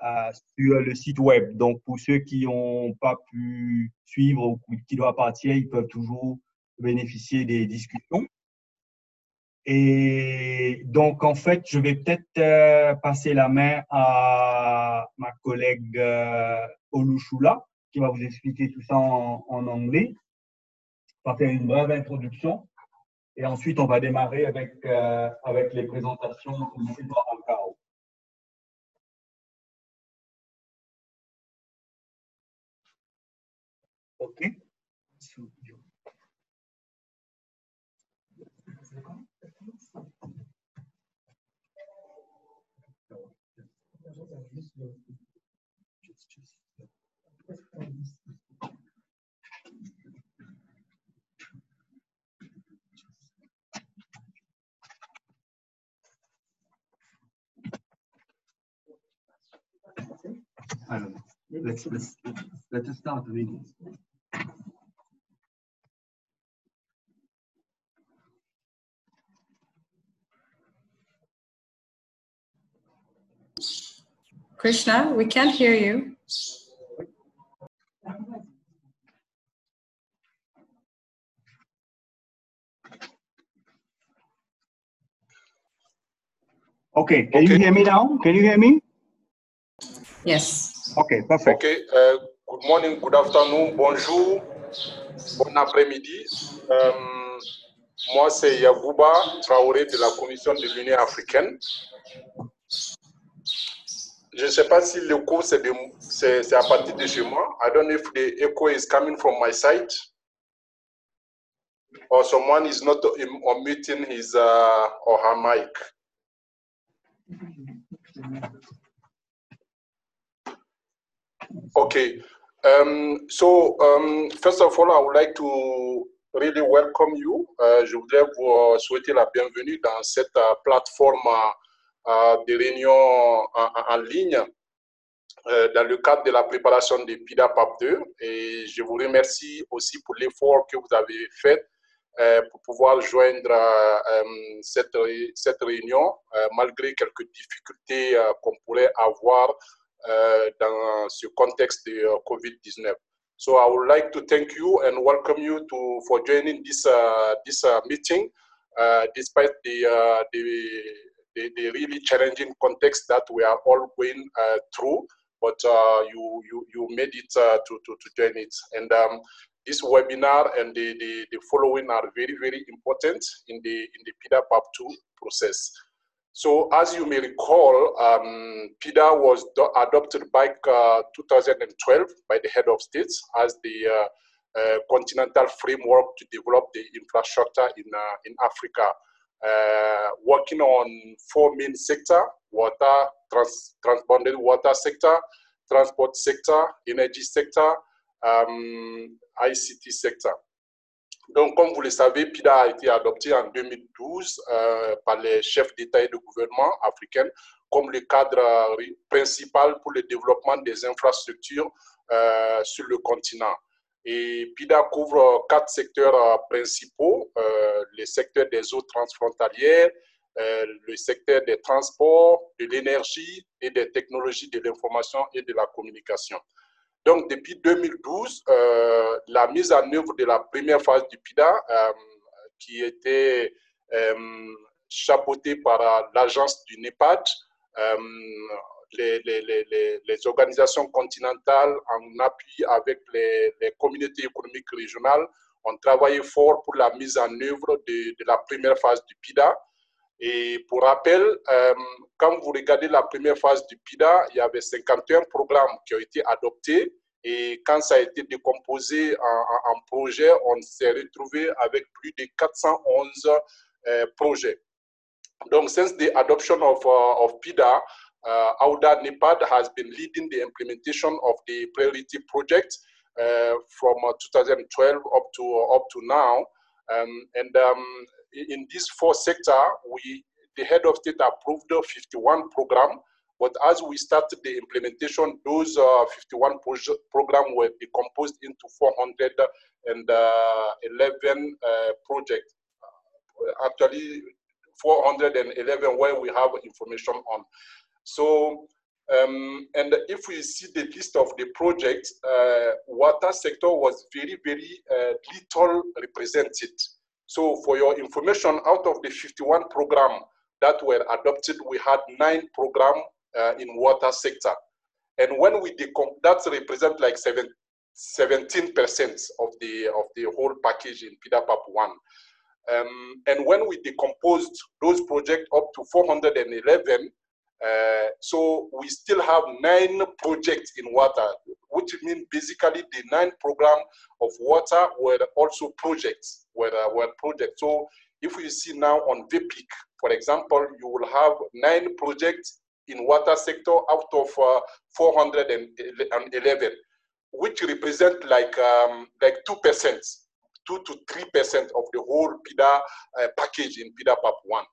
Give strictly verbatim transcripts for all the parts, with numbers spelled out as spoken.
euh, sur le site web. Donc, pour ceux qui n'ont pas pu suivre ou qui doivent partir, ils peuvent toujours bénéficier des discussions. Et donc, en fait, je vais peut-être euh, passer la main à ma collègue euh, Olushula, qui va vous expliquer tout ça en, en anglais. On va faire une brève introduction. Et ensuite, on va démarrer avec, euh, avec les présentations commencées par Ankaro. OK. I don't know. Let's, let's, let us start the meeting. Krishna, we can't hear you. Okay, can okay. you hear me now? Can you hear me? Yes. Okay, perfect. Okay, uh, good morning, good afternoon, bonjour, bon après-midi. Um, moi, c'est Yagouba Traoré de la Commission de l'Union africaine. Je ne sais pas si l'écho c'est à partir de chez moi. I don't know if the echo is coming from my side or someone is not unmuting his uh, or her mic. Okay, um, so um, first of all, I would like to really welcome you. Uh, je voudrais vous souhaiter la bienvenue dans cette uh, plateforme uh, de réunion en, en ligne euh, dans le cadre de la préparation de PIDA P A P deux. Et je vous remercie aussi pour l'effort que vous avez fait euh, pour pouvoir joindre euh, cette, cette réunion, euh, malgré quelques difficultés euh, qu'on pourrait avoir Uh, dans ce contexte de uh, COVID nineteen. So I would like to thank you and welcome you to for joining this uh, this uh, meeting, uh, despite the, uh, the, the the really challenging context that we are all going uh, through. But uh, you you you made it uh, to, to to join it, and um, this webinar and the, the the following are very very important in the in the PIDA P A P two process. So as you may recall, um, PIDA was adopted back uh, two thousand twelve by the head of states as the uh, uh, continental framework to develop the infrastructure in, uh, in Africa, uh, working on four main sectors: water, trans transboundary water sector, transport sector, energy sector, um, I C T sector. Donc, comme vous le savez, PIDA a été adopté en deux mille douze euh, par les chefs d'État et de gouvernement africains comme le cadre principal pour le développement des infrastructures euh, sur le continent. Et PIDA couvre quatre secteurs euh, principaux, euh, le secteur des eaux transfrontalières, euh, le secteur des transports, de l'énergie et des technologies de l'information et de la communication. Donc, depuis deux mille douze, euh, la mise en œuvre de la première phase du PIDA, euh, qui était euh, chapeautée par euh, l'agence du NEPAD, euh, les, les, les, les organisations continentales en appui avec les, les communautés économiques régionales ont travaillé fort pour la mise en œuvre de, de la première phase du PIDA. Et pour rappel, euh, quand vous regardez la première phase du PIDA, il y avait cinquante et un programmes qui ont été adoptés. Et quand ça a été décomposé en, en, en projets, on s'est retrouvé avec plus de quatre cent onze euh, projets. Donc, since the adoption of, uh, of PIDA, uh, AUDA NEPAD has been leading the implementation of the priority project uh, from uh, two thousand twelve up to, uh, up to now. Um, and um, in this four sector, we, the head of state approved fifty-one program, but as we started the implementation, those uh, fifty-one programs were decomposed into four hundred eleven uh, projects. Uh, actually, four hundred eleven where we have information on. So Um, and if we see the list of the projects, uh, water sector was very, very uh, little represented. So for your information, out of the fifty-one programs that were adopted, we had nine programs uh, in water sector. And when we decom that represent like seven, seventeen percent of the, of the whole package in PIDAPAP one. Um, and when we decomposed those projects up to four hundred eleven, uh, so we still have nine projects in water, which means basically the nine programs of water were also projects, were, uh, were projects. So if we see now on V P I C, for example, you will have nine projects in water sector out of uh, four hundred eleven, which represent like, um, like two percent. two to three percent of the whole PIDA uh, package in PIDAPAP one.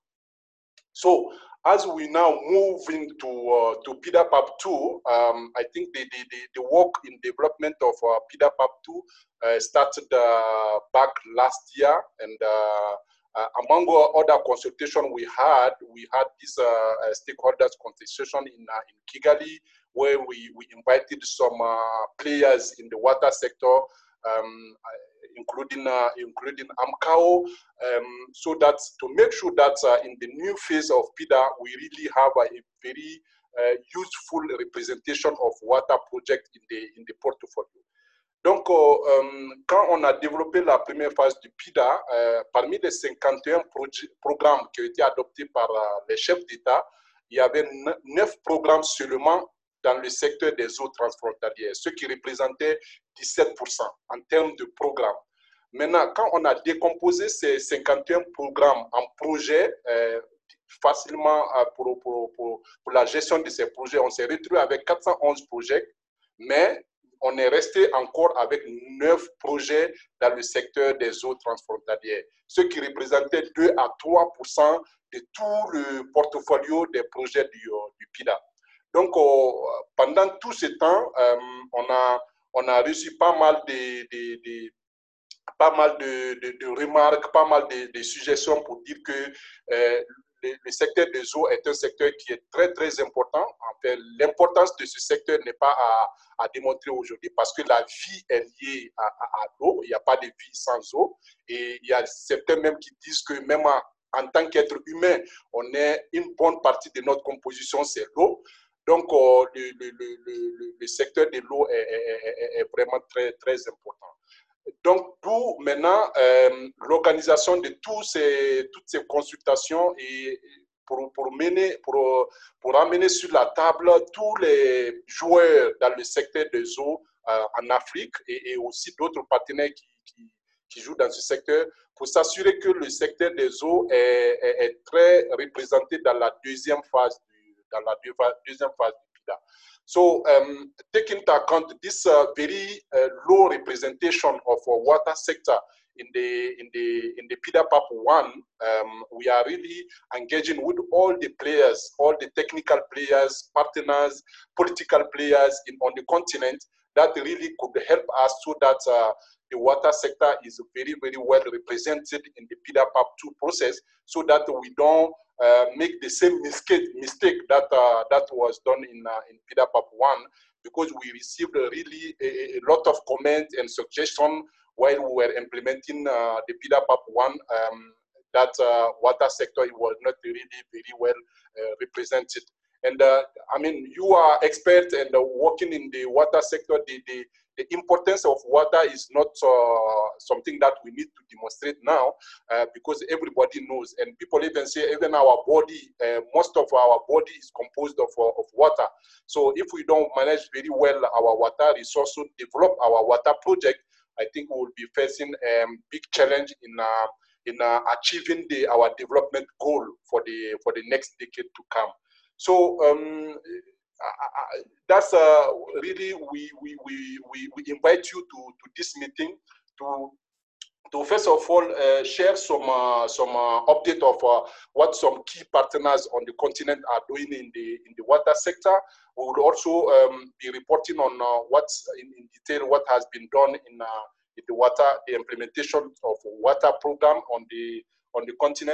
So as we now move into uh, to PIDAPAP two, um, I think the, the, the, the work in development of uh, PIDAPAP two uh, started uh, back last year, and uh, uh, among other consultation we had, we had this uh, uh, stakeholders consultation in, uh, in Kigali, where we, we invited some uh, players in the water sector, um, including uh, including AMCAO, um, so that to make sure that uh, in the new phase of PIDA, we really have a, a very uh, useful representation of water project in the, in the portfolio. Donc, euh, quand on a développé la première phase du PIDA, euh, parmi les cinquante et un programmes qui ont été adoptés par euh, les chefs d'État, il y avait neuf programmes seulement dans le secteur des eaux transfrontalières, ce qui représentait dix-sept pour cent en termes de programmes. Maintenant, quand on a décomposé ces cinquante et un programmes en projets, euh, facilement euh, pour, pour, pour, pour la gestion de ces projets, on s'est retrouvé avec quatre cent onze projets, mais on est resté encore avec neuf projets dans le secteur des eaux transfrontalières, ce qui représentait deux à trois pour cent de tout le portfolio des projets du, du PIDA. Donc, euh, pendant tout ce temps, euh, on, a, on a reçu pas mal de, de, de, pas mal de, de, de remarques, pas mal de, de suggestions pour dire que euh, le, le secteur des eaux est un secteur qui est très, très important. En fait, l'importance de ce secteur n'est pas à, à démontrer aujourd'hui parce que la vie est liée à, à, à l'eau. Il n'y a pas de vie sans eau. Et il y a certains même qui disent que même en, en tant qu'être humain, on est une bonne partie de notre composition, c'est l'eau. Donc, euh, le, le, le, le secteur de l'eau est, est, est, est vraiment très, très important. Donc, d'où maintenant euh, l'organisation de tous ces, toutes ces consultations et pour, pour, mener, pour, pour amener sur la table tous les joueurs dans le secteur des eaux euh, en Afrique et, et aussi d'autres partenaires qui, qui, qui jouent dans ce secteur pour s'assurer que le secteur des eaux est, est, est très représenté dans la deuxième phase du, dans la deuxième phase du PIDA. So, um, take into account this uh, very uh, low representation of uh, water sector in the in the in the PIDAPAP one, um, we are really engaging with all the players, all the technical players, partners, political players in on the continent that really could help us so that uh, the water sector is very, very well represented in the PIDAPAP two process, so that we don't uh, make the same mistake mistake that uh, that was done in uh, in PIDAPAP one, because we received a really a, a lot of comments and suggestions while we were implementing uh, the PIDAPAP one, um, that uh, water sector was not really very well uh, represented. And uh, I mean, you are expert and uh, working in the water sector. The, the, the importance of water is not uh, something that we need to demonstrate now, uh, because everybody knows. And people even say, even our body, uh, most of our body is composed of, uh, of water. So if we don't manage very well our water resources, develop our water project, I think we will be facing a um, big challenge in uh, in uh, achieving the our development goal for the for the next decade to come. So um, I, I, that's uh, really we, we we we we invite you to to this meeting to to first of all uh, share some uh, some uh, update of uh, what some key partners on the continent are doing in the in the water sector. We will also um, be reporting on uh, what's in, in detail what has been done in, uh, in the water, the implementation of water program on the on the continent.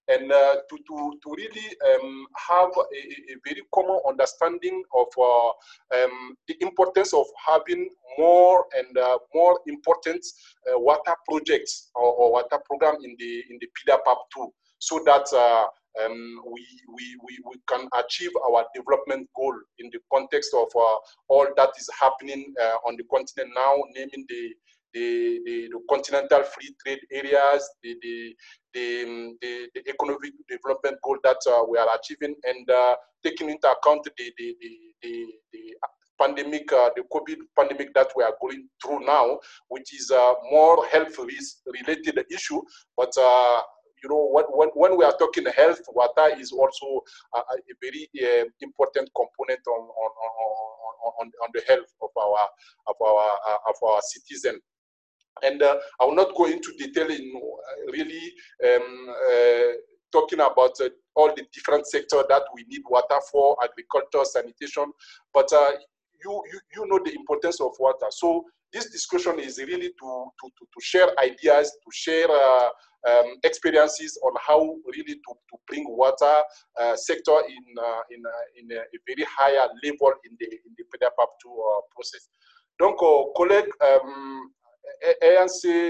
and uh, to, to, to really um, have a, a very common understanding of uh, um, the importance of having more and uh, more important uh, water projects or, or water program in the in the PIDA PAP two, so that uh, um, we, we, we, we can achieve our development goal in the context of uh, all that is happening uh, on the continent now, naming the The, the, the continental free trade areas, the, the, the, the, the economic development goal that uh, we are achieving, and uh, taking into account the, the, the, the, the pandemic, uh, the COVID pandemic that we are going through now, which is a more health related issue. But uh, you know, when, when, when we are talking health, water is also a, a very uh, important component on, on, on, on, on the health of our, of our, uh, of our citizens. And uh, I will not go into detail in uh, really um, uh, talking about uh, all the different sectors that we need water for, agriculture, sanitation, but uh, you, you, you know the importance of water. So this discussion is really to, to, to, to share ideas, to share uh, um, experiences on how really to, to bring water uh, sector in, uh, in, uh, in a, a very higher level in the, in the PIDA PAP two uh, process. Donc, uh, collègues, um, ayant,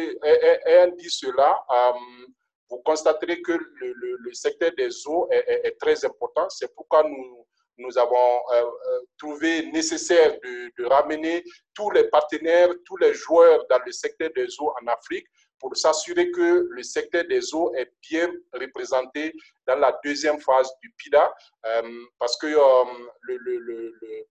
ayant dit cela, um, vous constaterez que le, le, le secteur des eaux est, est, est très important. C'est pourquoi nous, nous avons euh, trouvé nécessaire de, de ramener tous les partenaires, tous les joueurs dans le secteur des eaux en Afrique pour s'assurer que le secteur des eaux est bien représenté dans la deuxième phase du PIDA, euh, parce que euh, le, le, le, le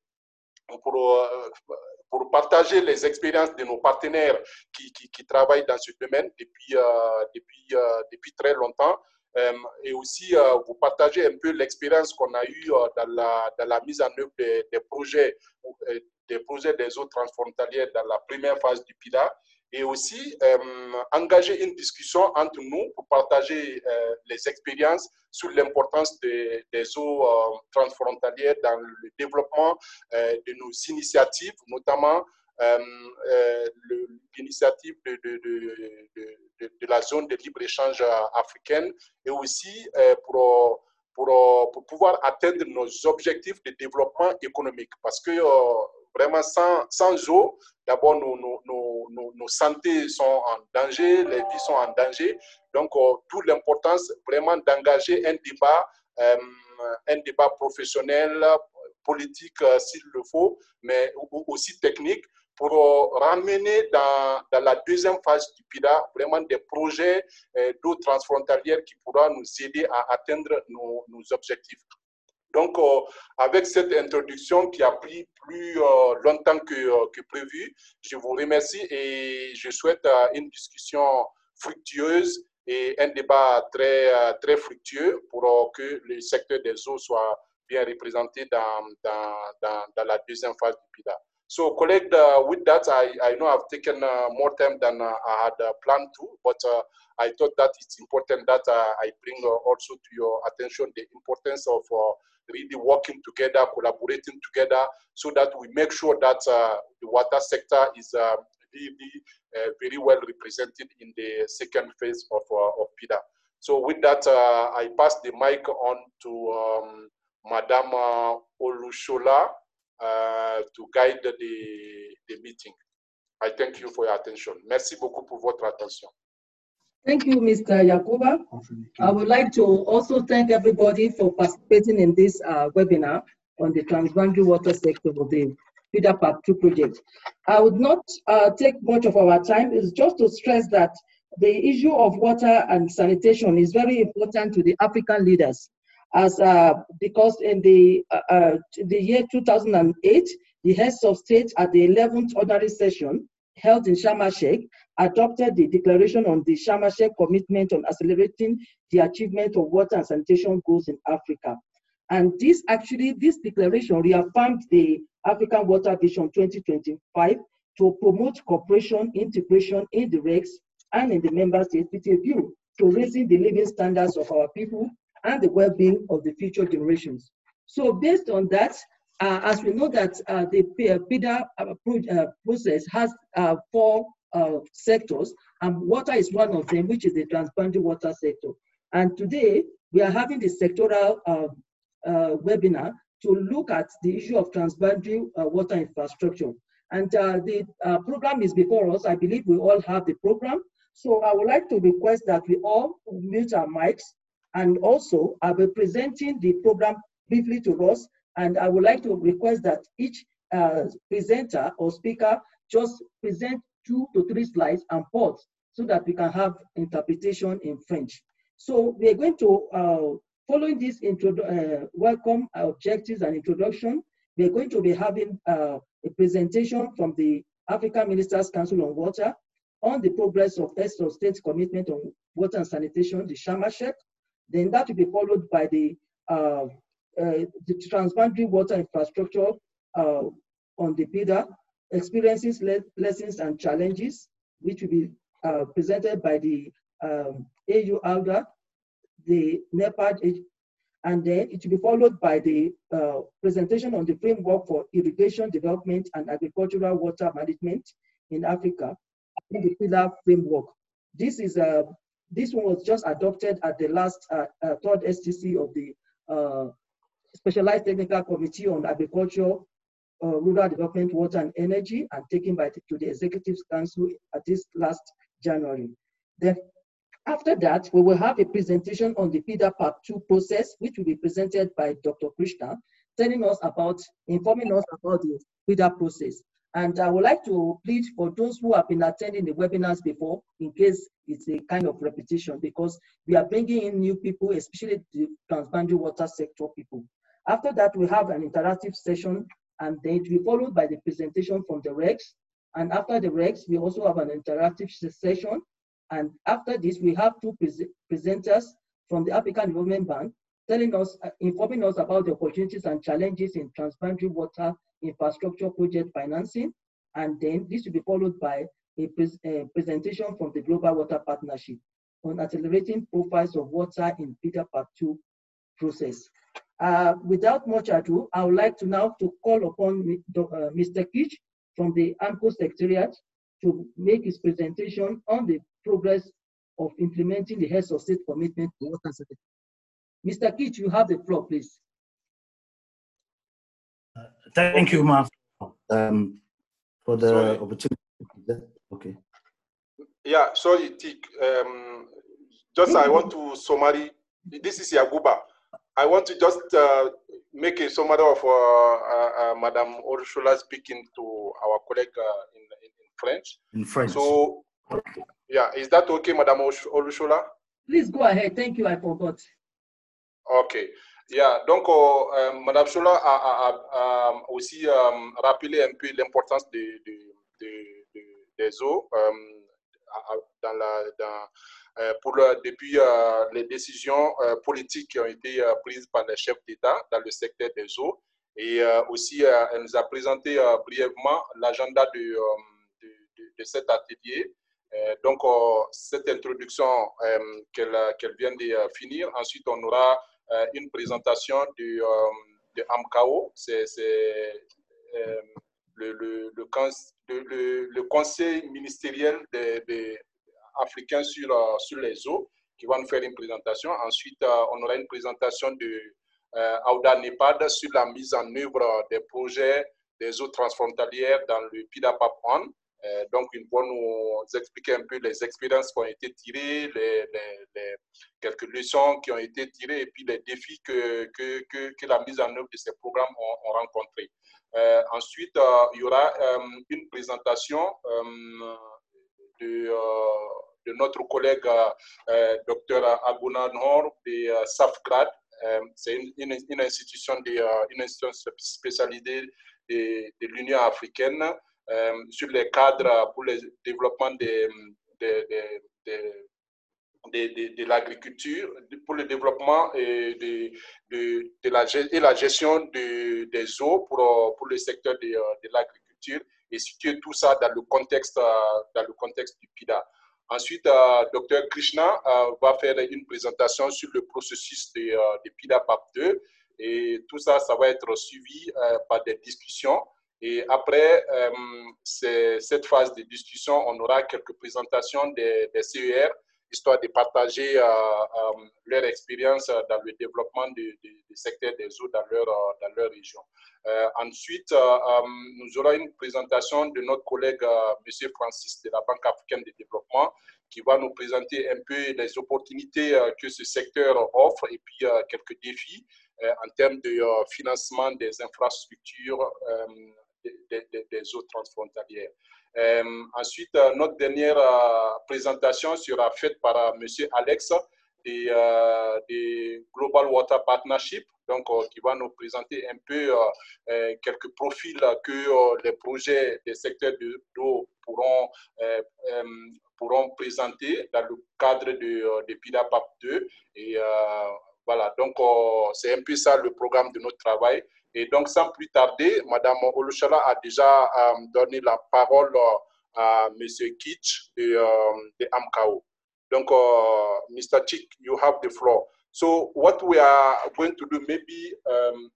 pour, pour partager les expériences de nos partenaires qui, qui, qui travaillent dans ce domaine depuis, euh, depuis, euh, depuis très longtemps. Euh, et aussi, euh, vous partagez un peu l'expérience qu'on a eue euh, dans, la, dans la mise en œuvre des, des, projets, euh, des projets des eaux transfrontalières dans la première phase du PIDA. Et aussi euh, engager une discussion entre nous pour partager euh, les expériences sur l'importance de, des eaux euh, transfrontalières dans le développement euh, de nos initiatives, notamment euh, euh, l'initiative de, de, de, de, de la zone de libre-échange africaine, et aussi euh, pour, pour, pour pouvoir atteindre nos objectifs de développement économique. Parce que euh, vraiment, sans, sans eau, d'abord, nos, nos, nos, nos santé sont en danger, les vies sont en danger. Donc, euh, toute l'importance vraiment d'engager un débat, euh, un débat professionnel, politique euh, s'il le faut, mais aussi technique, pour euh, ramener dans, dans la deuxième phase du PIDA vraiment des projets euh, d'eau transfrontalière qui pourront nous aider à atteindre nos, nos objectifs. Donc, euh, avec cette introduction qui a pris plus euh, longtemps que, euh, que prévu, je vous remercie et je souhaite euh, une discussion fructueuse et un débat très, euh, très fructueux pour euh, que le secteur des eaux soit bien représenté dans, dans, dans, dans la deuxième phase du PIDA. So, colleague, uh, with that, I, I know I've taken uh, more time than uh, I had uh, planned to, but uh, I thought that it's important that uh, I bring uh, also to your attention the importance of uh, really working together, collaborating together, so that we make sure that uh, the water sector is uh, really uh, very well represented in the second phase of, uh, of PIDA. So with that, uh, I pass the mic on to um, Madame uh, Olushola uh, to guide the, the meeting. I thank you for your attention. Merci beaucoup pour votre attention. Thank you, Mister Yakuba. I would like to also thank everybody for participating in this uh, webinar on the Trans-Boundary Water Sector of the PIDA PAP two project. I would not uh, take much of our time. It's just to stress that the issue of water and sanitation is very important to the African leaders, as uh, because in the, uh, uh, the year two thousand eight, the heads of state at the eleventh ordinary session held in Sharm el-Sheikh adopted the declaration on the Sharm el-Sheikh commitment on accelerating the achievement of water and sanitation goals in Africa. And this actually, this declaration reaffirmed the African Water Vision twenty twenty-five to promote cooperation, integration in the regs and in the member states with a view to raising the living standards of our people and the well-being of the future generations. So based on that, uh, as we know that uh, the PIDA uh, pro uh, process has uh, four uh, sectors, and water is one of them, which is the Trans-Boundary Water Sector. And today, we are having the sectoral uh, uh, webinar to look at the issue of transboundary uh, water infrastructure. And uh, the uh, program is before us. I believe we all have the program. So I would like to request that we all mute our mics. And also, I will be presenting the program briefly to us. And I would like to request that each uh, presenter or speaker just present two to three slides and pause so that we can have interpretation in French. So we are going to, uh, following this uh, welcome objectives and introduction, we are going to be having uh, a presentation from the African Ministers' Council on Water on the progress of heads of state commitment on water and sanitation, the Sharm el-Sheikh. Then that will be followed by the, uh, uh, the transboundary water infrastructure uh, on the P I D A, experiences, le lessons, and challenges, which will be uh, presented by the um, A U ALDA, the NEPAD, and then it will be followed by the uh, presentation on the framework for irrigation development and agricultural water management in Africa, in the pillar framework. This is a, this one was just adopted at the last uh, uh, third S T C of the uh, Specialized Technical Committee on Agriculture, uh, Rural Development, Water and Energy, and taken by the, to the Executive Council at this last January. Then after that, we will have a presentation on the P I D A Part two process, which will be presented by Doctor Krishna, telling us about, informing us about the P I D A process. And I would like to plead for those who have been attending the webinars before, in case it's a kind of repetition, because we are bringing in new people, especially the transboundary water sector people. After that, we have an interactive session, and then it will be followed by the presentation from the regs. And after the regs, we also have an interactive session. And after this, we have two pre presenters from the African Development Bank telling us, uh, informing us about the opportunities and challenges in transboundary water infrastructure project financing. And then this will be followed by a, pre a presentation from the Global Water Partnership on accelerating profiles of water in P I D A Part two process. Uh, without much ado, I would like to now to call upon uh, Mister Kitch from the AMCO Secretariat to make his presentation on the progress of implementing the heads of state commitment to water sector. Mister Kitch, you have the floor, please. Uh, thank you, Ma, um, for the sorry. opportunity. Okay. Yeah, sorry, Tik. Um, just I want to summary. This is Yaguba. I want to just uh, make a summary of uh, uh, uh, Madame Olusola speaking to our colleague uh, in, in, in French. In French. So, okay. Yeah, is that okay, Madame Olusola? Please go ahead. Thank you. I forgot. Ok. Yeah, donc, euh, Madame Chola a, a, a, a aussi euh, rappelé un peu l'importance de, de, de, de, des eaux euh, dans la, dans, euh, pour le, depuis euh, les décisions euh, politiques qui ont été euh, prises par les chefs d'État dans le secteur des eaux. Et euh, aussi, euh, elle nous a présenté euh, brièvement l'agenda de, euh, de, de, de cet atelier. Euh, donc, euh, cette introduction euh, qu'elle qu'elle vient de euh, finir. Ensuite, on aura euh, une présentation du, euh, de AMCAO, c'est euh, le, le, le, le, le conseil ministériel des, des africains sur, euh, sur les eaux, qui va nous faire une présentation. Ensuite, euh, on aura une présentation de euh, Auda NEPAD sur la mise en œuvre des projets des eaux transfrontalières dans le P I D A Part un. Euh, donc, ils vont nous expliquer un peu les expériences qui ont été tirées, les, les, les, quelques leçons qui ont été tirées et puis les défis que, que, que, que la mise en œuvre de ces programmes ont, ont rencontrés. Euh, ensuite, euh, il y aura euh, une présentation euh, de, euh, de notre collègue euh, docteur Aguna Nor de euh, SAFGRAD. Euh, C'est une, une, une, institution de, euh, une institution spécialisée de, de l'Union africaine. Euh, sur les cadres pour le développement de, de, de, de, de, de, de l'agriculture, pour le développement et, de, de, de la, et la gestion de, des eaux pour, pour le secteur de, de l'agriculture et situer tout ça dans le contexte, dans le contexte du P I D A. Ensuite, euh, docteur Krishna euh, va faire une présentation sur le processus de, de P I D A Part deux et tout ça, ça va être suivi euh, par des discussions. Et après euh, cette phase de discussion, on aura quelques présentations des, des C E R histoire de partager euh, euh, leur expérience dans le développement du, du, du secteur des eaux dans leur, dans leur région. Euh, ensuite, euh, nous aurons une présentation de notre collègue euh, M. Francis de la Banque africaine de développement qui va nous présenter un peu les opportunités euh, que ce secteur offre et puis euh, quelques défis euh, en termes de euh, financement des infrastructures euh, des, des, des eaux transfrontalières. Euh, ensuite, euh, notre dernière euh, présentation sera faite par euh, M. Alex de, euh, de Global Water Partnership, donc euh, qui va nous présenter un peu euh, euh, quelques profils que euh, les projets des secteurs de d'eau pourront, euh, euh, pourront présenter dans le cadre de, de PIDAPAP deux. Et euh, voilà, donc euh, c'est un peu ça le programme de notre travail. Et donc, sans plus tarder, Madame Olushala a déjà euh, donné la parole euh, à M. Kitch de, euh, de AMCAO. Donc, uh, Mister Chick, you have the floor. So, what we are going to do, maybe, um,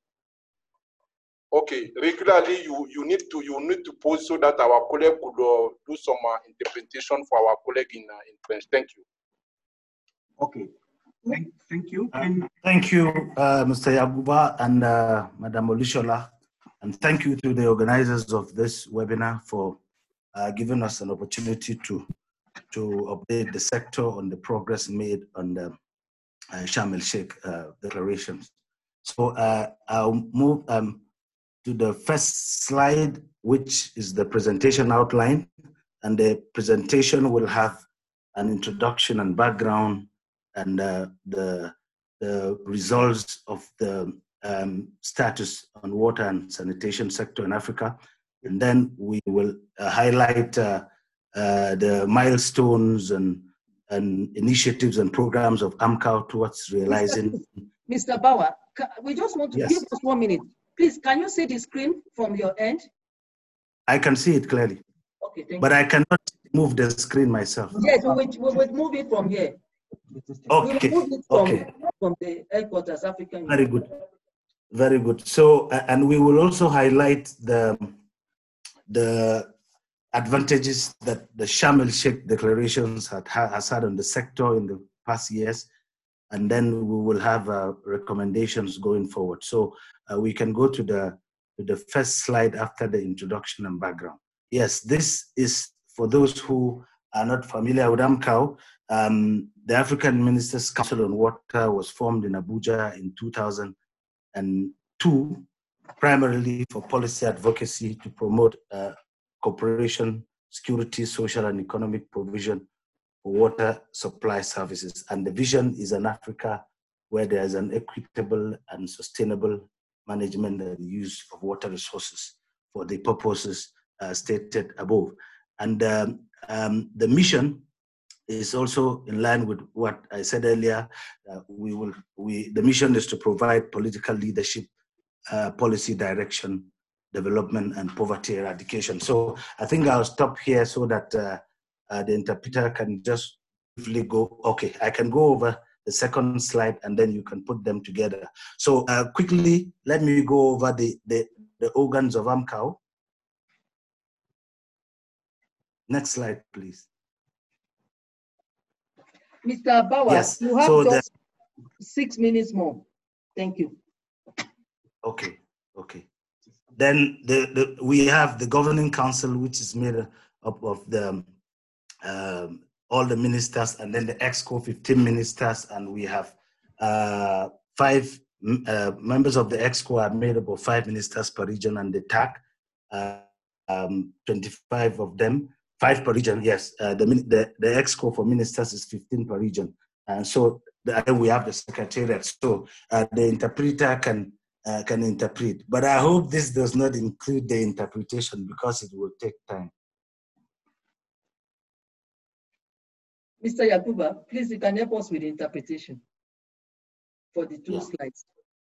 okay, regularly you you need to you need to pause so that our colleague could uh, do some uh, interpretation for our colleague in uh, in French. Thank you. Okay. Thank, thank you. Uh, thank you, uh, Mister Yakuba and uh, Madam Olushola, and thank you to the organizers of this webinar for uh, giving us an opportunity to to update the sector on the progress made on the uh, Sharm el-Sheikh uh, declarations. So uh, I'll move um, to the first slide, which is the presentation outline, and the presentation will have an introduction and background and uh, the, the results of the um, status on water and sanitation sector in Africa. And then we will uh, highlight uh, uh, the milestones and, and initiatives and programs of AMCAO towards realizing. Mister Bauer, we just want to Yes. give us one minute. Please, can you see the screen from your end? I can see it clearly. Okay, thank but you. I cannot move the screen myself. Yes, we will, we will move it from here. Okay. We will move it from, Okay. from the headquarters, African Very good. Very good. So, uh, and we will also highlight the, the advantages that the Sharm el-Sheikh declarations had, has had on the sector in the past years. And then we will have uh, recommendations going forward. So uh, we can go to the, to the first slide after the introduction and background. Yes, this is for those who are not familiar with AMCAO. Um, the African Ministers' Council on Water was formed in Abuja in two thousand two, primarily for policy advocacy to promote uh, cooperation, security, social and economic provision for water supply services. And the vision is an Africa where there is an equitable and sustainable management and use of water resources for the purposes uh, stated above. And um, um, the mission is also in line with what I said earlier. Uh, we will, we, the mission is to provide political leadership, uh, policy direction, development, and poverty eradication. So I think I'll stop here so that uh, uh, the interpreter can just briefly go. Okay, I can go over the second slide and then you can put them together. So uh, quickly, let me go over the, the, the organs of AMCAO. Next slide, please. Mister Bauer, yes. you have so just the, six minutes more. Thank you. Okay, okay. Then the, the, we have the Governing Council, which is made up of the, um, all the ministers, and then the EXCO, fifteen ministers, and we have uh, five uh, members of the EXCO are made up of five ministers per region, and the T A C, uh, um, twenty-five of them. Five per region, yes. Uh, the, the the EXCO for ministers is fifteen per region, and so the, then we have the secretariat. So uh, the interpreter can uh, can interpret. But I hope this does not include the interpretation because it will take time. Mister Yakuba, please, you can help us with the interpretation for the two yeah. slides.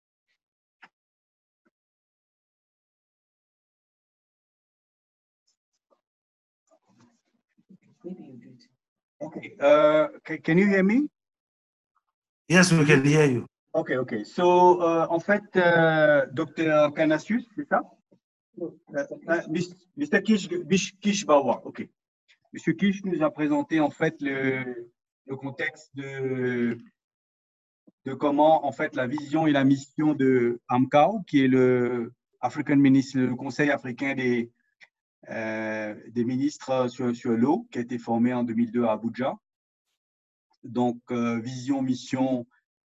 Maybe you do it. Okay. Uh, can, can you hear me? Yes, we can hear you. Okay, okay. So, uh, en fait, uh, Docteur Canasius, c'est ça? No. Uh, uh, Mister Kish, Kish Bawa, ok. Monsieur Kish nous a présenté en fait le, le contexte de, de comment, en fait, la vision et la mission de AMCAO, qui est le African Minister, le Conseil africain des, euh, des ministres sur, sur l'eau, qui a été formé en deux mille deux à Abuja. Donc, euh, vision, mission,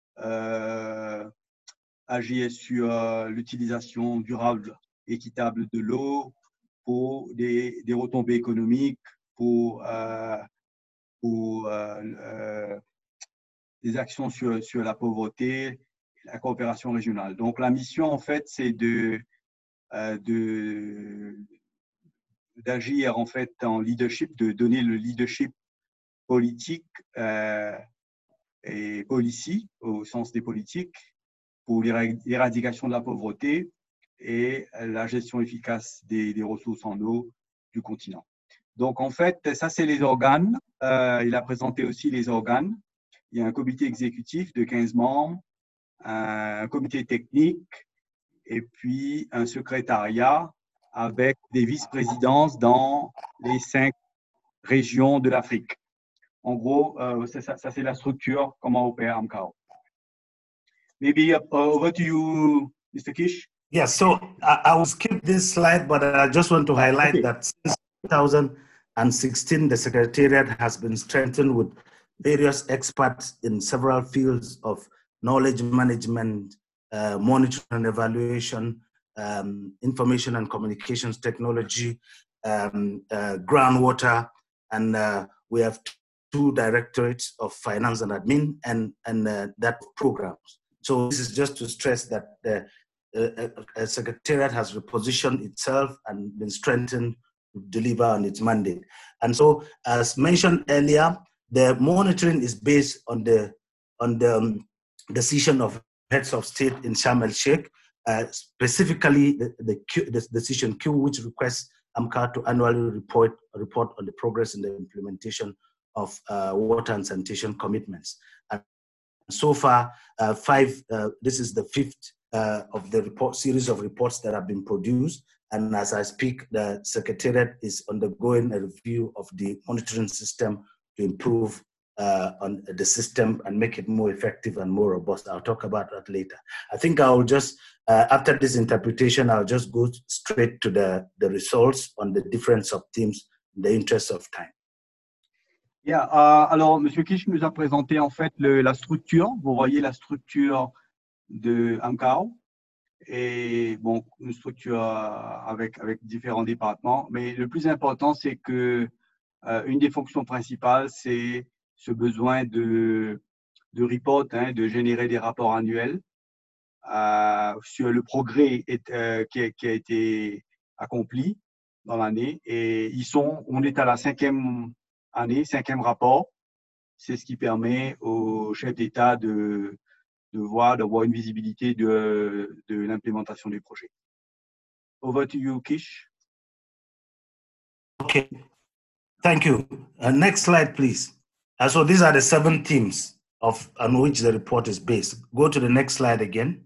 euh, agir sur euh, l'utilisation durable, équitable de l'eau pour des, des retombées économiques, pour, euh, pour euh, euh, des actions sur, sur la pauvreté, la coopération régionale. Donc, la mission, en fait, c'est de, euh, de, d'agir, en fait, en leadership, de donner le leadership politique euh, et policy, au sens des politiques, pour l'éradication de la pauvreté et la gestion efficace des, des ressources en eau du continent. Donc, en fait, ça, c'est les organes. Euh, il a présenté aussi les organes. Il y a un comité exécutif de quinze membres, un comité technique et puis un secrétariat avec des vice-présidences dans les cinq régions de l'Afrique. En gros, euh, ça, ça, ça c'est la structure, comment opère AMCAO. Maybe uh, over to you, Mister Kish. Yeah, so I, I will skip this slide, but I just want to highlight okay. that since two thousand sixteen, the Secretariat has been strengthened with various experts in several fields of knowledge management, uh, monitoring and evaluation, um, information and communications technology, um, uh, groundwater, and uh, we have two directorates of finance and admin and, and uh, that programs. So this is just to stress that the uh, uh, Secretariat has repositioned itself and been strengthened to deliver on its mandate. And so, as mentioned earlier, the monitoring is based on the on the um, decision of heads of state in Sharm el-Sheikh, uh, specifically the, the, Q, the decision Q, which requests AMCAO to annually report report on the progress in the implementation of uh, water and sanitation commitments. And so far, uh, five. Uh, this is the fifth uh, of the report series of reports that have been produced. And as I speak, the Secretariat is undergoing a review of the monitoring system to improve uh, on the system and make it more effective and more robust. I'll talk about that later. I think I'll just, uh, after this interpretation, I'll just go straight to the, the results on the different sub-themes in the interest of time. Yeah, uh, alors, M. Kish nous a présenté en fait le, la structure. Vous voyez la structure de AMCAO. Et bon, une structure avec, avec différents départements. Mais le plus important, c'est que euh, une des fonctions principales, c'est ce besoin de, de report, hein, de générer des rapports annuels euh, sur le progrès est, euh, qui, a, qui a été accompli dans l'année. Et ils sont, on est à la cinquième année, cinquième rapport. C'est ce qui permet aux chefs d'État de de voir, d'avoir une visibilité de, de l'implémentation du projet. Over to you, Kish. Okay, thank you. Uh, next slide, please. Uh, so these are the seven themes of on which the report is based. Go to the next slide again.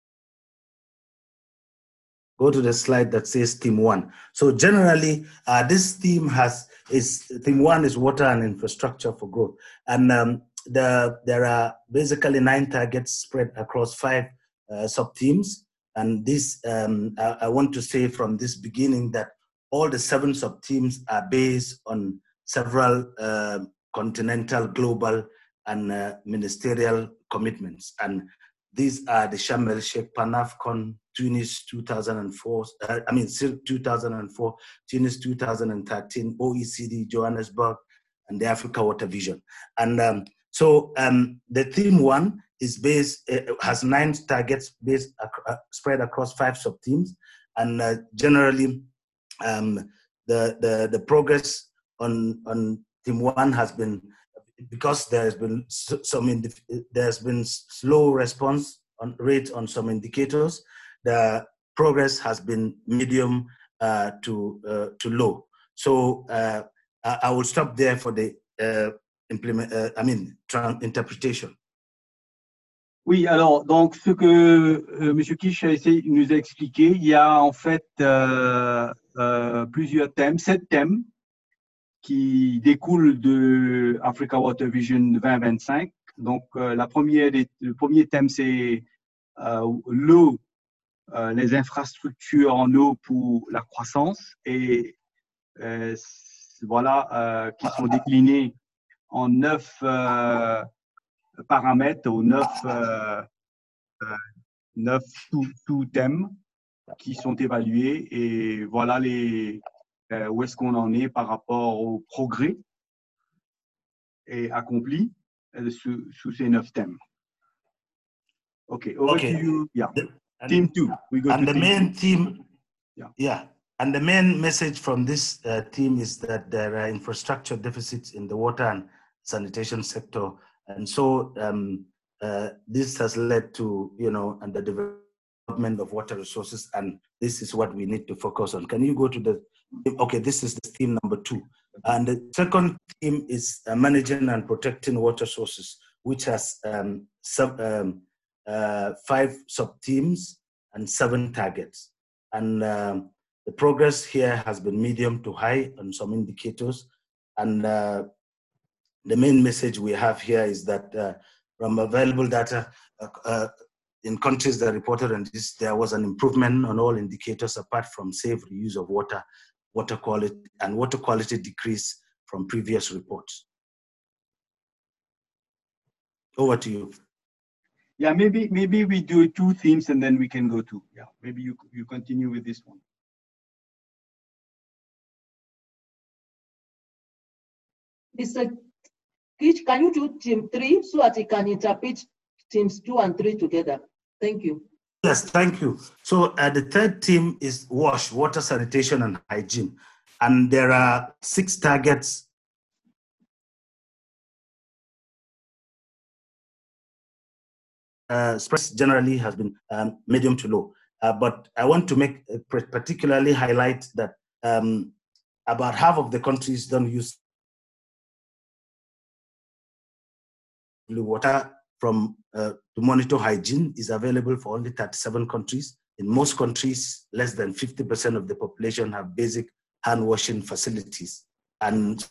Go to the slide that says theme one. So generally, uh, this theme has is theme one is water and infrastructure for growth, and um, The, there are basically nine targets spread across five uh, sub-themes. And this, um, I, I want to say from this beginning that all the seven sub-themes are based on several uh, continental, global, and uh, ministerial commitments. And these are the Sharm el-Sheikh Pan-African, Tunis two thousand four, uh, I mean two thousand four, Tunis two thousand thirteen, O E C D, Johannesburg, and the Africa Water Vision. And um, So um, the theme one is based, uh, has nine targets based uh, spread across five sub-themes. And uh, generally, um, the, the, the progress on, on theme one has been, because there's been some, there's been slow response on rate on some indicators, the progress has been medium uh, to, uh, to low. So uh, I, I will stop there for the uh, Implement, uh, I mean, interpretation. Oui, alors, donc, ce que euh, M. Kish a essayé de nous expliquer, il y a en fait euh, euh, plusieurs thèmes, sept thèmes qui découlent de Africa Water Vision vingt vingt-cinq. Donc, euh, la première des, le premier thème, c'est euh, l'eau, euh, les infrastructures en eau pour la croissance. Et euh, voilà, euh, qui sont déclinés en neuf euh, paramètres ou neuf, euh, euh, neuf sous-thèmes qui sont évalués. Et voilà les, euh, où est-ce qu'on en est par rapport au progrès et accompli euh, sous, sous ces neuf thèmes. Okay, over okay. to you. Yeah. The, and, team two. We go and to the team main two. theme, Yeah. yeah. And the main message from this uh, team is that there are infrastructure deficits in the water and sanitation sector. And so um, uh, this has led to, you know, and the development of water resources. And this is what we need to focus on. Can you go to the, okay, this is the theme number two. And the second theme is uh, managing and protecting water sources, which has um, sub, um, uh, five sub-themes and seven targets. And um, the progress here has been medium to high on some indicators. And uh, the main message we have here is that uh, from available data uh, uh, in countries that reported on this, there was an improvement on all indicators apart from safe reuse of water, water quality, and water quality decrease from previous reports. Over to you. Yeah, maybe maybe we do two themes and then we can go to, yeah, maybe you, you continue with this one. Mister Kitch, can you do team three so that you can interpret teams two and three together? Thank you. Yes, thank you. So uh, the third team is WASH, water sanitation and hygiene. And there are six targets uh, generally has been um, medium to low. Uh, but I want to make uh, particularly highlight that um, about half of the countries don't use blue water from uh, to monitor hygiene is available for only thirty-seven countries. In most countries, less than fifty percent of the population have basic hand washing facilities. And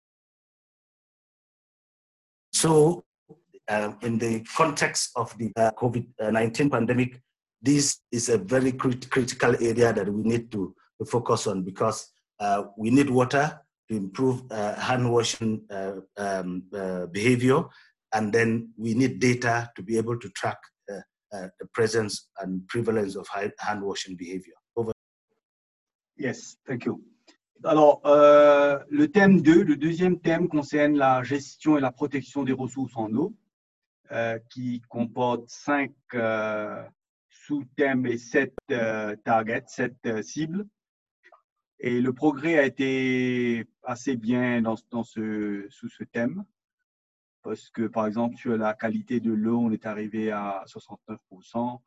so uh, in the context of the uh, COVID nineteen pandemic, this is a very crit critical area that we need to, to focus on because uh, we need water to improve uh, hand washing uh, um, uh, behavior. And then we need data to be able to track uh, uh, the presence and prevalence of hand washing behavior. Over. Yes, thank you. Alors, euh, le thème deux, le deuxième thème concerne la gestion et la protection des ressources en eau, euh, qui comporte cinq euh, sous-thèmes et sept euh, targets, sept euh, cibles. Et le progrès a été assez bien dans, dans ce, sous ce thème. Parce que, par exemple, sur la qualité de l'eau, on est arrivé à soixante-neuf pour cent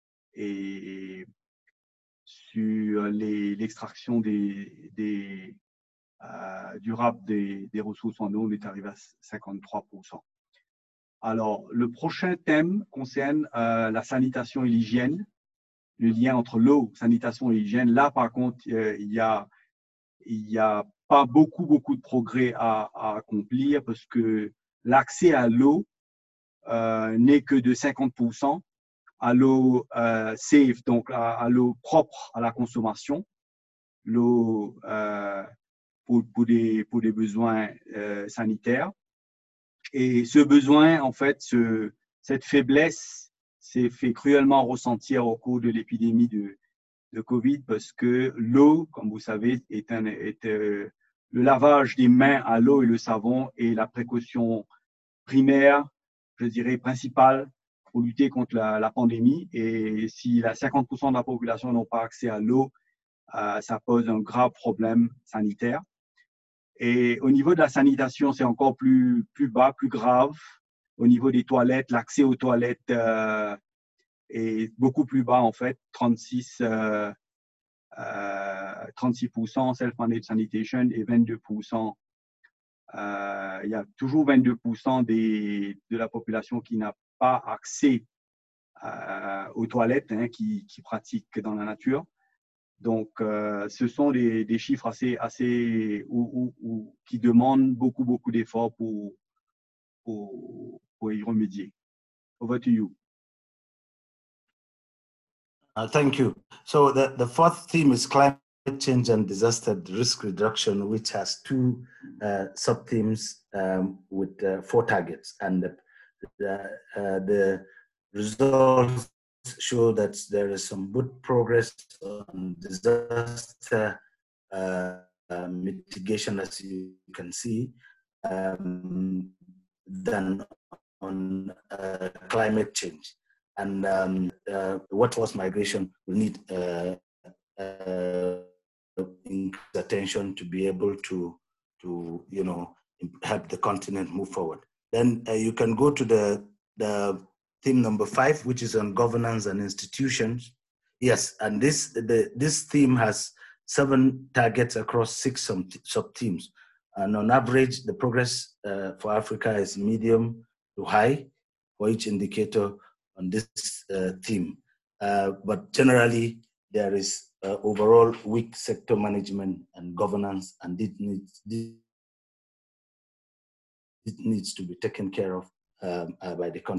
et sur l'extraction des, des, euh, durable des, des ressources en eau, on est arrivé à cinquante-trois pour cent. Alors, le prochain thème concerne euh, la sanitation et l'hygiène, le lien entre l'eau, sanitation et l'hygiène. Là, par contre, euh, il y a, il y a pas beaucoup, beaucoup de progrès à, à accomplir parce que l'accès à l'eau euh, n'est que de cinquante pour cent, à l'eau euh, safe, donc à, à l'eau propre à la consommation, l'eau euh, pour, pour, des, pour des besoins euh, sanitaires. Et ce besoin, en fait, ce, cette faiblesse s'est fait cruellement ressentir au cours de l'épidémie de, de Covid parce que l'eau, comme vous savez, est, un, est euh, le lavage des mains à l'eau et le savon est la précaution primaire, je dirais principale, pour lutter contre la, la pandémie. Et si la cinquante pour cent de la population n'ont pas accès à l'eau, euh, ça pose un grave problème sanitaire. Et au niveau de la sanitation, c'est encore plus, plus bas, plus grave. Au niveau des toilettes, l'accès aux toilettes euh, est beaucoup plus bas en fait, trente-six, euh, euh, trente-six pour cent self-managed sanitation et vingt-deux pour cent. Euh, il y a toujours vingt-deux pour cent des, de la population qui n'a pas accès euh, aux toilettes, hein, qui, qui pratiquent dans la nature. Donc, euh, ce sont des, des chiffres assez, assez ou, ou, ou, qui demandent beaucoup, beaucoup d'efforts pour, pour, pour y remédier. Over to you. Uh, thank you. So the, the fourth theme is climate change and disaster risk reduction, which has two uh, sub-themes um, with uh, four targets. And the, the, uh, the results show that there is some good progress on disaster uh, uh, mitigation, as you can see, um, than on uh, climate change. And um, uh, workforce migration will need uh, uh, attention to be able to, to you know, help the continent move forward. Then uh, you can go to the, the theme number five, which is on governance and institutions. Yes, and this, the, this theme has seven targets across six sub-themes. And on average, the progress uh, for Africa is medium to high for each indicator on this uh, theme. Uh, but generally, there is uh, overall weak sector management and governance, and it needs, it needs to be taken care of um, uh, by the country.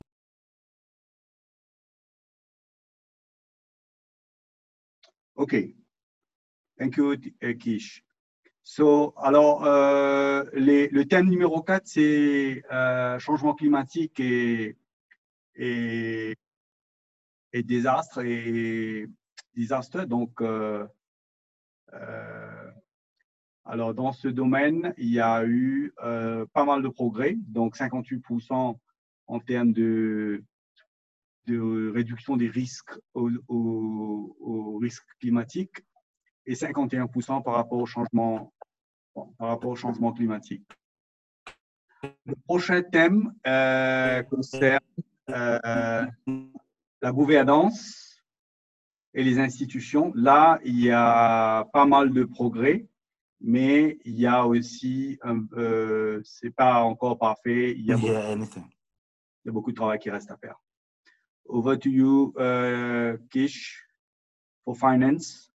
Okay, thank you, Kish. So, alors, euh, les, le thème numéro quatre, c'est euh, changement climatique et, et, et désastre et désastre. Donc, euh, euh, alors dans ce domaine, il y a eu euh, pas mal de progrès. Donc, cinquante-huit pour cent en termes de, de réduction des risques aux, aux, aux risques climatiques et cinquante et un pour cent par rapport au changement, par rapport au changement climatique. Le prochain thème euh, concerne euh, la gouvernance et les institutions. Là, il y a pas mal de progrès, mais il y a aussi, euh, c'est pas encore parfait. Il y, a beaucoup, il y a beaucoup de travail qui reste à faire. Over to you, uh, Kish, for finance.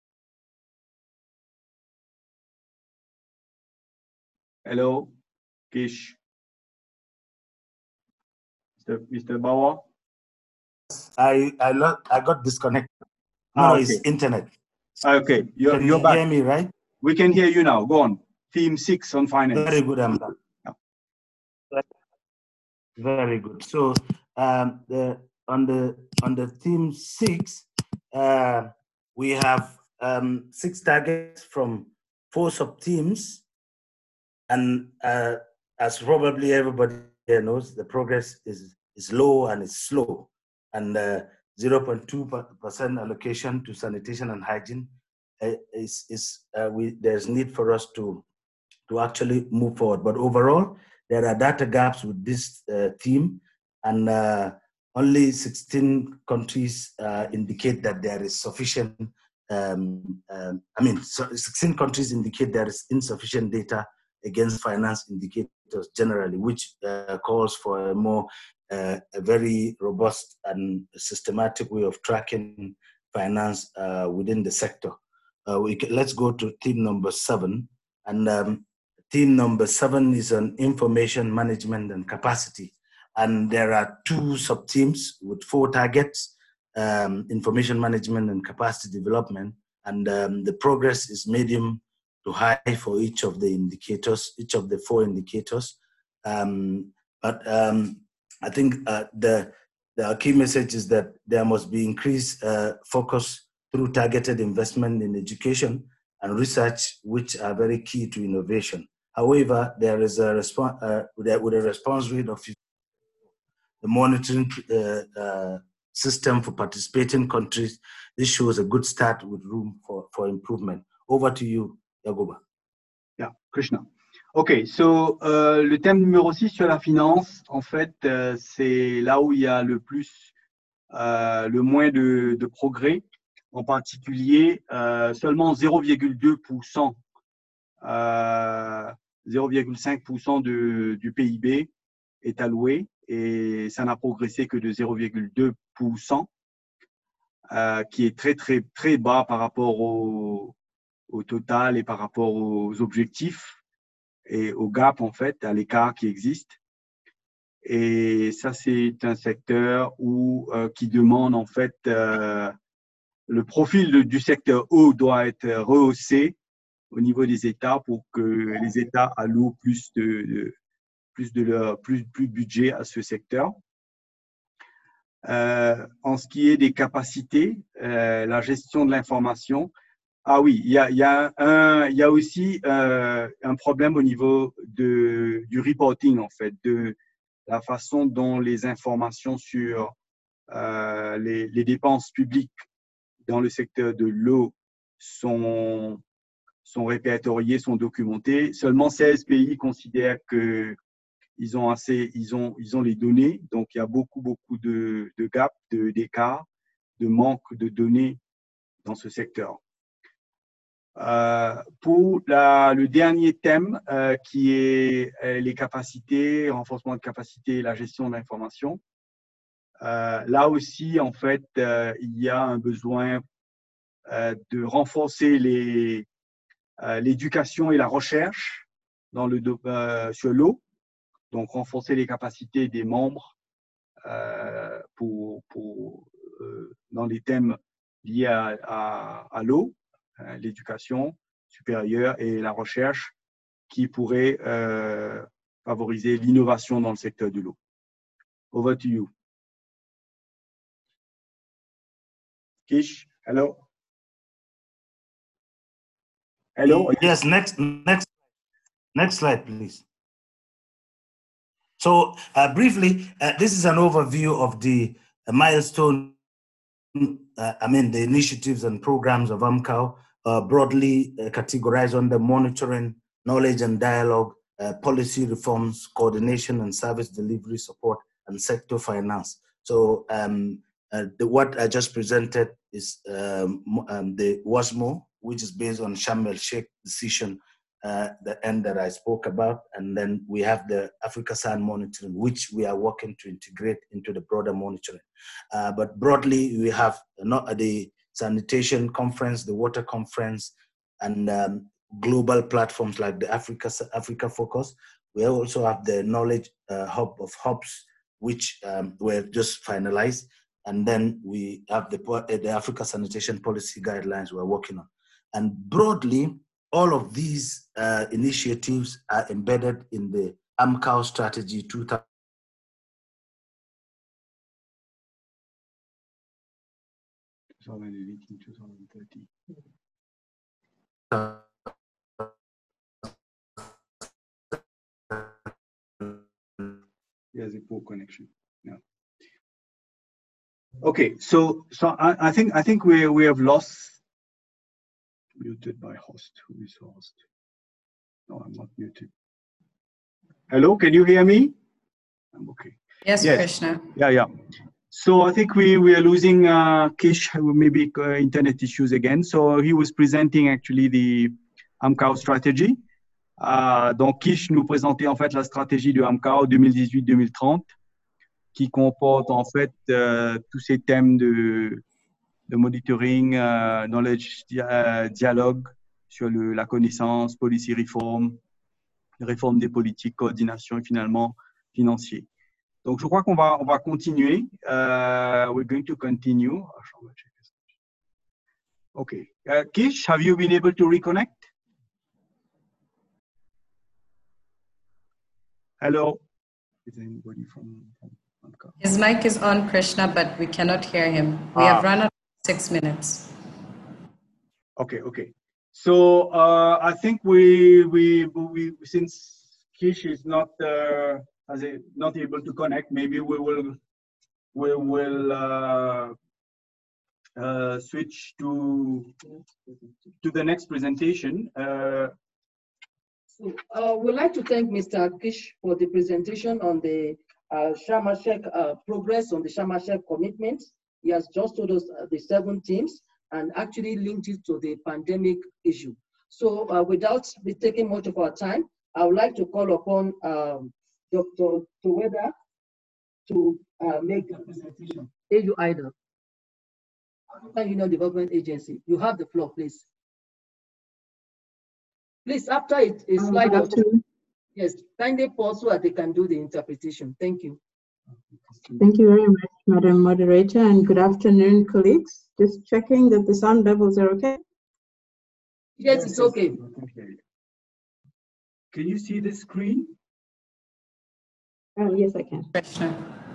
Hello, Kish. Mister Mister Bauer? I, I, I got disconnected. No, ah, okay. It's internet. Okay, you're, can you're you back. hear me, right? We can hear you now. Go on. Theme six on finance. Very good, I'm back. Yeah. Very good. So um, the, on the on the theme six, uh, we have um, six targets from four sub-themes, and uh, as probably everybody knows, the progress is is low and it's slow, and uh, zero point two percent allocation to sanitation and hygiene uh, is is uh, we there's need for us to to actually move forward. But overall, there are data gaps with this uh, theme, and uh, only sixteen countries uh, indicate that there is sufficient, um, um, I mean, so sixteen countries indicate there is insufficient data against finance indicators generally, which uh, calls for a more, uh, a very robust and systematic way of tracking finance uh, within the sector. Uh, we can, let's go to theme number seven. And um, theme number seven is on information management and capacity. And there are two sub-themes with four targets, um, information management and capacity development. And um, the progress is medium to high for each of the indicators, each of the four indicators. Um, but um, I think uh, the, the key message is that there must be increased uh, focus through targeted investment in education and research, which are very key to innovation. However, there is a response uh, with, a, with a response rate of the monitoring uh, uh, system for participating countries. This shows a good start with room for, for improvement. Over to you, Yagoba. Yeah, Krishna. OK, so euh, le thème numéro six sur la finance, en fait, euh, c'est là où il y a le plus, euh, le moins de, de progrès. En particulier, euh, seulement zéro virgule deux pour cent, euh, zéro virgule cinq pour cent de, du P I B est alloué et ça n'a progressé que de zéro virgule deux pour cent. euh, qui est très, très, très bas par rapport au, au total et par rapport aux objectifs et au gap, en fait, à l'écart qui existe. Et ça, c'est un secteur où, euh, qui demande, en fait, euh, le profil de, du secteur eau doit être rehaussé au niveau des États pour que les États allouent plus de, de plus de leur plus, plus de budget à ce secteur. Euh, en ce qui est des capacités, euh, la gestion de l'information, ah oui, il y a, il y a, un, il y a aussi euh, un problème au niveau de, du reporting, en fait, de la façon dont les informations sur euh, les, les dépenses publiques dans le secteur de l'eau sont, sont répertoriées, sont documentées. Seulement seize pays considèrent que ils ont assez, ils ont, ils ont les données. Donc, il y a beaucoup, beaucoup de, de gaps, de, d'écarts, de manque de données dans ce secteur. Euh, pour la, le dernier thème, euh, qui est euh, les capacités, renforcement de capacités et la gestion de l'information. Euh, là aussi, en fait, euh, il y a un besoin euh, de renforcer les, euh, l'éducation et la recherche dans le, euh, sur l'eau. Donc, renforcer les capacités des membres euh, pour, pour, euh, dans les thèmes liés à, à, à l'eau, euh, l'éducation supérieure et la recherche qui pourraient euh, favoriser l'innovation dans le secteur de l'eau. Over to you. Kish, hello. Hello. Yes, next, next, next slide, please. So uh, briefly, uh, this is an overview of the uh, milestone, uh, I mean, the initiatives and programs of AMCAO, uh, broadly uh, categorized under monitoring, knowledge and dialogue, uh, policy reforms, coordination and service delivery support, and sector finance. So um, uh, the, what I just presented is um, um, the WASMO, which is based on Sharm el-Sheikh decision, uh, the end that I spoke about. And then we have the Africa Sand Monitoring, which we are working to integrate into the broader monitoring. Uh, but broadly, we have not the sanitation conference, the water conference, and um, global platforms like the Africa, Africa Focus. We also have the knowledge uh, hub of hubs, which um, were just finalized. And then we have the, the Africa Sanitation Policy Guidelines we're working on. And broadly, all of these uh, initiatives are embedded in the AMCAO Strategy two thousand. twenty eighteen to twenty thirty. There's a poor connection. Yeah. Okay, so so I, I think I think we we have lost. Muted by host. Who is host? No, I'm not muted. Hello, can you hear me? I'm okay. Yes, yes. Krishna. Yeah, yeah. So I think we, we are losing uh, Kish, maybe uh, internet issues again. So he was presenting actually the AMCAO strategy. Uh, donc Kish nous présentait en fait la stratégie de AMCAO deux mille dix-huit deux mille trente qui comporte en fait euh, tous ces thèmes de, de monitoring, uh, knowledge uh, dialogue sur le, la connaissance, policy reform, réforme des politiques, coordination et finalement financier. Donc, je crois qu'on va, on va continuer. Uh, we're going to continue. Okay. Uh, Kish, have you been able to reconnect? Hello? Is there anybody from, from AMCAO? His mic is on, Krishna, but we cannot hear him. We ah. have run out of six minutes. Okay, okay. So uh, I think we, we, we, since Kish is not, uh, as a, not able to connect, maybe we will we will uh, uh, switch to to the next presentation. Uh, so uh, we'd like to thank Mister Kish for the presentation on the uh, Sharm el-Sheikh uh, progress on the Sharm el-Sheikh commitments. He has just told us uh, the seven teams and actually linked it to the pandemic issue. So uh, without be taking much of our time, I would like to call upon um, Doctor Toweda to uh, make the presentation. Thank you, Ida. African Union Development Agency. You have the floor, please. Please, after it is Um, slide good out. afternoon. Yes, kindly pause so that they can do the interpretation. Thank you. Thank you very much, Madam Moderator, and good afternoon, colleagues. Just checking that the sound levels are okay. Yes, it's okay. Can you see the screen? Um, yes, I can. Krishna.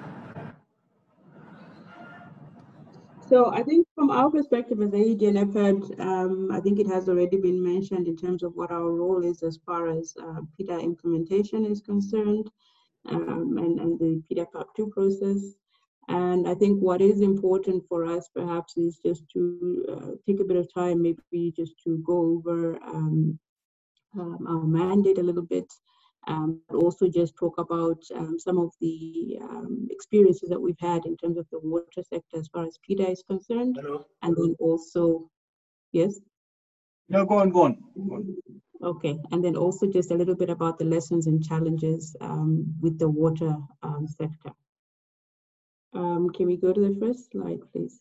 So I think from our perspective as A E D and NEPAD, um, I think it has already been mentioned in terms of what our role is as far as uh, P D A implementation is concerned, um, and, and the P D A part two process. And I think what is important for us perhaps is just to uh, take a bit of time, maybe just to go over um, um, our mandate a little bit, um, but also just talk about um, some of the um, experiences that we've had in terms of the water sector as far as P D A is concerned. Hello. And then also, yes? No, go on, go on. Go on. Okay, and then also just a little bit about the lessons and challenges um, with the water um, sector. Um, can we go to the first slide, please?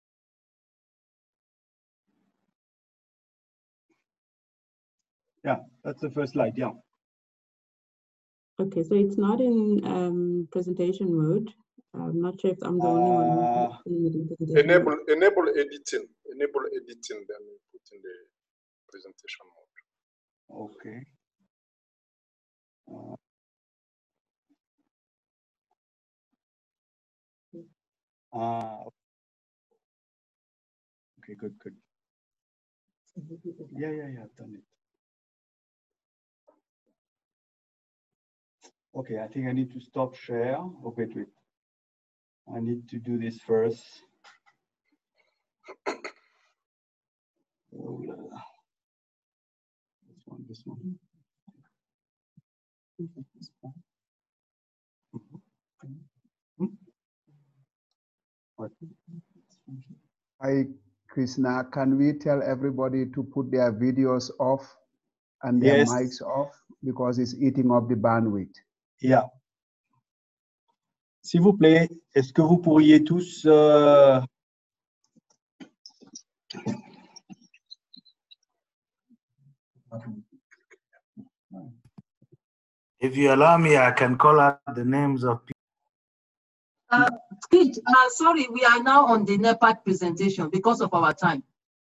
Yeah, that's the first slide, yeah. Okay, so it's not in um, presentation mode. I'm not sure if I'm the only one who's Uh, seeing it in presentation Enable, mode. enable editing, enable editing, then we put in the presentation mode. Okay. Uh, uh, okay, good, good. Yeah, yeah, yeah, I've done it. Okay, I think I need to stop share. Oh, wait, wait. I need to do this first. Oh, la, la. This one, this one. Hmm? What? Hi, Krishna. Can we tell everybody to put their videos off and their Yes. mics off because it's eating up the bandwidth? Yeah. S'il vous plaît, est-ce que vous pourriez tous euh... If you allow me, I can call out the names of people. Uh, speech, uh, sorry, we are now on the NEPAD presentation because of our time.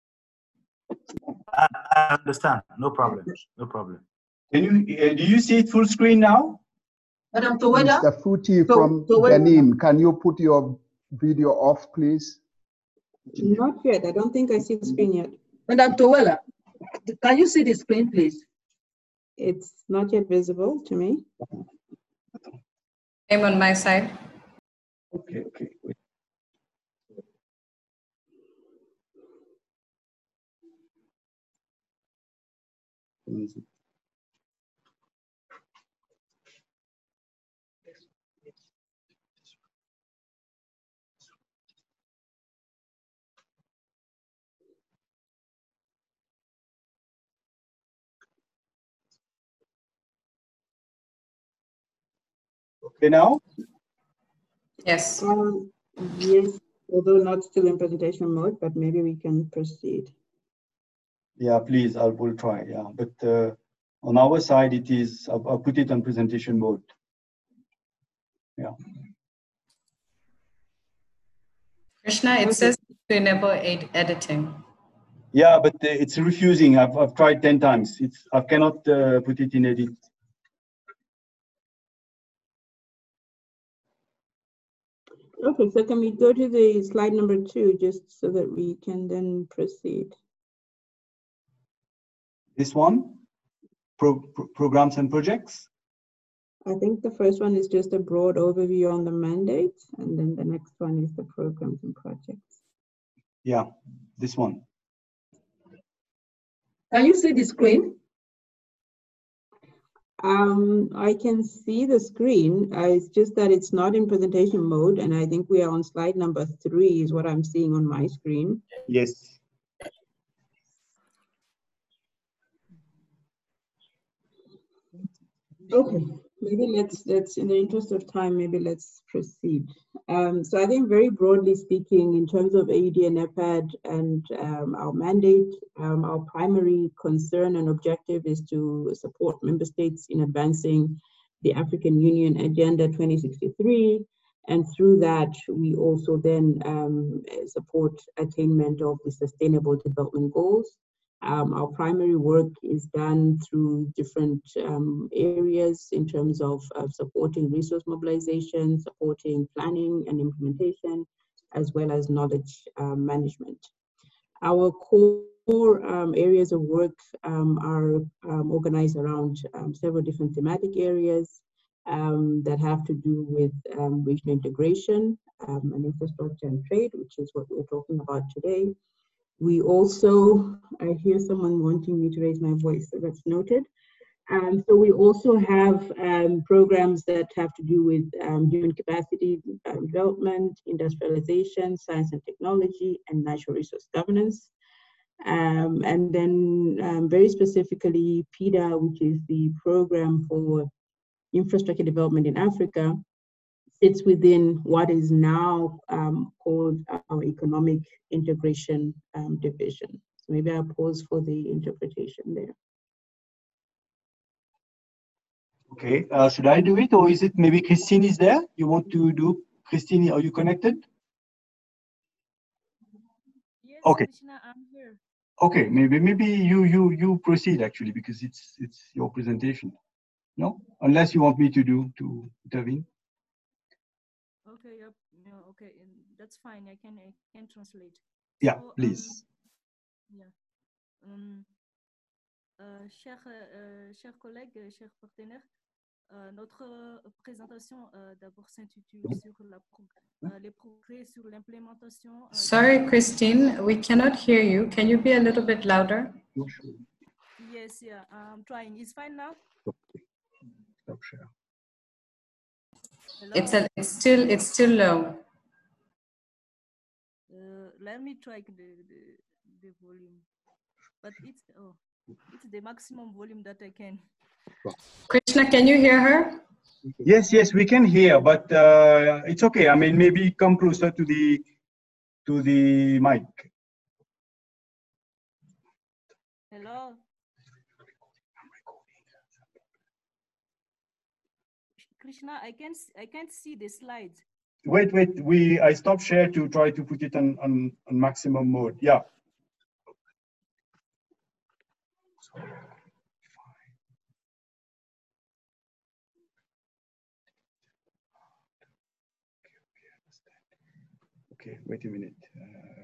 I, I understand. No problem. No problem. Can you uh, do you see it full screen now? Madam Toweda? Mister Futi To- from Toweda. Benin, can you put your video off, please? Not yet. I don't think I see the screen yet. Madam Towela, can you see the screen, please? It's not yet visible to me. Same on my side. Okay, okay. Wait. Okay, now? Yes. Um, yes, although not still in presentation mode, but maybe we can proceed. Yeah, please, I will try. Yeah, but uh, on our side, it is, I'll, I'll put it on presentation mode. Yeah. Krishna, it says to enable ed- editing. Yeah, but uh, it's refusing. I've, I've tried ten times. It's, I cannot uh, put it in edit. Okay, so can we go to the slide number two just so that we can then proceed? This one, Pro, pro, programs and projects. I think the first one is just a broad overview on the mandate, and then the next one is the programs and projects. Yeah, this one. Can you see the screen? Um, I can see the screen. Uh, it's just that it's not in presentation mode, and I think we are on slide number three is what I'm seeing on my screen. Yes. Okay, maybe let's let's in the interest of time, maybe let's proceed. Um, so I think very broadly speaking, in terms of A U D and NEPAD and um, our mandate, um, our primary concern and objective is to support member states in advancing the African Union Agenda twenty sixty-three. And through that, we also then um, support attainment of the Sustainable Development Goals. Um, our primary work is done through different um, areas in terms of, of supporting resource mobilization, supporting planning and implementation, as well as knowledge um, management. Our core um, areas of work um, are um, organized around um, several different thematic areas um, that have to do with um, regional integration um, and infrastructure and trade, which is what we're talking about today. We also, I hear someone wanting me to raise my voice, so that's noted. Um, so we also have um, programs that have to do with um, human capacity um, development, industrialization, science and technology, and natural resource governance. Um, and then um, very specifically, PIDA, which is the program for infrastructure development in Africa, sits within what is now um, called our Economic Integration um, Division. So maybe I'll pause for the interpretation there. Okay, uh, should I do it, or is it maybe Christine is there? You want to do, Christine, are you connected? Yes, okay. Krishna, I'm here. Okay, maybe maybe you you you proceed actually, because it's it's your presentation. No, unless you want me to do to intervene. Okay, yep, no, okay, that's fine. I can I can translate. Yeah, so, please. Um, yeah. Um, euh, chers euh, chers collègues, chers partenaires, euh, notre présentation euh, d'abord s'intitule sur la pro euh, les progrès sur l'implémentation. Euh, Sorry, Christine, we cannot hear you. Can you be a little bit louder? Yes, yeah, I'm trying. It's fine now. Stop share. Hello? It's a, it's still it's still low. Uh, let me try the, the the volume, but it's oh, it's the maximum volume that I can. Krishna, can you hear her? Yes, yes, we can hear, but uh, it's okay. I mean, maybe come closer to the to the mic. Hello. Krishna, I can't I can't see the slides. Wait, wait. We I stopped share to try to put it on on, on maximum mode. Yeah. Okay, wait a minute. Uh,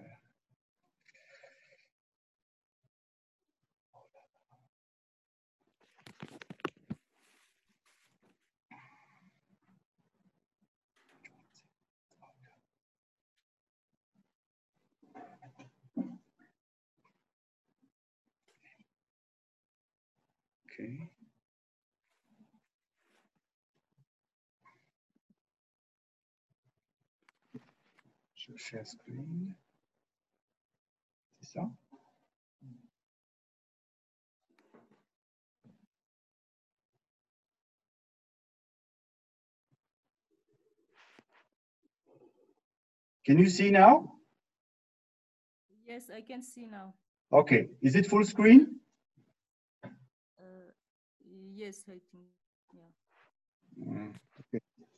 Okay. Je share screen. C'est ça? Can you see now? Yes, I can see now. Okay. Is it full screen? Uh, yes, I think. Yeah. Mm, okay.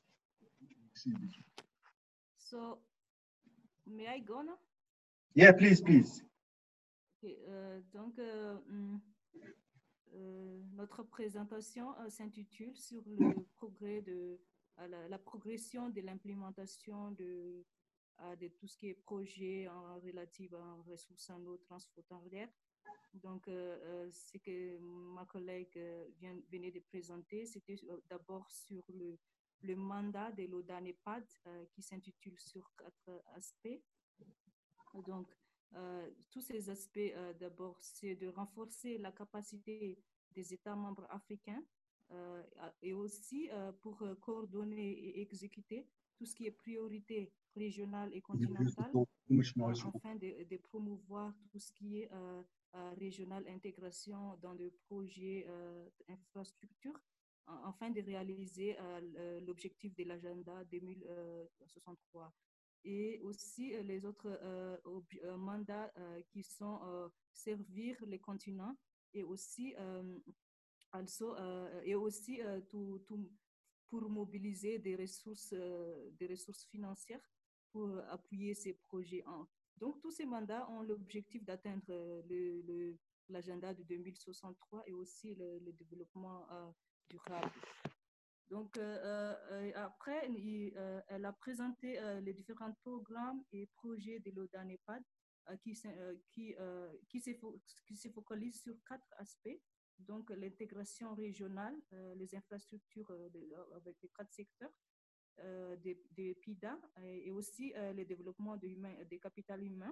So, may I go now? Yeah, please, please. Okay, euh, donc, euh, euh, notre présentation euh, s'intitule sur le progrès de euh, la, la progression de l'implémentation de, euh, de tout ce qui est projet en relatif aux ressources en eau transfrontalières. Donc, euh, euh, ce que ma collègue euh, vient, venait de présenter, c'était d'abord sur le, le mandat de l'O D A NEPAD euh, qui s'intitule sur quatre aspects. Donc, euh, tous ces aspects, euh, d'abord, c'est de renforcer la capacité des États membres africains euh, et aussi euh, pour euh, coordonner et exécuter tout ce qui est priorité régionale et continentale euh, afin de, de promouvoir tout ce qui est euh, euh, régional intégration dans des projets euh, d'infrastructure afin de réaliser euh, l'objectif de l'agenda deux mille soixante-trois. Et aussi euh, les autres euh, euh, mandats euh, qui sont euh, servir les continents et aussi, euh, also, euh, et aussi euh, tout, tout, pour mobiliser des ressources, euh, des ressources financières pour appuyer ces projets. Donc, tous ces mandats ont l'objectif d'atteindre le, le, l'agenda de deux mille soixante-trois et aussi le, le développement euh, durable. Donc, euh, euh, après, il, euh, elle a présenté euh, les différents programmes et projets de l'O D A N E P A D euh, qui, euh, qui, euh, qui, se qui se focalisent sur quatre aspects. Donc, l'intégration régionale, euh, les infrastructures euh, de, avec les quatre secteurs euh, des, des P I D A et, et aussi euh, le développement de humain, des capital humains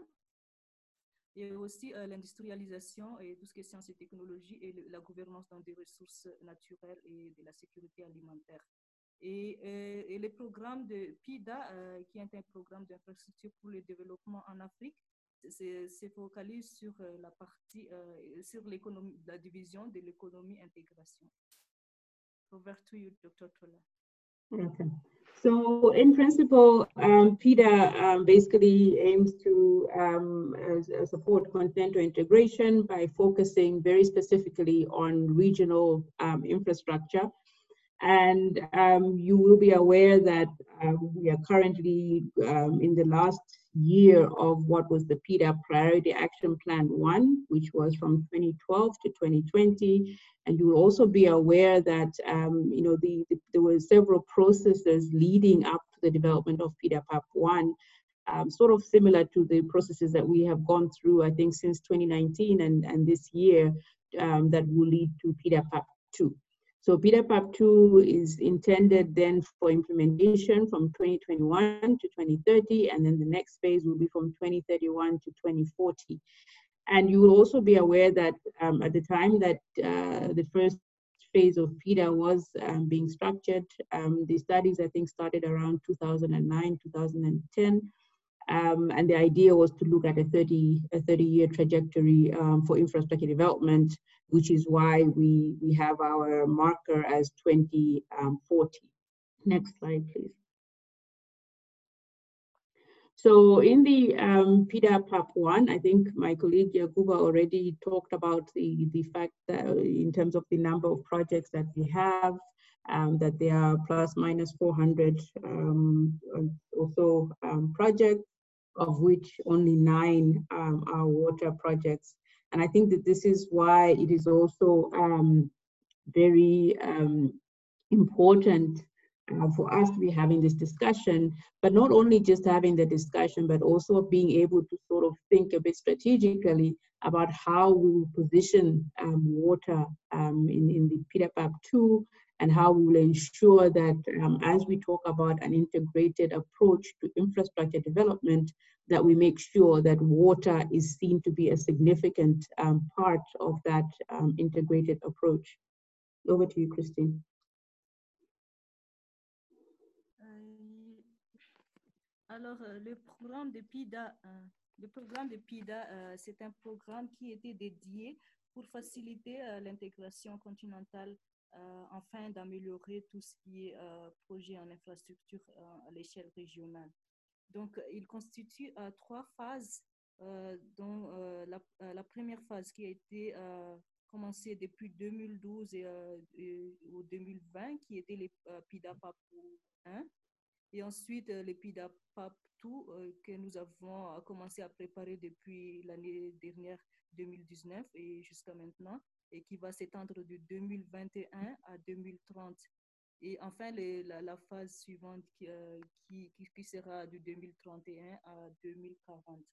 et aussi euh, l'industrialisation et tout ce qui est sciences et technologies et le, la gouvernance dans des ressources naturelles et de la sécurité alimentaire. Et, euh, et le programme de P I D A, euh, qui est un programme d'infrastructure pour le développement en Afrique, se focalise sur euh, la partie, euh, sur l'économie, la division de l'économie intégration. Over to you, Doctor Tola. Okay. So in principle, um, P I D A um, basically aims to um, uh, support continental integration by focusing very specifically on regional um, infrastructure. And um, you will be aware that um, we are currently um, in the last year of what was the P I D A Priority Action Plan one, which was from twenty twelve to twenty twenty. And you will also be aware that um, you know the, the, there were several processes leading up to the development of P I D A P A P one, um, sort of similar to the processes that we have gone through, I think, since twenty nineteen and, and this year um, that will lead to P I D A P A P two. So P I D A P A P two is intended then for implementation from twenty twenty-one to twenty thirty, and then the next phase will be from twenty thirty-one to twenty forty. And you will also be aware that um, at the time that uh, the first phase of P I D A was um, being structured, um, the studies I think started around two thousand nine, two thousand ten. Um, and the idea was to look at a thirty, a thirty year trajectory um, for infrastructure development, which is why we, we have our marker as twenty forty. Next slide, please. So in the um, P I D A P A P one, I think my colleague Yakuba already talked about the, the fact that in terms of the number of projects that we have, um, that there are plus minus four hundred um, or so um, projects, of which only nine um, are water projects. And I think that this is why it is also um, very um, important uh, for us to be having this discussion, but not only just having the discussion, but also being able to sort of think a bit strategically about how we will position um, water um, in, in the P I D A P A P two, and how we will ensure that um, as we talk about an integrated approach to infrastructure development, that we make sure that water is seen to be a significant um, part of that um, integrated approach. Over to you, Christine. Euh, alors, euh, le programme de P I D A, euh, le programme de P I D A, euh, c'est un programme qui était dédié pour faciliter euh, l'intégration continentale euh, afin d'améliorer tout ce qui est euh, projet en infrastructure euh, à l'échelle régionale. Donc, il constitue euh, trois phases, euh, dont euh, la, euh, la première phase qui a été euh, commencée depuis deux mille douze et, euh, et, ou deux mille vingt, qui était les euh, P I D A P A P un, et ensuite euh, les P I D A P A P deux euh, que nous avons commencé à préparer depuis l'année dernière, deux mille dix-neuf, et jusqu'à maintenant, et qui va s'étendre de deux mille vingt et un à deux mille trente. Et enfin, les, la, la phase suivante qui, euh, qui, qui sera de deux mille trente et un à deux mille quarante.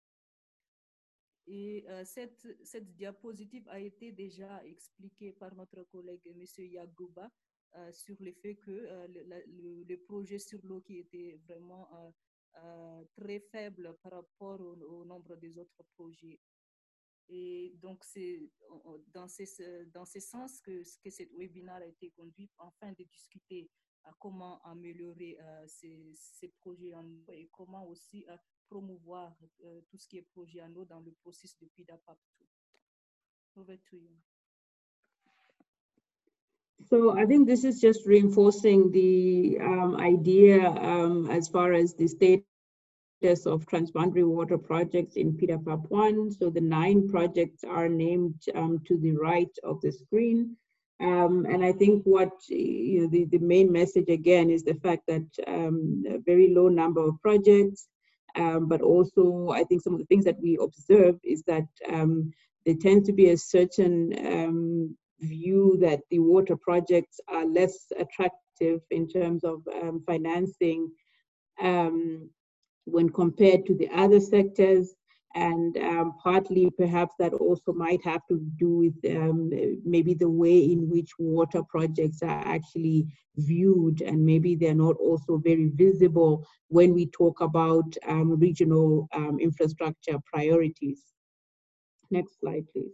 Et euh, cette, cette diapositive a été déjà expliquée par notre collègue M. Yakuba euh, sur le fait que euh, le, le, le projet sur l'eau qui était vraiment euh, euh, très faible par rapport au, au nombre des autres projets. Et donc, c'est dans ce, dans ce sens que, que cette webinaire a été conduit afin de discuter à comment améliorer euh, ces, ces projets en eau et comment aussi euh, promouvoir euh, tout ce qui est projet en eau dans le processus de P I D A P A P deux. Over to you. So I think this is just reinforcing the um, idea um, as far as the status of transboundary water projects in P D A P A P one. So the nine projects are named um, to the right of the screen. Um, and I think what, you know, the, the main message again is the fact that um, a very low number of projects, um, but also I think some of the things that we observe is that um, there tends to be a certain um, view that the water projects are less attractive in terms of um, financing um, when compared to the other sectors. And um, partly perhaps that also might have to do with um, maybe the way in which water projects are actually viewed, and maybe they're not also very visible when we talk about um, regional um, infrastructure priorities. Next slide, please.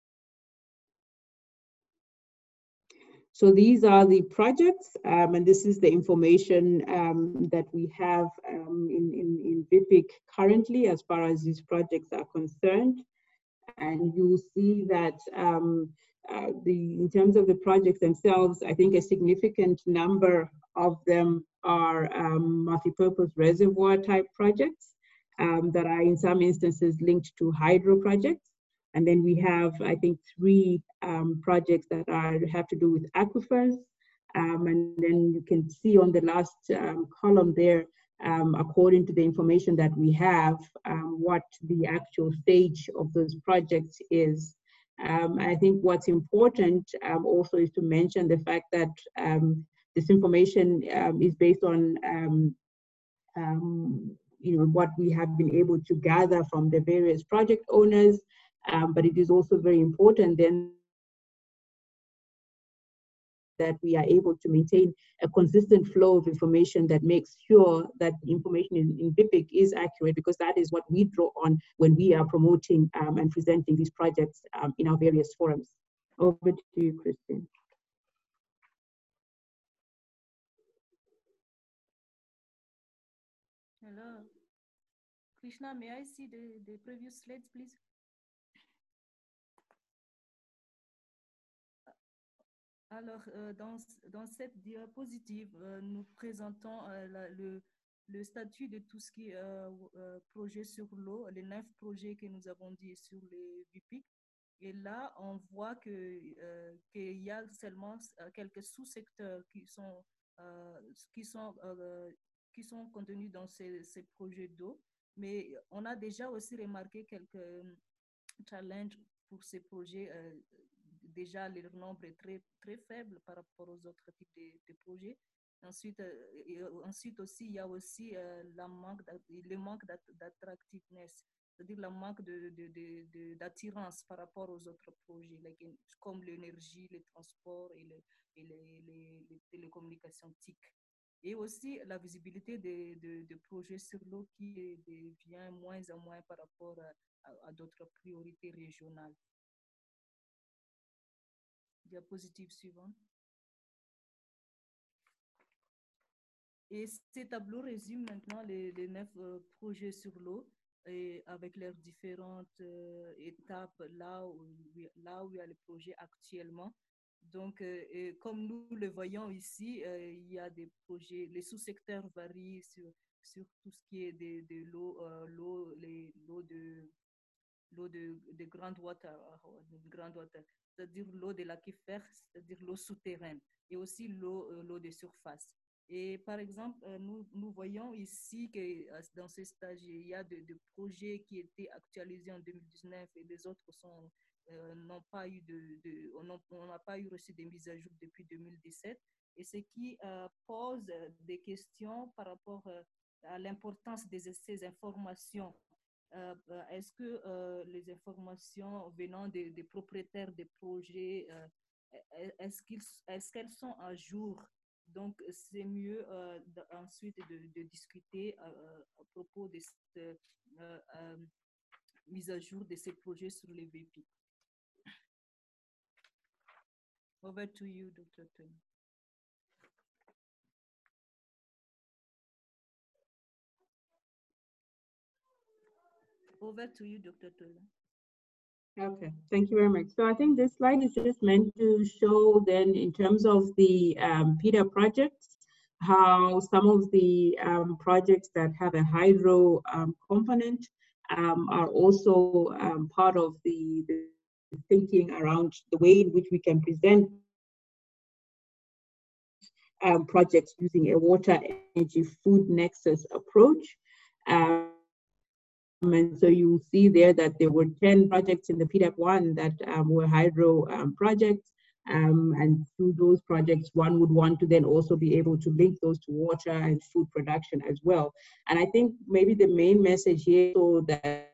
So these are the projects, um, and this is the information um, that we have um, in, in, in V I P I C currently as far as these projects are concerned. And you see that um, uh, the, in terms of the projects themselves, I think a significant number of them are um, multipurpose reservoir type projects um, that are in some instances linked to hydro projects. And then we have, I think, three um, projects that are have to do with aquifers. Um, and then you can see on the last um, column there, um, according to the information that we have, um, what the actual stage of those projects is. Um, I think what's important um, also is to mention the fact that um, this information um, is based on um, um, you know, what we have been able to gather from the various project owners. Um, but it is also very important then that we are able to maintain a consistent flow of information that makes sure that the information in, in V I P I C is accurate, because that is what we draw on when we are promoting um, and presenting these projects um, in our various forums. Over to you, Christine. Hello. Krishna, may I see the, the previous slides, please? Alors, euh, dans, dans cette diapositive, euh, nous présentons euh, la, le, le statut de tout ce qui est euh, euh, projet sur l'eau, les neuf projets que nous avons dit sur les V I P I C. Et là, on voit que, euh, qu'il y a seulement quelques sous-secteurs qui sont, euh, qui, sont, euh, qui sont contenus dans ces, ces projets d'eau. Mais on a déjà aussi remarqué quelques challenges pour ces projets. Euh, déjà, le nombre est très, très faible par rapport aux autres types de, de projets. Ensuite, euh, ensuite aussi, il y a aussi euh, la manque le manque d'attractiveness, c'est-à-dire le manque de, de, de, de, d'attirance par rapport aux autres projets, like, comme l'énergie, les transports et, le, et les, les, les télécommunications T I C. Et aussi la visibilité des de, de projets sur l'eau qui devient moins en moins par rapport à, à, à d'autres priorités régionales. Diapositive suivante. Et ces tableaux résument maintenant les, les neuf euh, projets sur l'eau, et avec leurs différentes euh, étapes là où, là où il y a les projets actuellement. Donc, euh, et comme nous le voyons ici, euh, il y a des projets, les sous-secteurs varient sur, sur tout ce qui est de, de l'eau, euh, l'eau, les, l'eau de, l'eau de, de groundwater, groundwater, c'est-à-dire l'eau de l'aquifère, c'est-à-dire l'eau souterraine, et aussi l'eau, euh, l'eau de surface. Et par exemple, nous, nous voyons ici que dans ce stage, il y a des de projets qui étaient actualisés en deux mille dix-neuf et les autres sont, euh, n'ont pas eu de, de on n'a pas eu reçu des mises à jour depuis deux mille dix-sept. Et ce qui euh, pose des questions par rapport euh, à l'importance de ces informations. Euh, est-ce que euh, les informations venant des, des propriétaires des projets, euh, est-ce qu'ils, est-ce qu'elles sont à jour? Donc, c'est mieux euh, ensuite de, de discuter euh, à propos de cette euh, euh, mise à jour de ces projets sur les V I P I C. Over to you, Doctor Tony. Over to you, Doctor Tony. Okay, thank you very much. So I think this slide is just meant to show then in terms of the um, PIDA projects, how some of the um, projects that have a hydro um, component um, are also um, part of the, the thinking around the way in which we can present um, projects using a water, energy, food nexus approach. Um, And so you see there that there were ten projects in the P D A P one that um, were hydro um, projects. Um, and through those projects, one would want to then also be able to link those to water and food production as well. And I think maybe the main message here so that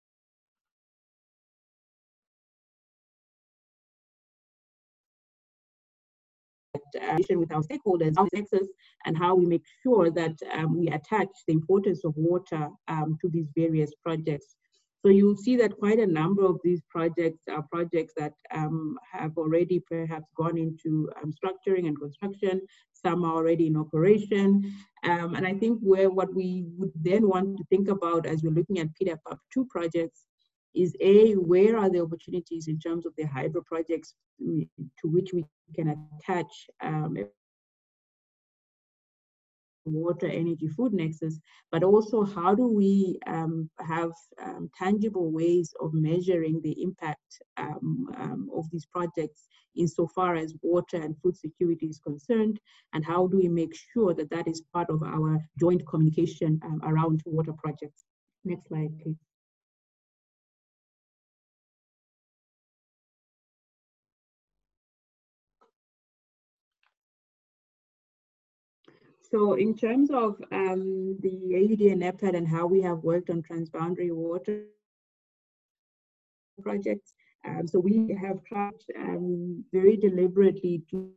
with our stakeholders, our nexus, and how we make sure that um, we attach the importance of water um, to these various projects. So you'll see that quite a number of these projects are projects that um, have already perhaps gone into um, structuring and construction. Some are already in operation. Um, and I think where what we would then want to think about as we're looking at P D A P two projects is A, where are the opportunities in terms of the hydro projects to which we can attach um, water, energy, food nexus, but also how do we um, have um, tangible ways of measuring the impact um, um, of these projects insofar as water and food security is concerned, and how do we make sure that that is part of our joint communication um, around water projects. Next slide, please. So in terms of um, the A U D and NEPAD and how we have worked on transboundary water projects, um, so we have tried um, very deliberately to,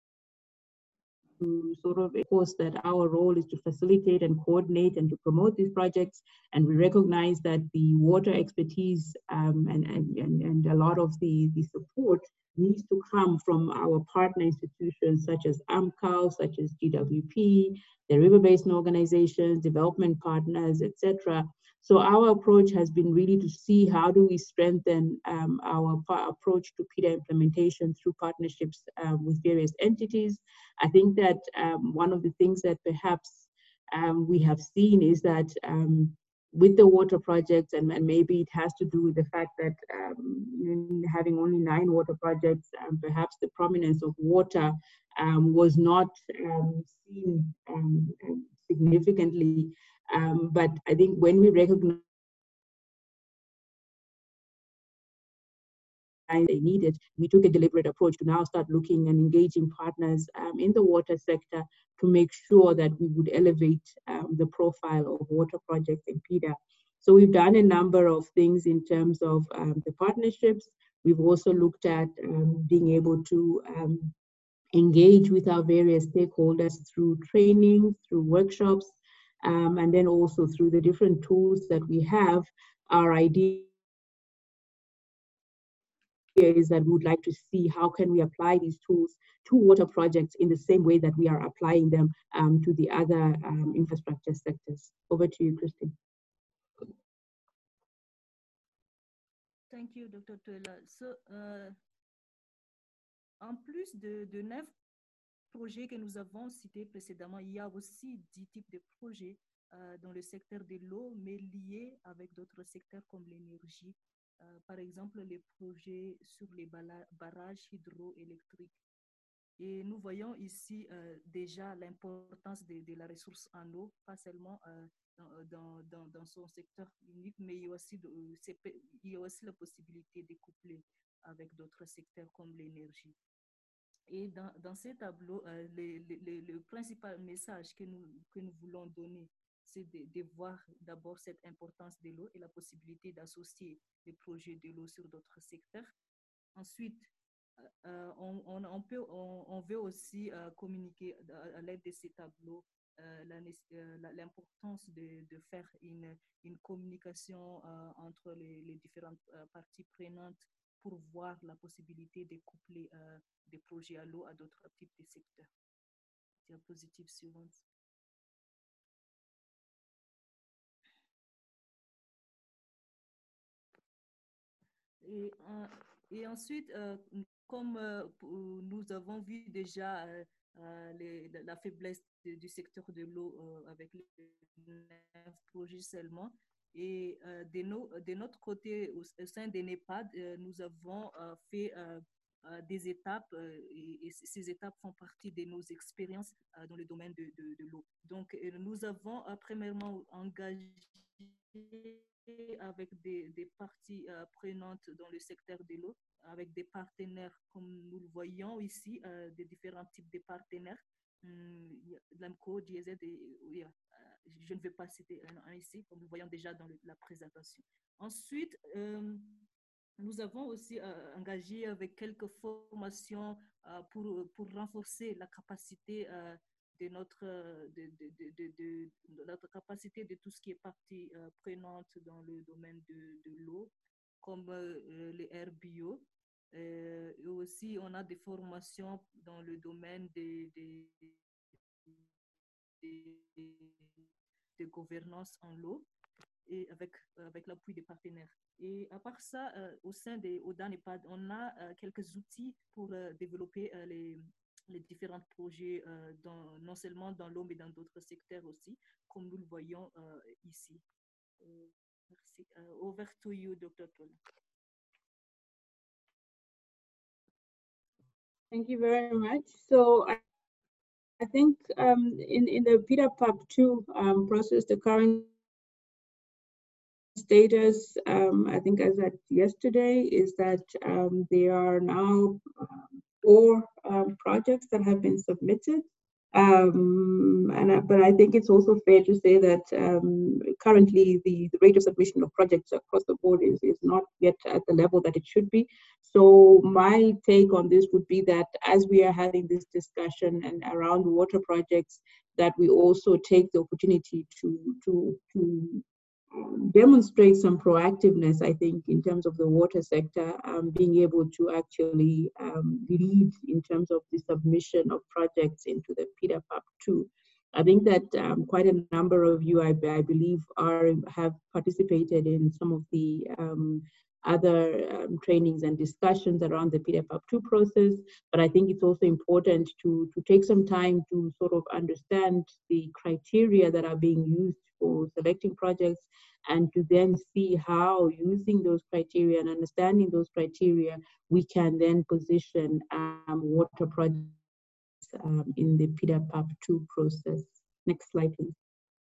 to sort of enforce that our role is to facilitate and coordinate and to promote these projects. And we recognize that the water expertise um, and, and, and, and a lot of the, the support needs to come from our partner institutions such as AMCAL, such as G W P, the River Basin organizations, development partners, et cetera. So our approach has been really to see how do we strengthen um, our approach to P D A implementation through partnerships um, with various entities. I think that um, one of the things that perhaps um, we have seen is that um, with the water projects, and, and maybe it has to do with the fact that um, having only nine water projects, um, perhaps the prominence of water um, was not um, seen um, significantly. Um, but I think when we recognize they needed, we took a deliberate approach to now start looking and engaging partners um, in the water sector to make sure that we would elevate um, the profile of water projects in P D A. So we've done a number of things in terms of um, the partnerships. We've also looked at um, being able to um, engage with our various stakeholders through training, through workshops, um, and then also through the different tools that we have. Our idea is that we would like to see how can we apply these tools to water projects in the same way that we are applying them um, to the other um, infrastructure sectors. Over to you, Christine. Thank you, Doctor Tuela. So, euh, en plus de, de neuf projets que nous avons cités précédemment, il y a aussi dix types de projets euh, dans le secteur de l'eau, mais liés avec d'autres secteurs comme l'énergie. Euh, par exemple, les projets sur les barrages hydroélectriques. Et nous voyons ici euh, déjà l'importance de, de la ressource en eau, pas seulement euh, dans, dans, dans son secteur unique, mais il y a aussi, de, il y a aussi la possibilité de coupler avec d'autres secteurs comme l'énergie. Et dans, dans ces tableaux, euh, le, le, le principal message que nous, que nous voulons donner, c'est de, de voir d'abord cette importance de l'eau et la possibilité d'associer les projets de l'eau sur d'autres secteurs. Ensuite, euh, on, on, on, peut, on, on veut aussi euh, communiquer à, à l'aide de ces tableaux euh, l'importance de, de faire une, une communication euh, entre les, les différentes euh, parties prenantes pour voir la possibilité de coupler euh, des projets à l'eau à d'autres types de secteurs. Diapositive suivante. Et, euh, et ensuite, euh, comme euh, nous avons vu déjà euh, euh, les, la faiblesse de, du secteur de l'eau euh, avec les neuf projets seulement, et euh, de, nos, de notre côté, au, au sein des NEPAD, euh, nous avons euh, fait euh, euh, des étapes euh, et, et ces étapes font partie de nos expériences euh, dans le domaine de, de, de l'eau. Donc, euh, nous avons euh, premièrement engagé avec des, des parties euh, prenantes dans le secteur de l'eau, avec des partenaires, comme nous le voyons ici, euh, des différents types de partenaires. Hum, L'AMCO, D I E Z, et, oui, euh, je ne vais pas citer un, un ici, comme nous voyons déjà dans le, la présentation. Ensuite, euh, nous avons aussi euh, engagé avec quelques formations euh, pour, pour renforcer la capacité euh, de notre, de, de, de, de, de notre capacité de tout ce qui est partie euh, prenante dans le domaine de, de l'eau, comme euh, les aires bio. Euh, et aussi, on a des formations dans le domaine des, des, des, des gouvernances en l'eau et avec, avec l'appui des partenaires. Et à part ça, euh, au sein des ODA NEPAD, on a euh, quelques outils pour euh, développer euh, les, les différents projets, euh, dans, non seulement dans l'eau, mais dans d'autres secteurs aussi, comme nous le voyons euh, ici. Euh, merci. Uh, over to you, Doctor Tola. Thank you very much. So I, I think um, in, in the PIDA P A P two um, process, the current status, um, I think as at yesterday, is that um, there are now um, four um, projects that have been submitted. Um, and uh, but I think it's also fair to say that um, currently the, the rate of submission of projects across the board is, is not yet at the level that it should be. So my take on this would be that as we are having this discussion and around water projects, that we also take the opportunity to to to Um, demonstrate some proactiveness, I think, in terms of the water sector, um, being able to actually um, lead in terms of the submission of projects into the PIDA P A P two. I think that um, quite a number of you, I, I believe, are have participated in some of the um, other um, trainings and discussions around the PIDA P A P two process. But I think it's also important to, to take some time to sort of understand the criteria that are being used for selecting projects, and to then see how, using those criteria and understanding those criteria, we can then position um, water projects um, in the PIDA P A P two process. Next slide, please.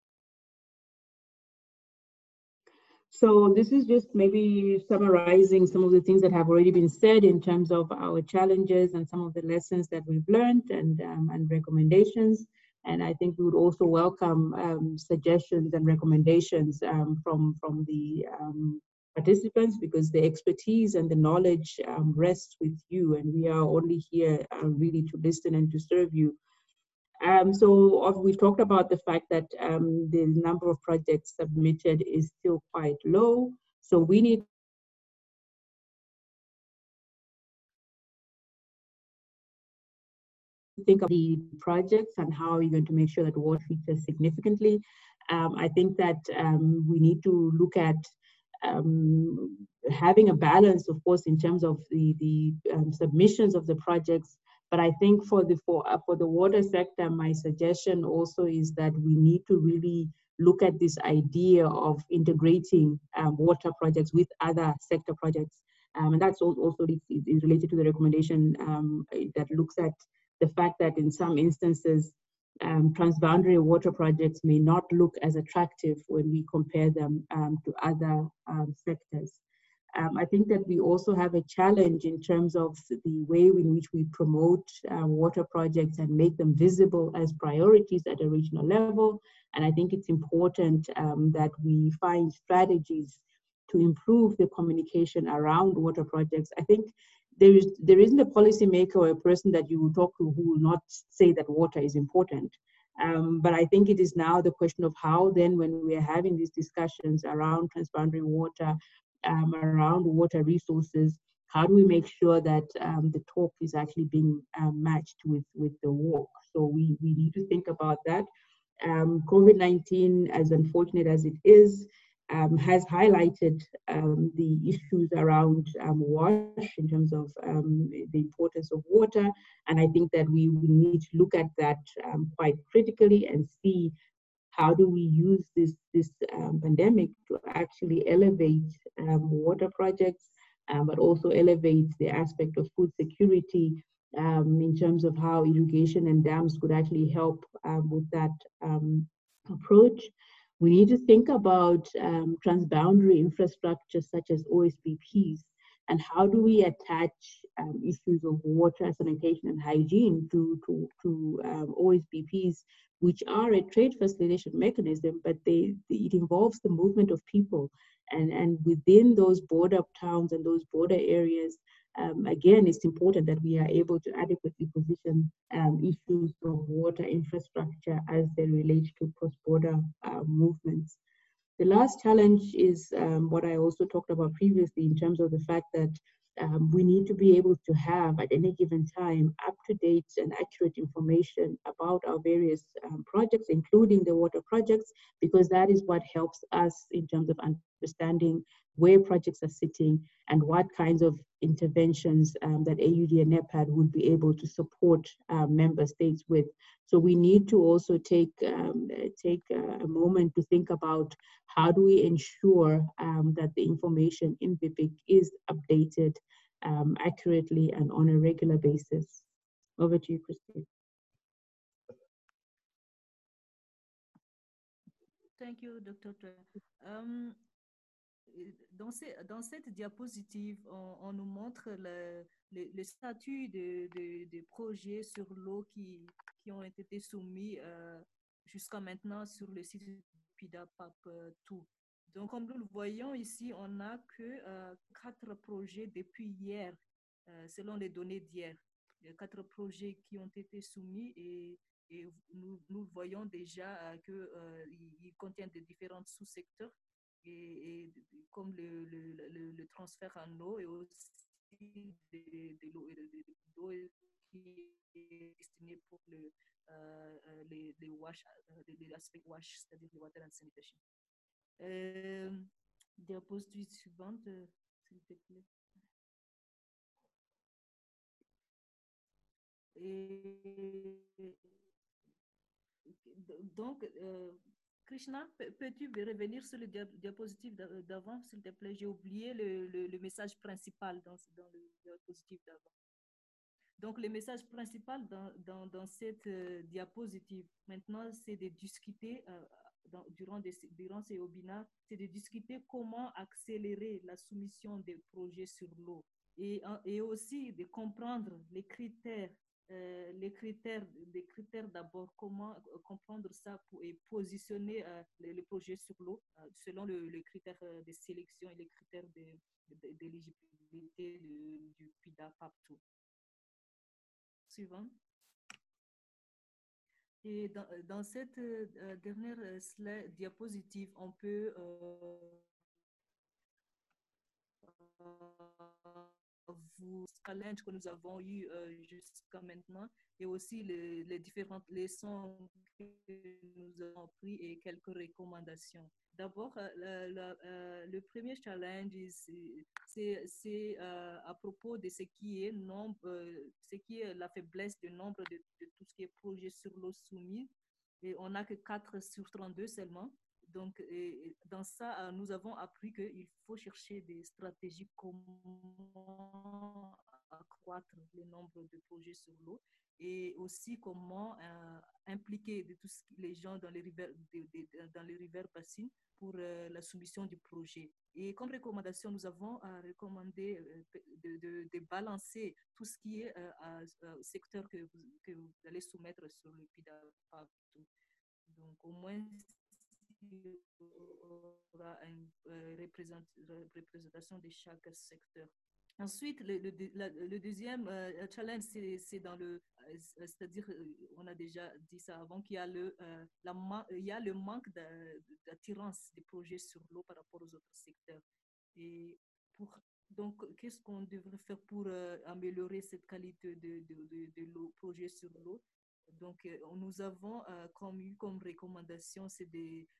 So this is just maybe summarizing some of the things that have already been said in terms of our challenges and some of the lessons that we've learned, and, um, and recommendations. And I think we would also welcome um, suggestions and recommendations um, from, from the um, participants, because the expertise and the knowledge um, rests with you, and we are only here uh, really to listen and to serve you. Um, so we've talked about the fact that um, the number of projects submitted is still quite low. So we need to think of the projects and how you're going to make sure that water features significantly. Um, I think that um, we need to look at um, having a balance, of course, in terms of the, the um, submissions of the projects. But I think for the for uh, for the water sector, my suggestion also is that we need to really look at this idea of integrating um, water projects with other sector projects, um, and that's also is related to the recommendation um, that looks at the fact that in some instances, um, transboundary water projects may not look as attractive when we compare them um, to other um, sectors. Um, I think that we also have a challenge in terms of the way in which we promote uh, water projects and make them visible as priorities at a regional level. And I think it's important um, that we find strategies to improve the communication around water projects. I think there is there isn't a policymaker or a person that you will talk to who will not say that water is important. Um, but I think it is now the question of how then, when we are having these discussions around transboundary water, um, around water resources, how do we make sure that um, the talk is actually being um, matched with, with the walk? So we, we need to think about that. Um, COVID nineteen, as unfortunate as it is, um, has highlighted um, the issues around um, wash in terms of um, the importance of water. And I think that we, we need to look at that um, quite critically and see how do we use this, this um, pandemic to actually elevate um, water projects, um, but also elevate the aspect of food security um, in terms of how irrigation and dams could actually help um, with that um, approach. We need to think about um, transboundary infrastructure such as O S B Ps, and how do we attach um, issues of water, sanitation, and hygiene to, to, to um, O S B Ps, which are a trade facilitation mechanism, but they, it involves the movement of people. And, and within those border towns and those border areas, um, again, it's important that we are able to adequately position um, issues of water infrastructure as they relate to cross-border uh, movements. The last challenge is um, what I also talked about previously in terms of the fact that um, we need to be able to have at any given time up-to-date and accurate information about our various um, projects, including the water projects, because that is what helps us in terms of understanding where projects are sitting and what kinds of interventions um, that A U D and NEPAD would be able to support uh, member states with. So we need to also take, um, take a moment to think about how do we ensure um, that the information in B I P I C is updated um, accurately and on a regular basis. Over to you, Christine. Thank you, Doctor Um, dans, ces, dans cette diapositive, on, on nous montre le, le, le statut de, de, de projets sur l'eau qui, qui ont été soumis euh, jusqu'à maintenant sur le site PIDAPAP deux. Donc, comme nous le voyons ici, on n'a que euh, quatre projets depuis hier, euh, selon les données d'hier. Il y a quatre projets qui ont été soumis et, et nous, nous voyons déjà euh, qu'ils euh, contiennent de différents sous-secteurs. Et, et comme le, le, le, le transfert en eau et aussi de, de l'eau qui est destinée pour le, euh, les, les wash, l'aspect wash, c'est-à-dire le water and sanitation. Euh, diapositive suivante, s'il te plaît. Et donc, euh, Krishna, peux-tu revenir sur le diapositive d'avant, s'il te plaît? J'ai oublié le, le, le message principal dans, dans le diapositive d'avant. Donc, le message principal dans, dans, dans cette euh, diapositive, maintenant, c'est de discuter, euh, dans, durant, des, durant ces webinaires, c'est de discuter comment accélérer la soumission des projets sur l'eau et, et aussi de comprendre les critères Euh, les critères, les critères d'abord, comment euh, comprendre ça pour, et positionner euh, le, le projet sur l'eau euh, selon le, le critère euh, de sélection et les critères d'éligibilité du PIDAPAP deux. Suivant. Et dans, dans cette euh, dernière slide, diapositive, on peut euh, vous challenges que nous avons eu euh, jusqu'à maintenant et aussi les, les différentes leçons que nous avons apprises et quelques recommandations. D'abord, euh, le, le, euh, le premier challenge, c'est euh, à propos de ce qui est, nombre, euh, ce qui est la faiblesse du nombre de, de tout ce qui est projet sur l'eau soumis. Et on n'a que quatre sur trente-deux seulement. Donc, et dans ça, nous avons appris qu'il faut chercher des stratégies comment accroître le nombre de projets sur l'eau et aussi comment euh, impliquer de tous les gens dans les rivières, de, de, dans les rivières bassines pour euh, la soumission du projet. Et comme recommandation, nous avons euh, recommandé euh, de, de, de balancer tout ce qui est euh, à, à, secteur que vous, que vous allez soumettre sur le PIDAPAP. Donc, au moins, il y aura une euh, représentation de chaque secteur. Ensuite, le, le, le deuxième euh, challenge, c'est dans le, euh, c'est-à-dire, on a déjà dit ça avant, qu'il y a le, euh, la, il y a le manque d'attirance des projets sur l'eau par rapport aux autres secteurs. Et pour, donc, qu'est-ce qu'on devrait faire pour euh, améliorer cette qualité de, de, de, de l'eau, projet sur l'eau? Donc, euh, nous avons euh, comme, eu comme recommandation, c'est de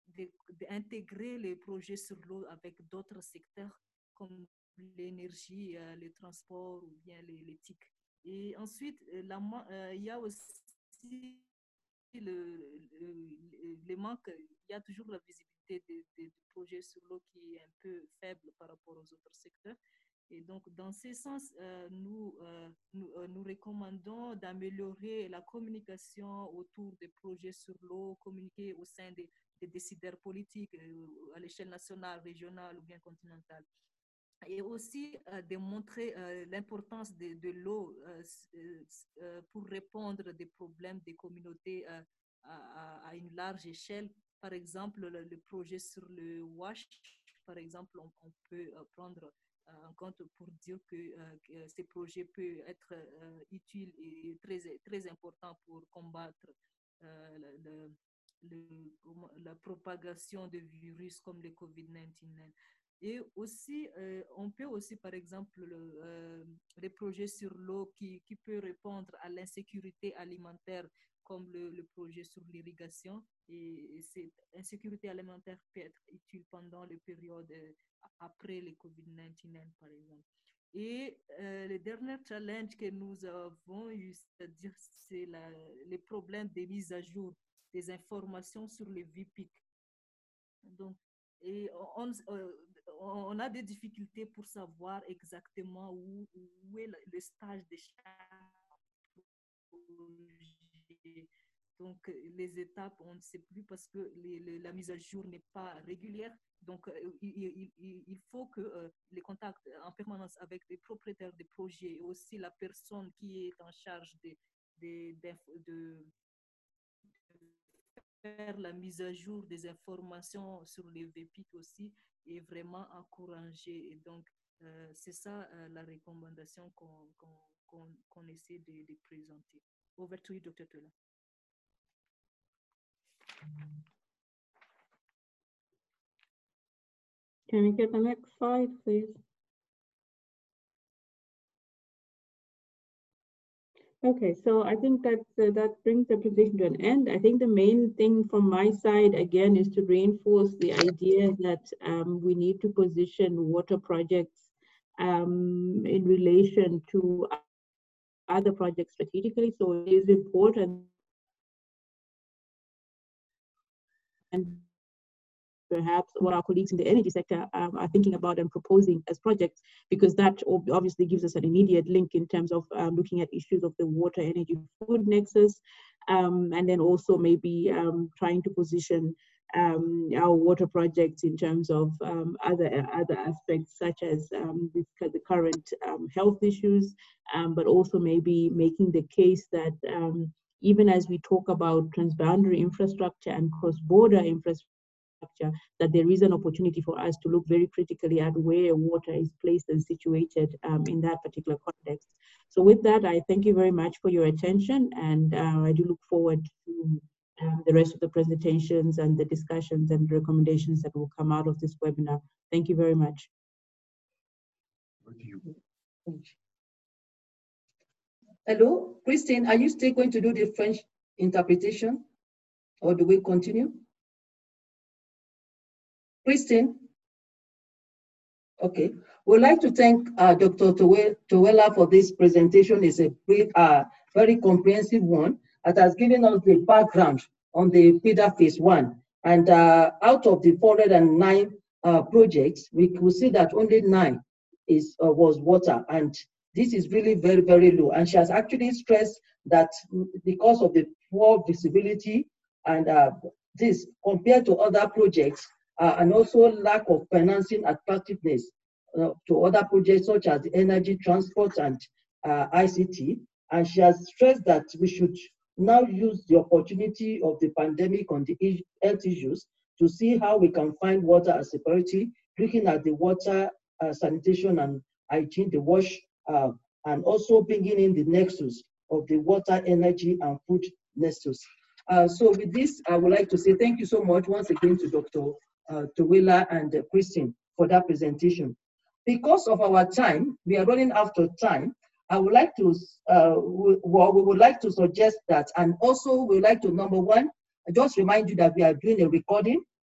d'intégrer les projets sur l'eau avec d'autres secteurs comme l'énergie, euh, les transports ou bien les, les T I C. Et ensuite, la, euh, il y a aussi le, le, les manques, il y a toujours la visibilité des, des projets sur l'eau qui est un peu faible par rapport aux autres secteurs. Et donc, dans ce sens, euh, nous, euh, nous, euh, nous recommandons d'améliorer la communication autour des projets sur l'eau, communiquer au sein des, des décideurs politiques euh, à l'échelle nationale, régionale ou bien continentale. Et aussi euh, de montrer euh, l'importance de, de l'eau euh, euh, pour répondre des problèmes des communautés euh, à, à une large échelle. Par exemple, le, le projet sur le WASH, par exemple, on, on peut euh, prendre en compte pour dire que, euh, que ces projets peuvent être euh, utiles et très, très importants pour combattre euh, le, le, la propagation de virus comme le COVID dix-neuf. Et aussi, euh, on peut aussi, par exemple, le, euh, les projets sur l'eau qui, qui peuvent répondre à l'insécurité alimentaire, comme le, le projet sur l'irrigation. Et, et cette insécurité alimentaire peut être utile pendant les périodes euh, après le COVID dix-neuf, par exemple. Et euh, le dernier challenge que nous avons eu, c'est-à-dire c'est la, les problèmes de mise à jour des informations sur les V P I C. Donc, et on, euh, on a des difficultés pour savoir exactement où, où est le stage de chaque projet. Donc, les étapes, on ne sait plus parce que les, les, la mise à jour n'est pas régulière. Donc, euh, il, il, il faut que euh, les contacts en permanence avec les propriétaires des projets et aussi la personne qui est en charge de, de, de, de faire la mise à jour des informations sur les V P I C aussi est vraiment encouragée. Et donc, euh, c'est ça euh, la recommandation qu'on qu'on, qu'on, qu'on essaie de, de présenter. Over to you, Doctor Tola. Can we get the next slide, please? Okay, so I think that uh, that brings the presentation to an end. I think the main thing from my side, again, is to reinforce the idea that um, we need to position water projects um, in relation to other projects strategically. So it is important and perhaps what our colleagues in the energy sector um, are thinking about and proposing as projects, because that obviously gives us an immediate link in terms of um, looking at issues of the water, energy, food nexus, um, and then also maybe um, trying to position um, our water projects in terms of um, other other aspects such as um, this, the current um, health issues, um, but also maybe making the case that um, even as we talk about transboundary infrastructure and cross-border infrastructure, that there is an opportunity for us to look very critically at where water is placed and situated um, in that particular context. So with that, I thank you very much for your attention, and uh, I do look forward to um, the rest of the presentations and the discussions and recommendations that will come out of this webinar. Thank you very much. Hello, Christine, are you still going to do the French interpretation, or do we continue? Christine? Okay. We'd like to thank uh, Doctor Towela for this presentation. It's a great, uh, very comprehensive one that has given us the background on the PIDA phase one. And uh, out of the four hundred nine uh, projects, we could see that only nine is, uh, was water. And this is really very, very low. And she has actually stressed that because of the poor visibility and uh, this compared to other projects, Uh, and also lack of financing attractiveness uh, to other projects such as energy, transport, and uh, I C T. And she has stressed that we should now use the opportunity of the pandemic on the health issues to see how we can find water as a priority, looking at the water uh, sanitation and hygiene, the wash, uh, and also bringing in the nexus of the water, energy, and food nexus. Uh, so with this, I would like to say thank you so much once again to Doctor Uh, Towela and uh, Christine for that presentation. Because of our time, we are running out of time. I would like to, uh, we, well, we would like to suggest that, and also we would like to, number one, just remind you that we are doing a recording.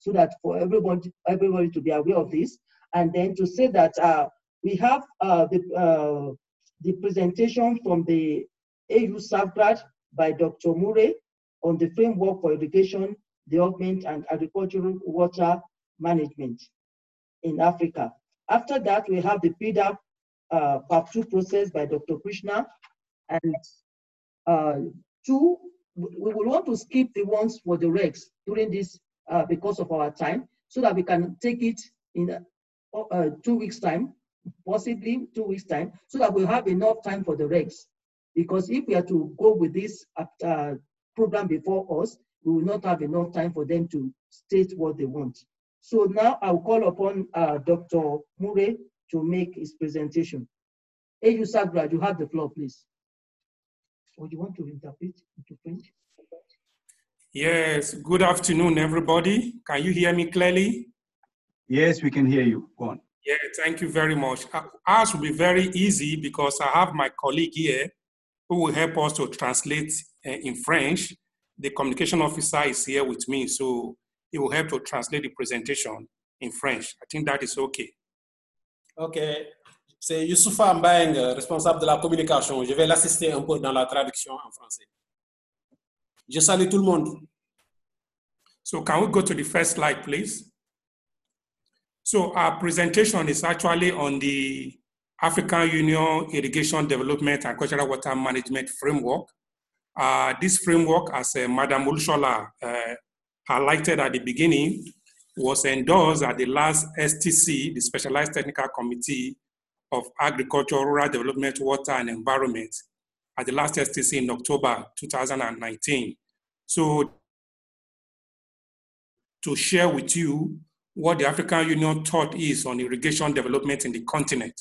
so that for everybody, everybody to be aware of this. And then to say that uh, we have uh, the, uh, the presentation from the A U SAFGRAD by Doctor Murray on the framework for irrigation, development, and agricultural water management in Africa. After that, we have the P D A P uh, part two process by Doctor Krishna. And uh, two, we will want to skip the ones for the regs during this uh, because of our time, so that we can take it in uh, uh, two weeks time, possibly two weeks time, so that we'll have enough time for the regs. Because if we are to go with this uh, program before us, we will not have enough time for them to state what they want. So now I'll call upon uh, Doctor Murray to make his presentation. A U SAFGRAD, you have the floor, please. Or do you want to interpret into French? Yes, good afternoon, everybody. Can you hear me clearly? Yes, we can hear you. Go on. Yeah, thank you very much. Ours will be very easy because I have my colleague here who will help us to translate uh, in French. The communication officer is here with me, so he will help to translate the presentation in French. I think that is okay. Ok. C'est Youssoufa Mbeng, responsable de la communication. Je vais l'assister un peu dans la traduction en français. Je salue tout le monde. So can we go to the first slide, please? So our presentation is actually on the African Union Irrigation Development and Cultural Water Management Framework. Uh, this framework, as uh, Madam Ulshola uh, highlighted at the beginning, was endorsed at the last S T C, the Specialized Technical Committee of Agriculture, Rural Development, Water and Environment, at the last S T C in October two thousand nineteen. So to share with you what the African Union thought is on irrigation development in the continent.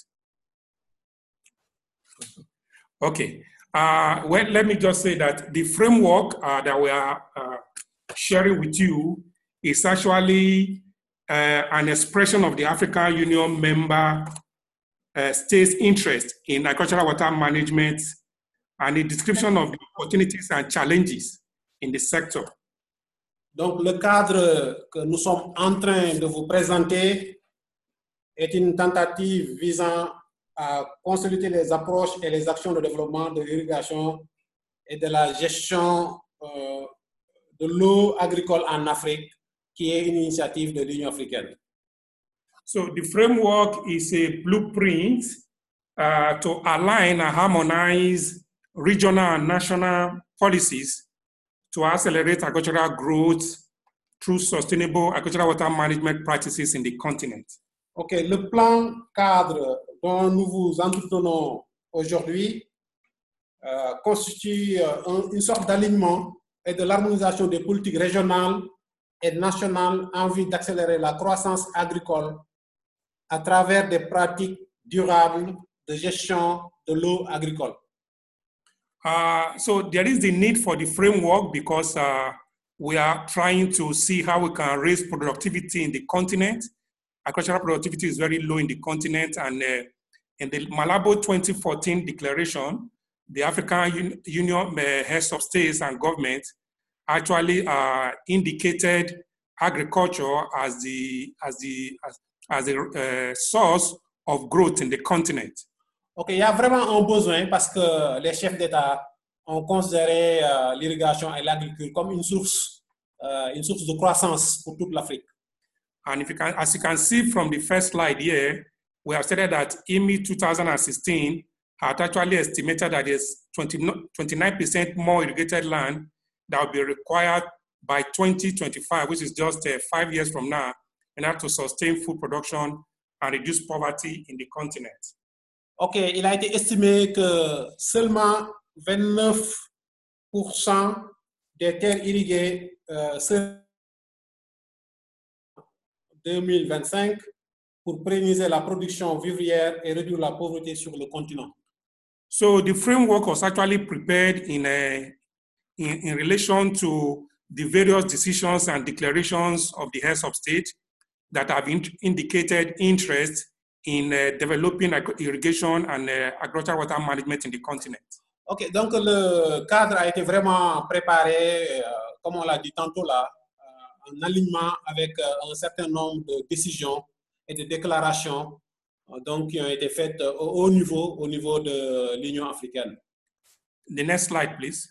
Okay, uh, well, let me just say that the framework uh, that we are uh, sharing with you is actually uh, an expression of the African Union member uh, states' interest in agricultural water management and a description of the opportunities and challenges in the sector. Donc, le cadre que nous sommes en train de vous présenter est une tentative visant à consolider les approches et les actions de développement de l'irrigation et de la gestion euh, de l'eau agricole en Afrique, qui est une initiative de l'Union africaine. So the framework is a blueprint uh, to align and harmonize regional and national policies to accelerate agricultural growth through sustainable agricultural water management practices in the continent. Ok, le plan cadre dont nous vous entretenons aujourd'hui euh, constitue un, une sorte d'alignement et de l'harmonisation des politiques régionales et nationales en vue d'accélérer la croissance agricole à travers des pratiques durables de gestion de l'eau agricole. Uh, so there is the need for the framework because uh, we are trying to see how we can raise productivity in the continent. Agricultural productivity is very low in the continent, and uh, in the Malabo twenty fourteen declaration, the African Union uh, heads of states and governments actually uh, indicated agriculture as the as the as, as the uh, source of growth in the continent. Ok, il y a vraiment un besoin parce que les chefs d'État ont considéré euh, l'irrigation et l'agriculture comme une source, euh, une source de croissance pour toute l'Afrique. And if you can, as you can see from the first slide here, we have stated that I M I twenty sixteen had actually estimated that there's twenty-nine percent more irrigated land that will be required by twenty twenty-five, which is just uh, five years from now, in order to sustain food production and reduce poverty in the continent. Ok, il a été estimé que seulement vingt-neuf pour cent des terres irriguées euh, seraient deux mille vingt-cinq pour pérenniser la production vivrière et réduire la pauvreté sur le continent. So the framework was actually prepared in, a, in, in relation to the various decisions and declarations of the heads of state that have in, indicated interest in uh, developing irrigation and uh, agricultural water management in the continent. Ok, donc le cadre a été vraiment préparé, euh, comme on l'a dit tantôt là, en alignement avec euh, un certain nombre de décisions et de déclarations euh, donc, qui ont été faites au haut niveau, au niveau de l'Union africaine. The next slide, please.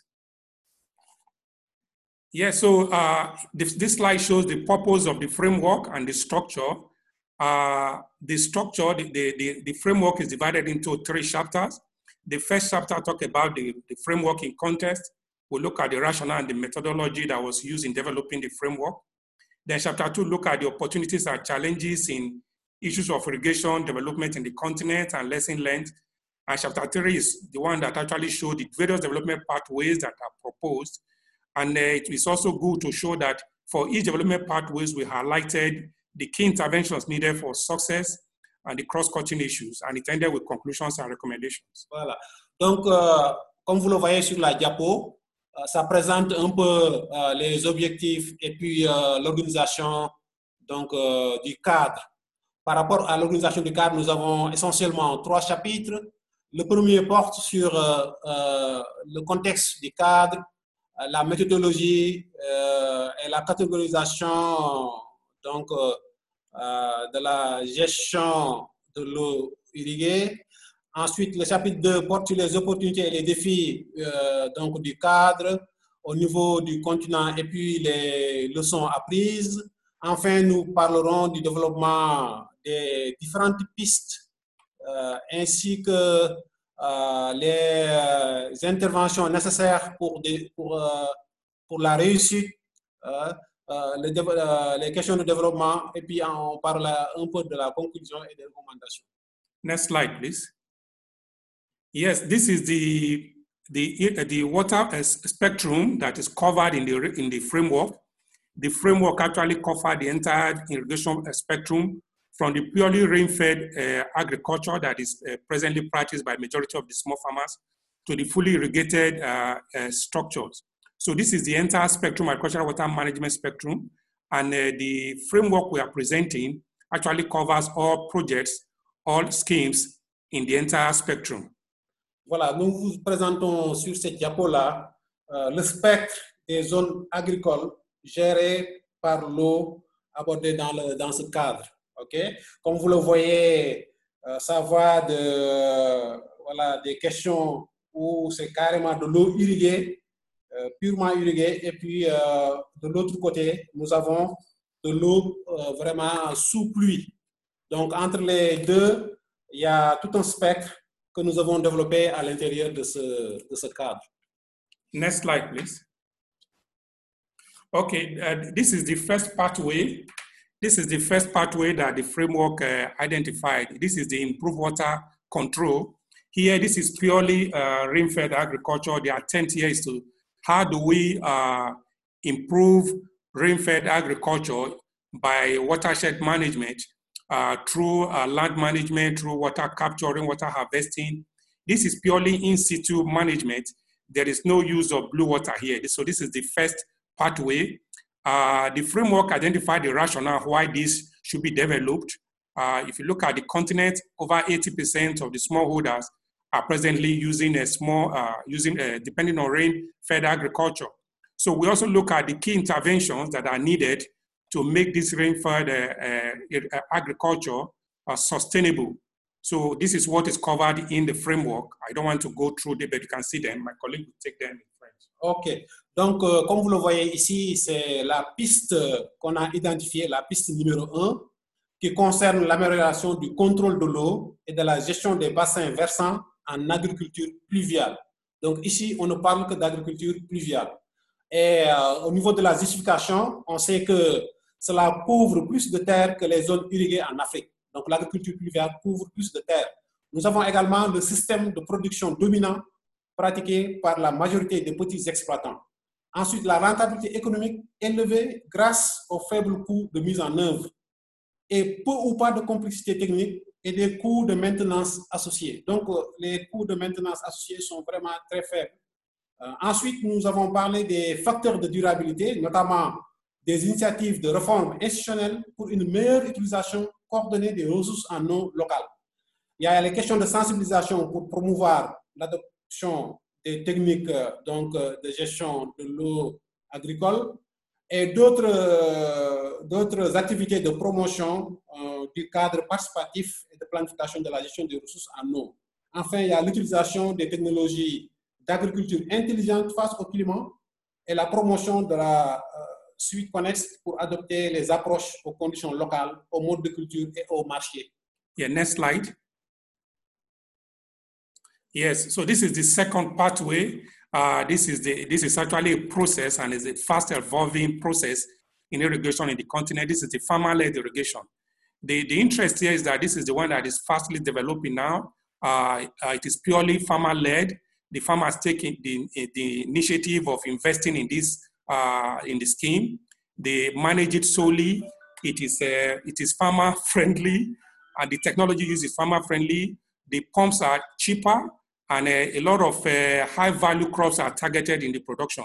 Yeah, so uh, this, this slide shows the purpose of the framework and the structure. Uh, the structure, the, the, the framework is divided into three chapters. The first chapter talks about the, the framework in context. We look at the rationale and the methodology that was used in developing the framework. Then chapter two, look at the opportunities and challenges in issues of irrigation, development in the continent, and lesson learned. And chapter three is the one that actually shows the various development pathways that are proposed. And uh, it is also good to show that for each development pathways, we highlighted the key interventions needed for success and the cross-cutting issues, and it ended with conclusions and recommendations. Voilà. Donc, euh, comme vous le voyez sur la diapo, euh, ça présente un peu euh, les objectifs et puis euh, l'organisation donc euh, du cadre. Par rapport à l'organisation du cadre, nous avons essentiellement trois chapitres. Le premier porte sur euh, euh, le contexte du cadre, la méthodologie euh, et la catégorisation donc, euh, euh, de la gestion de l'eau irriguée. Ensuite, le chapitre deux porte sur les opportunités et les défis euh, donc, du cadre au niveau du continent et puis les leçons apprises. Enfin, nous parlerons du développement des différentes pistes euh, ainsi que euh, les euh, interventions nécessaires pour, des, pour, euh, pour la réussite, euh, euh, les, euh, les questions de développement, et puis on parle un peu de la conclusion et des recommandations. Next slide, please. Yes, this is the, the, the water spectrum that is covered in the, in the framework. The framework actually covers the entire irrigation spectrum from the purely rain-fed uh, agriculture that is uh, presently practiced by majority of the small farmers to the fully irrigated uh, uh, structures. So this is the entire spectrum, agricultural water management spectrum, and uh, the framework we are presenting actually covers all projects, all schemes in the entire spectrum. Voilà, nous vous présentons sur cette diapo-là euh, le spectre des zones agricoles gérées par l'eau abordée dans, le, dans ce cadre. Okay? Comme vous le voyez, euh, ça va de euh, voilà, des questions où c'est carrément de l'eau irriguée, euh, purement irriguée, et puis euh, de l'autre côté, nous avons de l'eau euh, vraiment sous pluie. Donc, entre les deux, il y a tout un spectre que nous avons développé à l'intérieur de ce, de ce cadre. Next slide, please. Okay, uh, this is the first pathway. This is the first pathway that the framework uh, identified. This is the improved water control. Here, this is purely uh, rain-fed agriculture. The attempt here is to how do we uh, improve rain-fed agriculture by watershed management uh, through uh, land management, through water capturing, water harvesting. This is purely in situ management. There is no use of blue water here. So this is the first pathway. Uh, the framework identified the rationale why this should be developed. Uh, if you look at the continent, over eighty percent of the smallholders are presently using a small, uh, using uh, depending on rain-fed agriculture. So we also look at the key interventions that are needed to make this rain-fed uh, uh, agriculture uh, sustainable. So this is what is covered in the framework. I don't want to go through them, but you can see them. My colleague will take them in French. OK. Donc, euh, comme vous le voyez ici, c'est la piste qu'on a identifiée, la piste numéro un, qui concerne l'amélioration du contrôle de l'eau et de la gestion des bassins versants en agriculture pluviale. Donc ici, on ne parle que d'agriculture pluviale. Et euh, au niveau de la justification, on sait que cela couvre plus de terres que les zones irriguées en Afrique. Donc l'agriculture pluviale couvre plus de terres. Nous avons également le système de production dominant pratiqué par la majorité des petits exploitants. Ensuite, la rentabilité économique élevée grâce au faible coût de mise en œuvre et peu ou pas de complexité technique et des coûts de maintenance associés. Donc, les coûts de maintenance associés sont vraiment très faibles. Euh, ensuite, nous avons parlé des facteurs de durabilité, notamment des initiatives de réforme institutionnelle pour une meilleure utilisation coordonnée des ressources en eau locales. Il y a les questions de sensibilisation pour promouvoir l'adoption des techniques donc, de gestion de l'eau agricole et d'autres euh, d'autres activités de promotion euh, du cadre participatif et de planification de la gestion des ressources en eau. Enfin, il y a l'utilisation des technologies d'agriculture intelligente face au climat et la promotion de la euh, suite connexe pour adopter les approches aux conditions locales, aux modes de culture et au marché. Yeah, next slide. Yes, so this is the second pathway. Uh, this is the this is actually a process and is a fast evolving process in irrigation in the continent. This is the farmer-led irrigation. The, the interest here is that this is the one that is fastly developing now. Uh, uh, it is purely farmer-led. The farmers taking the, the initiative of investing in this uh, in the scheme. They manage it solely. It is uh, it is farmer-friendly, and the technology used is farmer-friendly. The pumps are cheaper, and a, a lot of uh, high-value crops are targeted in the production.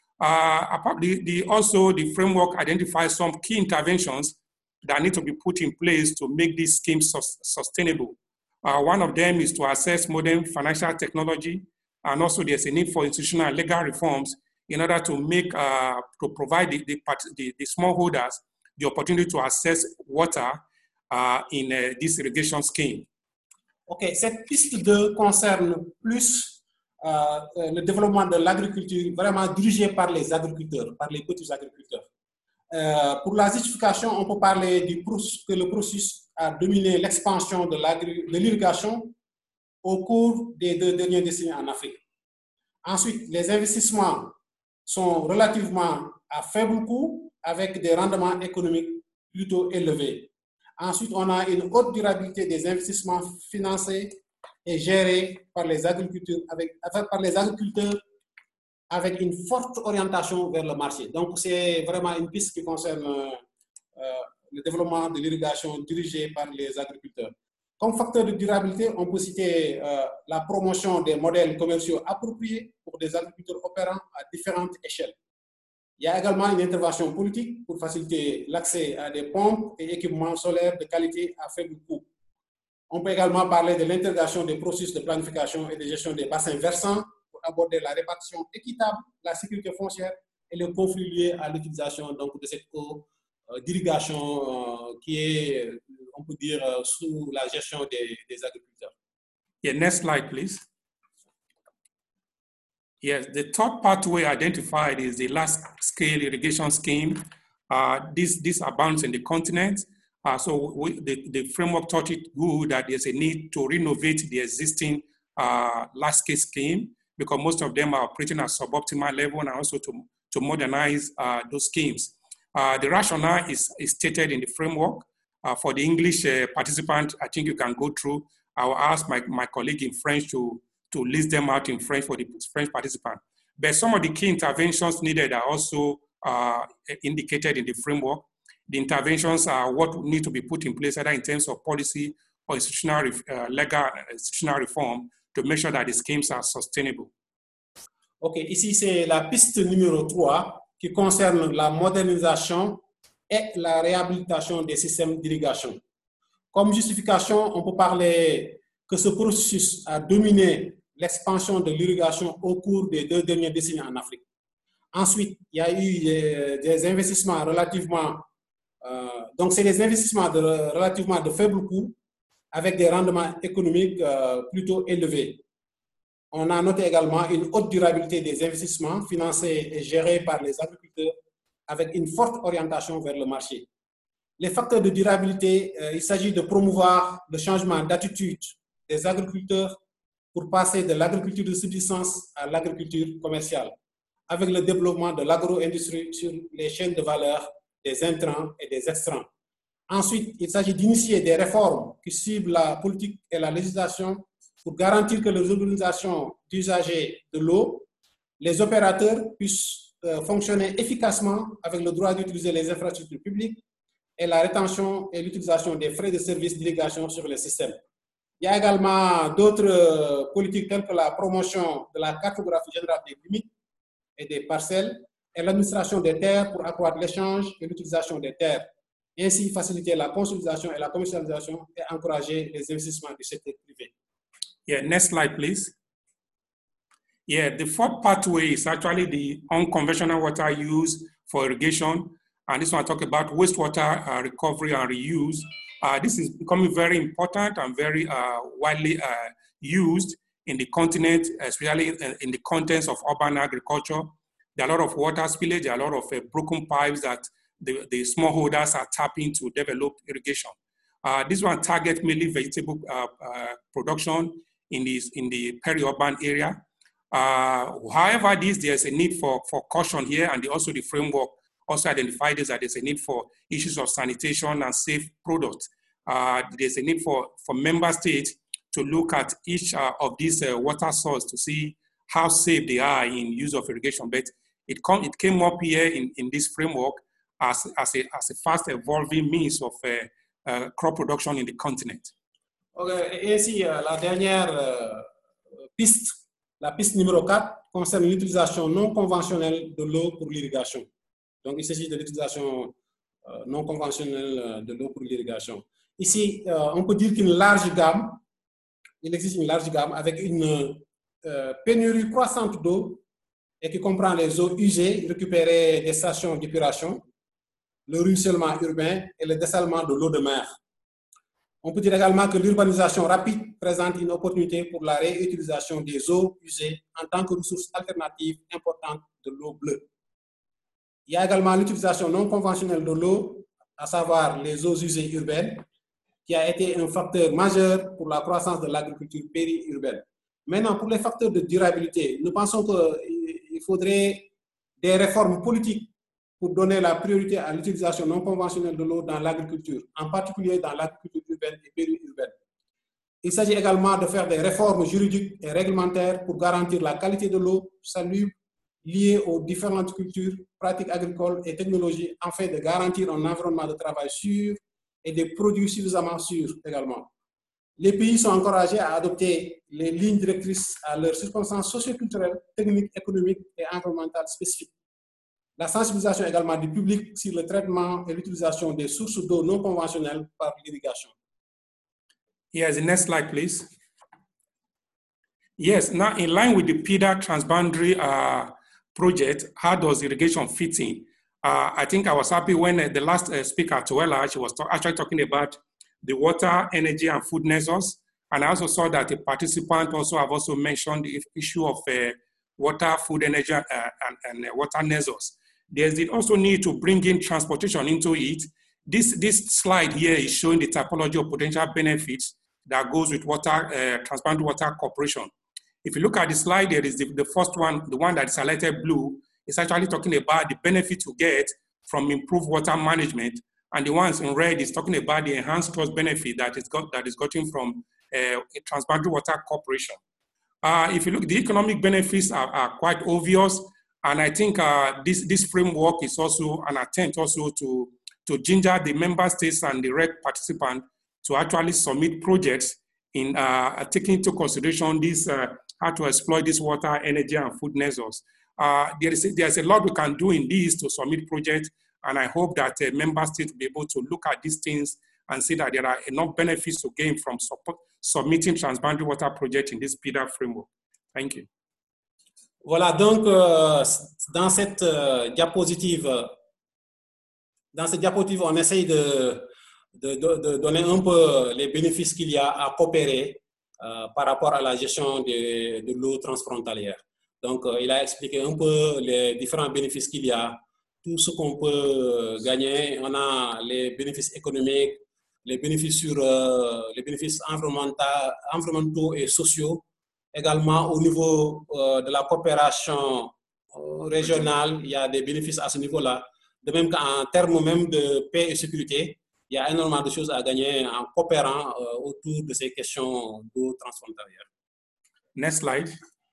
Uh, apart, the, the, also, the framework identifies some key interventions that need to be put in place to make these schemes sus sustainable. Uh, one of them is to assess modern financial technology, and also there's a need for institutional and legal reforms in order to make, uh, to provide the, the, the, the smallholders the opportunity to access water uh, in uh, this irrigation scheme. Ok, cette piste deux concerne plus euh, le développement de l'agriculture vraiment dirigée par les agriculteurs, par les petits agriculteurs. Euh, pour la justification, on peut parler du que le processus a dominé l'expansion de l'irrigation au cours des deux dernières décennies en Afrique. Ensuite, les investissements sont relativement à faible coût avec des rendements économiques plutôt élevés. Ensuite, on a une haute durabilité des investissements financés et gérés par les agriculteurs avec, par les agriculteurs avec une forte orientation vers le marché. Donc, c'est vraiment une piste qui concerne euh, le développement de l'irrigation dirigée par les agriculteurs. Comme facteur de durabilité, on peut citer euh, la promotion des modèles commerciaux appropriés pour des agriculteurs opérant à différentes échelles. Il y a également une intervention politique pour faciliter l'accès à des pompes et équipements solaires de qualité à faible coût. On peut également parler de l'intégration des processus de planification et de gestion des bassins versants pour aborder la répartition équitable, la sécurité foncière et le conflit lié à l'utilisation donc de cette eau euh, d'irrigation euh, qui est, on peut dire, euh, sous la gestion des, des agriculteurs. Yeah, next slide, please. Yes, the third pathway identified is the large-scale irrigation scheme. Uh, this, this abounds in the continent. Uh, so we, the, the framework thought it good that there's a need to renovate the existing uh, large-scale scheme because most of them are operating at suboptimal level and also to, to modernize uh, those schemes. Uh, the rationale is, is stated in the framework. Uh, for the English uh, participant, I think you can go through. I will ask my, my colleague in French to to list them out in French for the French participant. But some of the key interventions needed are also uh, indicated in the framework. The interventions are what need to be put in place either in terms of policy or institutional, uh, legal institutional reform to make sure that the schemes are sustainable. OK, ici c'est la piste numéro trois qui concerne la modernisation et la réhabilitation des systèmes d'irrigation. Comme justification, on peut parler que ce processus a dominé l'expansion de l'irrigation au cours des deux dernières décennies en Afrique. Ensuite, il y a eu des, des investissements relativement, euh, donc c'est des investissements de, relativement de faible coût avec des rendements économiques euh, plutôt élevés. On a noté également une haute durabilité des investissements financés et gérés par les agriculteurs avec une forte orientation vers le marché. Les facteurs de durabilité, euh, il s'agit de promouvoir le changement d'attitude des agriculteurs pour passer de l'agriculture de subsistance à l'agriculture commerciale, avec le développement de l'agro-industrie sur les chaînes de valeur des intrants et des extrants. Ensuite, il s'agit d'initier des réformes qui ciblent la politique et la législation pour garantir que les organisations d'usagers de l'eau, les opérateurs puissent euh, fonctionner efficacement avec le droit d'utiliser les infrastructures publiques et la rétention et l'utilisation des frais de services d'irrigation sur le système. Il y a également d'autres politiques telles que la promotion de la cartographie générale des limites et des parcelles et l'administration des terres pour accroître l'échange et l'utilisation des terres. Et ainsi faciliter la consolidation et la commercialisation et encourager les investissements du secteur privé. Yeah, next slide, please. Yeah, the fourth pathway is actually the unconventional water use for irrigation. And this one I talk about wastewater uh, recovery and reuse. Uh, this is becoming very important and very uh, widely uh, used in the continent, especially in, in the contents of urban agriculture. There are a lot of water spillage, there are a lot of uh, broken pipes that the, the smallholders are tapping to develop irrigation. Uh, this one targets mainly vegetable uh, uh, production in, this, in the peri-urban area. Uh, however, this, there's a need for, for caution here, and also the framework also identified this that there's a need for issues of sanitation and safe products. Uh, there's a need for, for member states to look at each uh, of these uh, water sources to see how safe they are in use of irrigation. But it, come, it came up here in, in this framework as, as, a, as a fast evolving means of uh, uh, crop production in the continent. Okay. Et ainsi, euh, la dernière euh, piste, la piste numéro quatre, concerne l'utilisation non conventionnelle de l'eau pour l'irrigation. Donc, il s'agit de l'utilisation euh, non conventionnelle de l'eau pour l'irrigation. Ici, euh, on peut dire qu'une large gamme, il existe une large gamme avec une euh, pénurie croissante d'eau et qui comprend les eaux usées récupérées des stations d'épuration, le ruissellement urbain et le dessalement de l'eau de mer. On peut dire également que l'urbanisation rapide présente une opportunité pour la réutilisation des eaux usées en tant que ressource alternative importante de l'eau bleue. Il y a également l'utilisation non conventionnelle de l'eau, à savoir les eaux usées urbaines, qui a été un facteur majeur pour la croissance de l'agriculture périurbaine. Maintenant, pour les facteurs de durabilité, nous pensons qu'il faudrait des réformes politiques pour donner la priorité à l'utilisation non conventionnelle de l'eau dans l'agriculture, en particulier dans l'agriculture urbaine et périurbaine. Il s'agit également de faire des réformes juridiques et réglementaires pour garantir la qualité de l'eau salubre liée aux différentes cultures, pratiques agricoles et technologies, afin de garantir un environnement de travail sûr et des produits suffisamment sûrs également. Les pays sont encouragés à adopter les lignes directrices à leurs circonstances socio-culturelles, techniques, économiques et environnementales spécifiques. La sensibilisation également du public sur le traitement et l'utilisation des sources d'eau non conventionnelles par l'irrigation. Yes, the next slide, please. Yes, now in line with the P I D A transboundary uh, project, how does irrigation fit in? Uh, I think I was happy when uh, the last uh, speaker, Tuela, she was actually talking about the water, energy, and food nexus. And I also saw that a participant also have also mentioned the issue of uh, water, food, energy, uh, and, and uh, water nexus. There's the also need to bring in transportation into it. This, this slide here is showing the typology of potential benefits that goes with water, uh, transboundary water cooperation. If you look at the slide, there is the, the first one, the one that is highlighted blue, is actually talking about the benefits you get from improved water management. And the ones in red is talking about the enhanced cost benefit that is, got, that is gotten from uh, transboundary water cooperation. Uh, if you look, the economic benefits are, are quite obvious. And I think uh, this, this framework is also an attempt also to, to ginger the member states and the R E C participant to actually submit projects in uh, taking into consideration this, uh, how to exploit this water, energy, and food nexus. Uh, there is a, there's a lot we can do in this to submit projects, and I hope that uh, member states will be able to look at these things and see that there are enough benefits to gain from support, submitting transboundary water projects in this P I D A framework. Thank you. Voilà, donc euh, dans cette euh, diapositive, dans cette diapositive, on essaye de, de, de, de donner un peu les bénéfices qu'il y a à coopérer euh, par rapport à la gestion de, de l'eau transfrontalière. Donc, euh, il a expliqué un peu les différents bénéfices qu'il y a, tout ce qu'on peut gagner. On a les bénéfices économiques, les bénéfices sur euh, les bénéfices environnementaux et sociaux. Également, au niveau euh, de la coopération euh, régionale, il y a des bénéfices à ce niveau-là. De même qu'en termes même de paix et sécurité, il y a énormément de choses à gagner en coopérant euh, autour de ces questions d'eau transfrontalière. Next slide.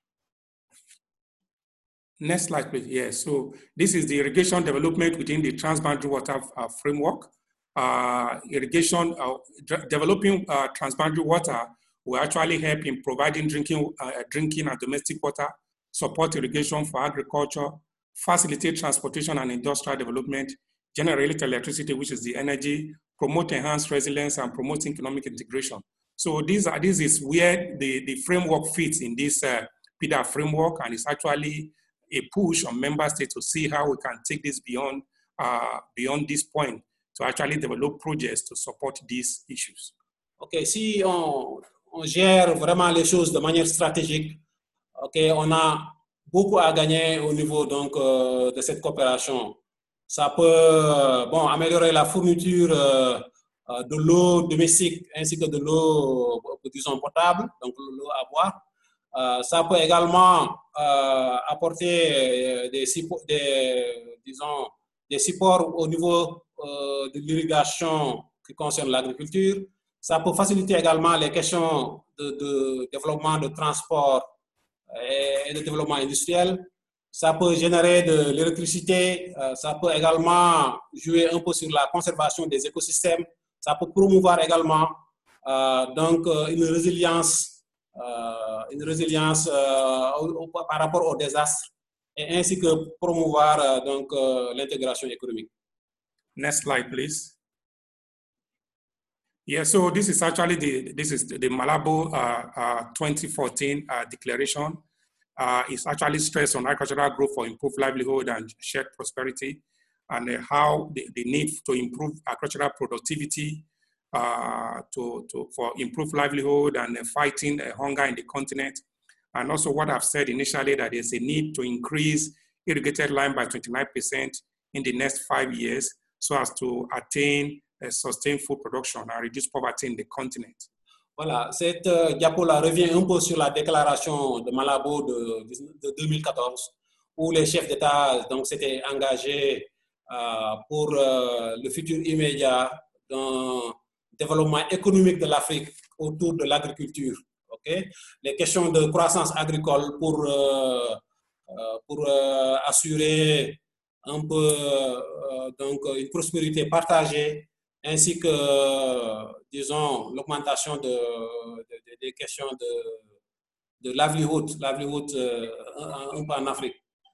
Next slide, please. Yes, so this is the irrigation development within the transboundary water uh, framework. Uh, irrigation, uh, developing uh, transboundary water will actually help in providing drinking, uh, drinking and domestic water, support irrigation for agriculture, facilitate transportation and industrial development, generate electricity, which is the energy, promote enhanced resilience, and promote economic integration. So these are, this is where the, the framework fits in this uh, P I D A framework, and it's actually a push on member states to see how we can take this beyond, uh, beyond this point to actually develop projects to support these issues. OK, si on, on gère vraiment les choses de manière stratégique, OK, on a beaucoup à gagner au niveau donc, euh, de cette coopération. Ça peut euh, bon, améliorer la fourniture euh, de l'eau domestique ainsi que de l'eau, disons, potable, donc l'eau à boire. Euh, ça peut également euh, apporter des, des, disons, des supports au niveau euh, de l'irrigation qui concerne l'agriculture. Ça peut faciliter également les questions de, de développement de transport et de développement industriel. Ça peut générer de l'électricité. Euh, ça peut également jouer un peu sur la conservation des écosystèmes. Ça peut promouvoir également euh, donc, une résilience, euh, une résilience euh, au, au, par rapport aux désastres et ainsi que promouvoir euh, donc, euh, l'intégration économique. Next slide, please. Yeah, so this is actually the, this is the Malabo uh, uh, twenty fourteen uh, declaration. Uh, it's actually stressed on agricultural growth for improved livelihood and shared prosperity, and uh, how the, the need to improve agricultural productivity uh, to, to, for improved livelihood and uh, fighting uh, hunger in the continent. And also what I've said initially, that there's a need to increase irrigated land by twenty-nine percent in the next five years so as to attain uh, sustained food production and reduce poverty in the continent. Voilà, cette euh, diapo-là revient un peu sur la déclaration de Malabo de, de deux mille quatorze, où les chefs d'État s'étaient engagés euh, pour euh, le futur immédiat d'un développement économique de l'Afrique autour de l'agriculture. Okay? Les questions de croissance agricole pour, euh, pour euh, assurer un peu euh, donc, une prospérité partagée, ainsi que, disons, l'augmentation de, de, de, des questions de, de livelihood, livelihood uh, un peu en Afrique.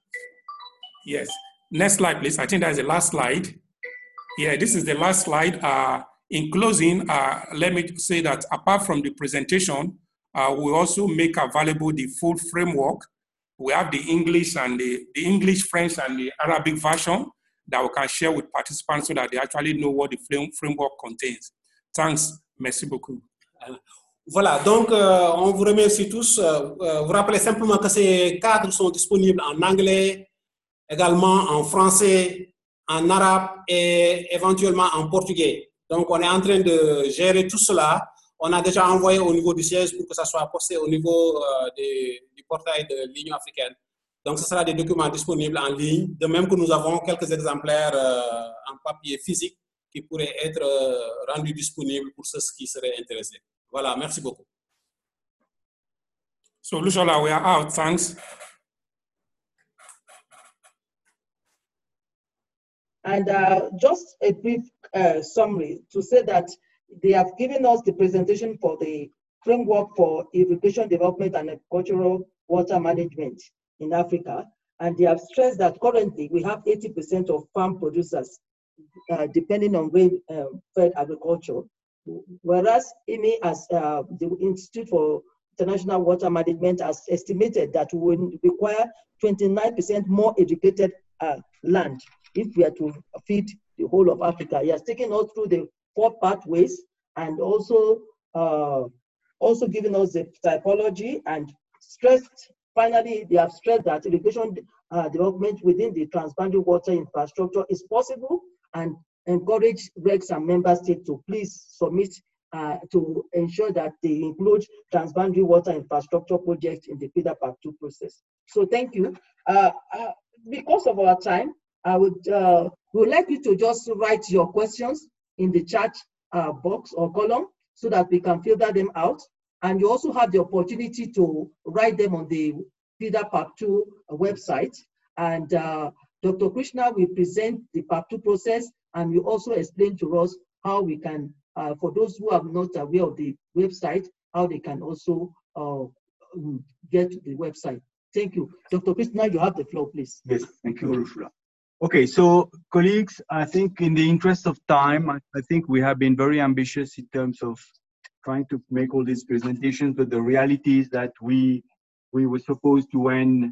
Yes. Next slide, please. I think that's the last slide. Yeah, this is the last slide. Uh, in closing, uh, let me say that apart from the presentation, uh, we also make available the full framework. We have the English and the, the English, French, and the Arabic version that we can share with participants so that they actually know what the framework contains. Thanks. Merci beaucoup. Voilà, donc euh, on vous remercie tous. Euh, vous rappelez simplement que ces cadres sont disponibles en anglais, également en français, en arabe et éventuellement en portugais. Donc on est en train de gérer tout cela. On a déjà envoyé au niveau du siège pour que ça soit posté au niveau euh, des, du portail de l'Union africaine. Donc, ce sera des documents disponibles en ligne, de même que nous avons quelques exemplaires euh, en papier physique qui pourraient être euh, rendus disponibles pour ceux qui seraient intéressés. Voilà, merci beaucoup. So, Lushola, we are out. Thanks. And uh, just a brief uh, summary to say that they have given us the presentation for the framework for irrigation development and agricultural water management in Africa, and they have stressed that currently we have eighty percent of farm producers uh, depending on rain-fed uh, agriculture, whereas I M I, as uh, the Institute for International Water Management, has estimated that we will require twenty-nine percent more irrigated uh, land if we are to feed the whole of Africa. He has taken us through the four pathways and also uh, also given us the typology and stressed. Finally, they have stressed that irrigation uh, development within the transboundary water infrastructure is possible, and encourage regs and member states to please submit uh, to ensure that they include transboundary water infrastructure projects in the PIDA Part two process. So thank you. Uh, uh, because of our time, I would, uh, would like you to just write your questions in the chat uh, box or column so that we can filter them out. And you also have the opportunity to write them on the PIDA Part two website. And uh, Doctor Krishna will present the Part two process, and will also explain to us how we can, uh, for those who are not aware of the website, how they can also uh, get to the website. Thank you. Doctor Krishna, you have the floor, please. Yes, thank you, Ursula. Okay, so colleagues, I think in the interest of time, I, I think we have been very ambitious in terms of trying to make all these presentations, but the reality is that we we were supposed to end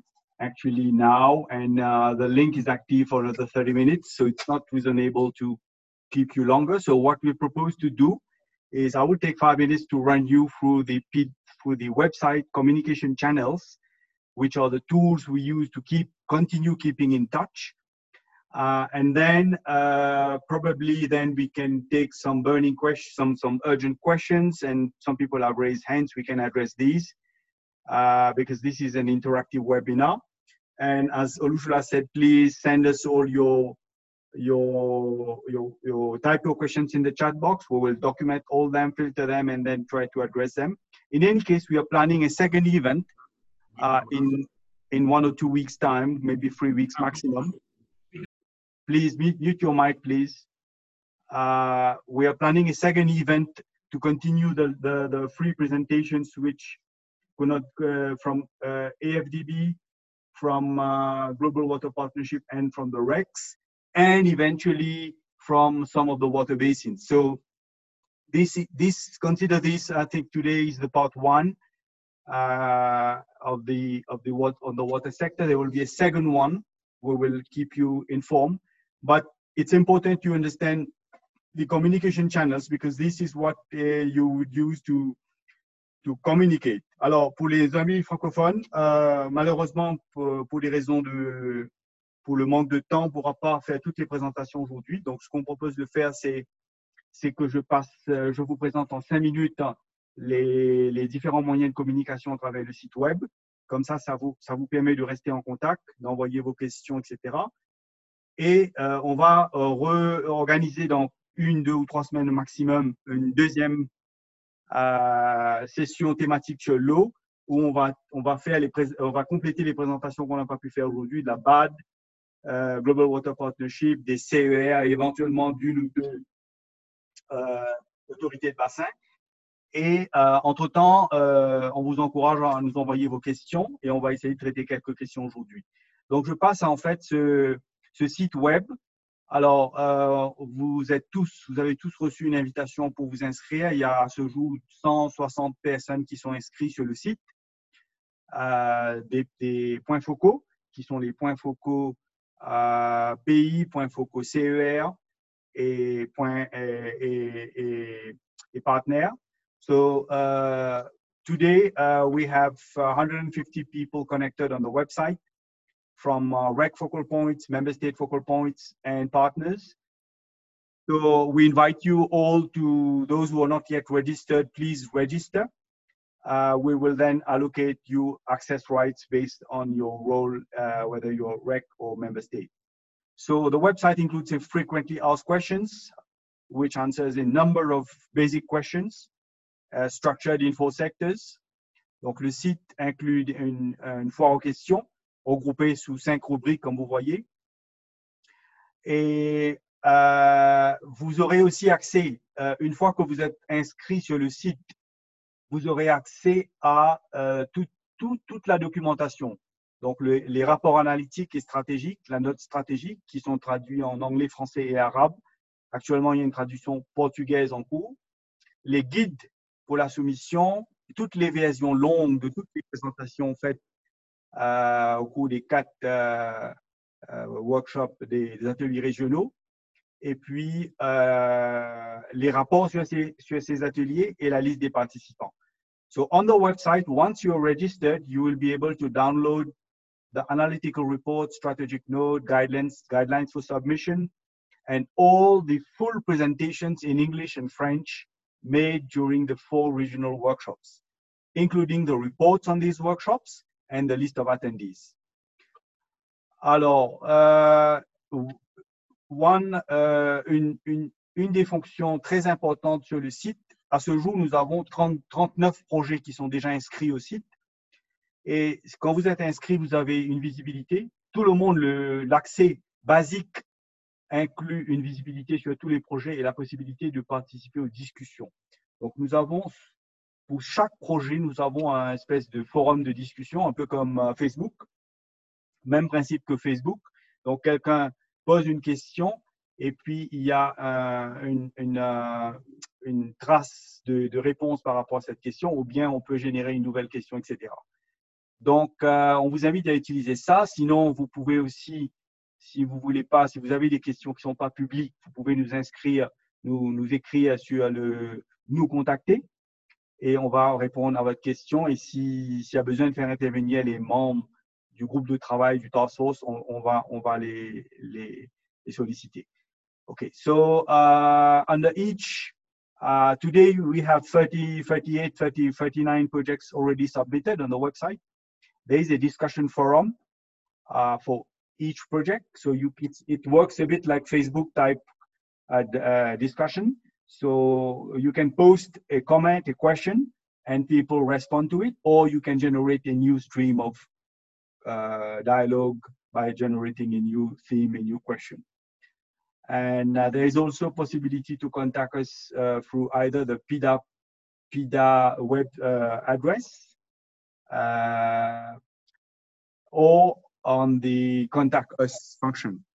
actually now, and uh, the link is active for another thirty minutes, so it's not reasonable to keep you longer. So what we propose to do is I will take five minutes to run you through the through the website communication channels, which are the tools we use to keep continue keeping in touch. Uh, and then uh, probably then we can take some burning questions, some some urgent questions, and some people have raised hands. We can address these uh, because this is an interactive webinar. And as Olushula said, please send us all your your your your type your questions in the chat box. We will document all them, filter them, and then try to address them. In any case, we are planning a second event uh, in in one or two weeks' time, maybe three weeks maximum. Please mute, mute your mic, please. Uh, we are planning a second event to continue the, the, the free presentations which could not uh, from uh, A F D B, from uh, Global Water Partnership, and from the R E X, and eventually from some of the water basins. So this, this consider this, I think today is the part one uh, of the of the water on the water sector. There will be a second one. We will keep you informed. But it's important to understand the communication channels because this is what uh, you would use to, to communicate. Alors, pour les amis francophones, euh, malheureusement, pour, pour les raisons de, pour le manque de temps, on ne pourra pas faire toutes les présentations aujourd'hui. Donc, ce qu'on propose de faire, c'est, c'est que je passe, je vous présente en cinq minutes les, les différents moyens de communication à travers le site web. Comme ça, ça vous, ça vous permet de rester en contact, d'envoyer vos questions, et cetera. Et euh, on va euh, réorganiser dans une, deux ou trois semaines au maximum une deuxième euh, session thématique sur l'eau où on va, on, va faire les on va compléter les présentations qu'on n'a pas pu faire aujourd'hui, de la B A D, euh, Global Water Partnership, des C E R, éventuellement d'une ou deux euh, autorités de bassin. Et euh, entre-temps, euh, on vous encourage à nous envoyer vos questions et on va essayer de traiter quelques questions aujourd'hui. Donc, je passe à en fait ce ce site web. Alors, euh, vous êtes tous, vous avez tous reçu une invitation pour vous inscrire. Il y a à ce jour cent soixante personnes qui sont inscrites sur le site. Euh, des, des points focaux, qui sont les points focaux euh, pays, points focaux C E R et, points, et, et, et, et partenaires. So, uh, today uh, we have one hundred fifty people connected on the website, from uh, R E C focal points, member state focal points, and partners. So we invite you all to, those who are not yet registered, please register. Uh, we will then allocate you access rights based on your role, uh, whether you're R E C or member state. So the website includes a frequently asked questions, which answers a number of basic questions, uh, structured in four sectors. Donc le site inclut une, une foire aux questions, regroupés sous cinq rubriques, comme vous voyez. Et euh, vous aurez aussi accès, euh, une fois que vous êtes inscrit sur le site, vous aurez accès à euh, tout, tout, toute la documentation. Donc, le, les rapports analytiques et stratégiques, la note stratégique, qui sont traduits en anglais, français et arabe. Actuellement, il y a une traduction portugaise en cours. Les guides pour la soumission, toutes les versions longues de toutes les présentations faites Euh, au cours des quatre euh, euh, workshops des, des ateliers régionaux, et puis euh, les rapports sur ces, sur ces ateliers et la liste des participants. So on the website, once you're registered, you will be able to download the analytical report, strategic note, guidelines, guidelines for submission, and all the full presentations in English and French made during the four regional workshops, including the reports on these workshops and the list of attendees. Alors, euh, one, euh, une, une, une des fonctions très importantes sur le site, à ce jour, nous avons trente, trente-neuf projets qui sont déjà inscrits au site. Et quand vous êtes inscrit, vous avez une visibilité. Tout le monde, l'accès basique inclut une visibilité sur tous les projets et la possibilité de participer aux discussions. Donc, nous avons pour chaque projet, nous avons un espèce de forum de discussion, un peu comme uh, Facebook, même principe que Facebook. Donc, quelqu'un pose une question et puis il y a euh, une, une, euh, une trace de, de réponse par rapport à cette question, ou bien on peut générer une nouvelle question, et cetera. Donc, euh, on vous invite à utiliser ça. Sinon, vous pouvez aussi, si vous voulez pas, si vous avez des questions qui ne sont pas publiques, vous pouvez nous inscrire, nous, nous écrire sur le nous contacter et on va répondre à votre question. Et si, s'il y a besoin de faire intervenir les membres du groupe de travail du task force, on, on va, on va les, les, les solliciter. Okay, so uh, under each, uh, today we have thirty, thirty-eight, thirty, thirty-nine projects already submitted on the website. There is a discussion forum uh, for each project. So you, it, it works a bit like Facebook type uh, uh, discussion. So you can post a comment, a question, and people respond to it, or you can generate a new stream of uh, dialogue by generating a new theme, a new question. And uh, there is also possibility to contact us uh, through either the PIDA, PIDA web uh, address uh, or on the contact us function.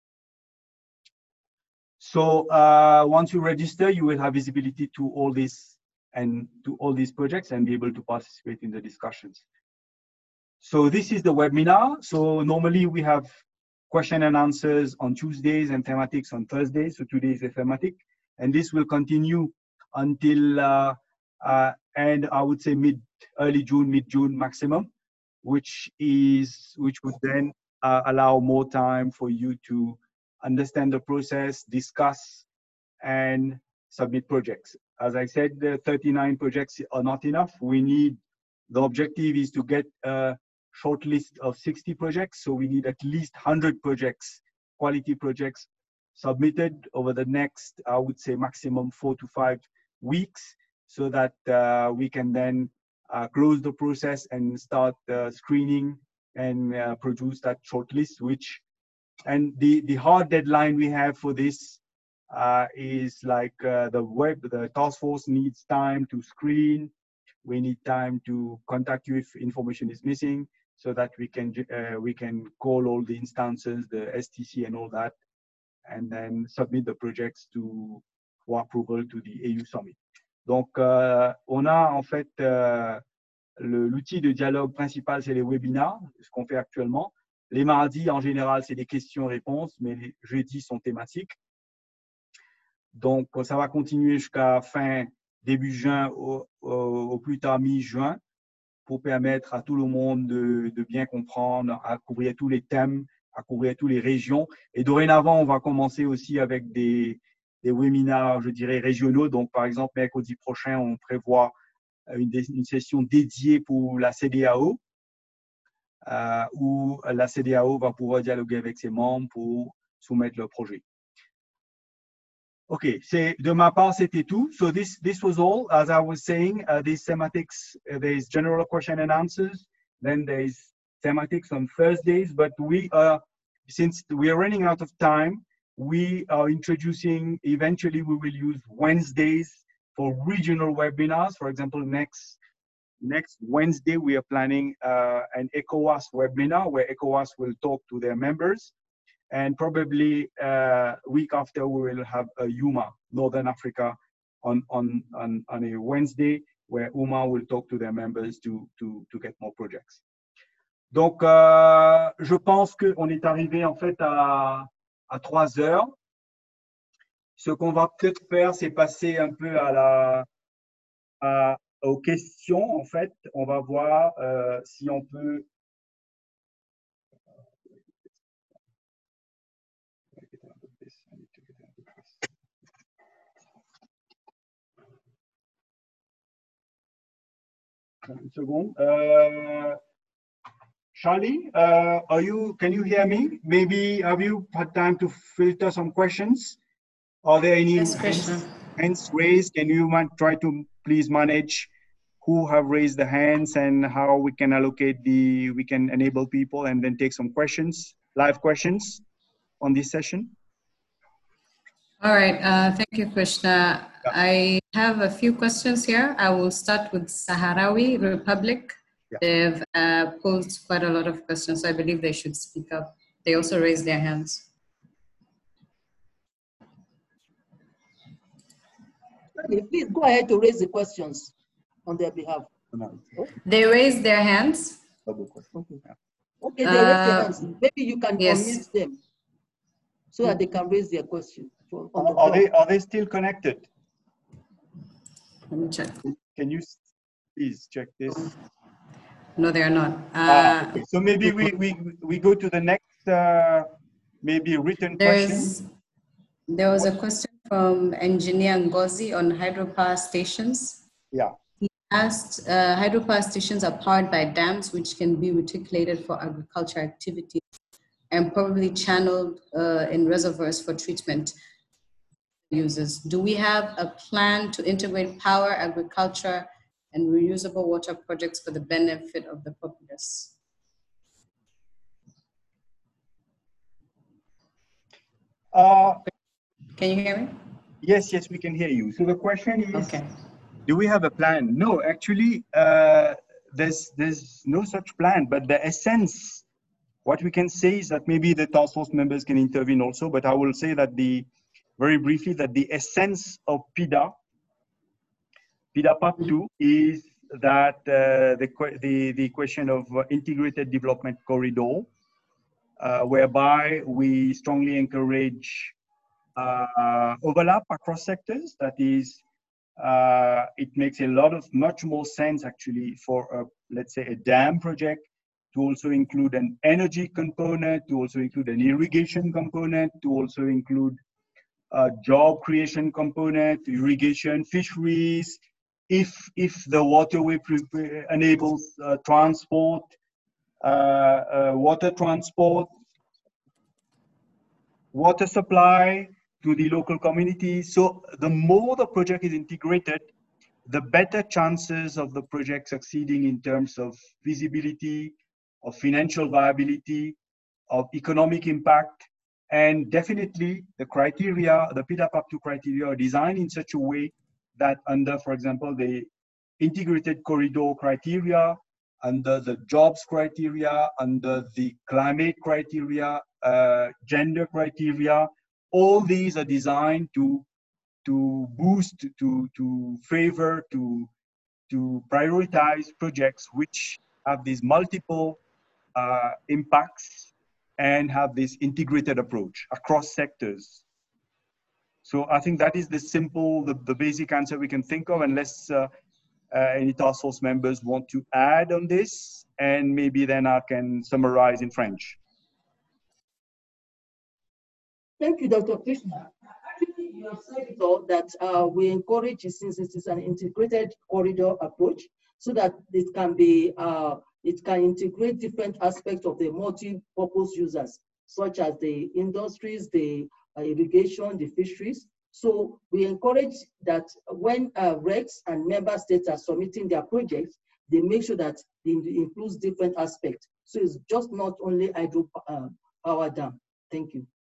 So uh, once you register, you will have visibility to all these and to all these projects and be able to participate in the discussions. So this is the webinar. So normally we have question and answers on Tuesdays and thematics on Thursdays. So today is a thematic, and this will continue until uh, uh, and I would say mid, early June, mid June maximum, which is which would then uh, allow more time for you to understand the process, discuss, and submit projects. As I said, the thirty-nine projects are not enough. We need, the objective is to get a short list of sixty projects. So we need at least one hundred projects, quality projects submitted over the next, I would say maximum four to five weeks, so that uh, we can then uh, close the process and start uh, screening and uh, produce that short list, which, and the, the hard deadline we have for this uh, is like uh, the web, the task force needs time to screen. We need time to contact you if information is missing, so that we can uh, we can call all the instances, the S T C and all that, and then submit the projects to for approval to the A U Summit. Donc, euh, on a en fait euh, l'outil de dialogue principal, c'est les webinars, ce qu'on fait actuellement. Les mardis, en général, c'est des questions-réponses, mais les jeudis sont thématiques. Donc, ça va continuer jusqu'à fin, début juin, au, au, au plus tard mi-juin, pour permettre à tout le monde de, de bien comprendre, à couvrir tous les thèmes, à couvrir toutes les régions. Et dorénavant, on va commencer aussi avec des, des webinars, je dirais, régionaux. Donc, par exemple, mercredi prochain, on prévoit une, une session dédiée pour la C D A O, Euh, où la C D A O va pouvoir dialoguer avec ses membres pour soumettre leur projet. Ok, c'est de ma part c'était tout. So this this was all. As I was saying, uh, these thematics, uh, there is general question and answers. Then there is thematics on Thursdays. But we are, since we are running out of time, we are introducing. Eventually, we will use Wednesdays for regional webinars. For example, next. Next Wednesday, we are planning uh, an ECOWAS webinar where ECOWAS will talk to their members. And probably uh, week after, we will have a U M A, Northern Africa, on, on, on, on a Wednesday, where U M A will talk to their members to, to, to get more projects. Donc, euh, je pense qu'on est arrivé en fait à, à trois heures. Ce qu'on va peut-être faire, c'est passer un peu à la... À, aux questions, en fait, on va voir euh, si on peut. Une seconde. Uh, Charlie, uh, are you? Can you hear me? Maybe have you had time to filter some questions? Are there any yes, hands, hands raised? Can you try to please manage who have raised the hands and how we can allocate the, we can enable people and then take some questions, live questions on this session? All right, uh, thank you, Krishna. Yeah. I have a few questions here. I will start with Sahrawi Republic. Yeah. They've uh, posed quite a lot of questions, so I believe they should speak up. They also raised their hands. Please go ahead to raise the questions on their behalf. They raised their hands. Okay, okay they raise their hands. Maybe you can yes. unmute them so that they can raise their question. On the are, they, are they still connected? Let me check. Can you please check this? No, they are not. Uh, ah, okay. So maybe we, we, we go to the next, uh, maybe written question. There was a question from Engineer Ngozi on hydropower stations. Yeah. He asked, uh, hydropower stations are powered by dams which can be reticulated for agriculture activities and probably channeled uh, in reservoirs for treatment uses. Do we have a plan to integrate power, agriculture, and reusable water projects for the benefit of the populace? Uh, can you hear me? Yes, yes, we can hear you. So the question is, okay. do we have a plan? No, actually, uh, there's, there's no such plan, but the essence, what we can say is that maybe the task force members can intervene also, but I will say that the, very briefly, that the essence of PIDA, PIDA Part two is that uh, the, the, the question of integrated development corridor, uh, whereby we strongly encourage uh, overlap across sectors. That is, uh, it makes a lot of, much more sense actually for, a, let's say, a dam project to also include an energy component, to also include an irrigation component, to also include a job creation component, irrigation, fisheries, if, if the waterway enables uh, transport, uh, uh, water transport, water supply to the local community. So the more the project is integrated, the better chances of the project succeeding in terms of feasibility, of financial viability, of economic impact. And definitely the criteria, the PIDA Part two criteria are designed in such a way that under, for example, the integrated corridor criteria, under the jobs criteria, under the climate criteria, uh, gender criteria, all these are designed to, to boost, to, to favor, to, to prioritize projects which have these multiple uh, impacts and have this integrated approach across sectors. So I think that is the simple, the, the basic answer we can think of, unless uh, uh, any task force members want to add on this, and maybe then I can summarize in French. Thank you, Doctor Krishna. Actually, you have said it all, that uh, we encourage, since it is an integrated corridor approach, so that it can be, uh, it can integrate different aspects of the multi-purpose users, such as the industries, the uh, irrigation, the fisheries. So we encourage that when uh, regs and member states are submitting their projects, they make sure that it includes different aspects. So it's just not only hydro uh, power dam. Thank you.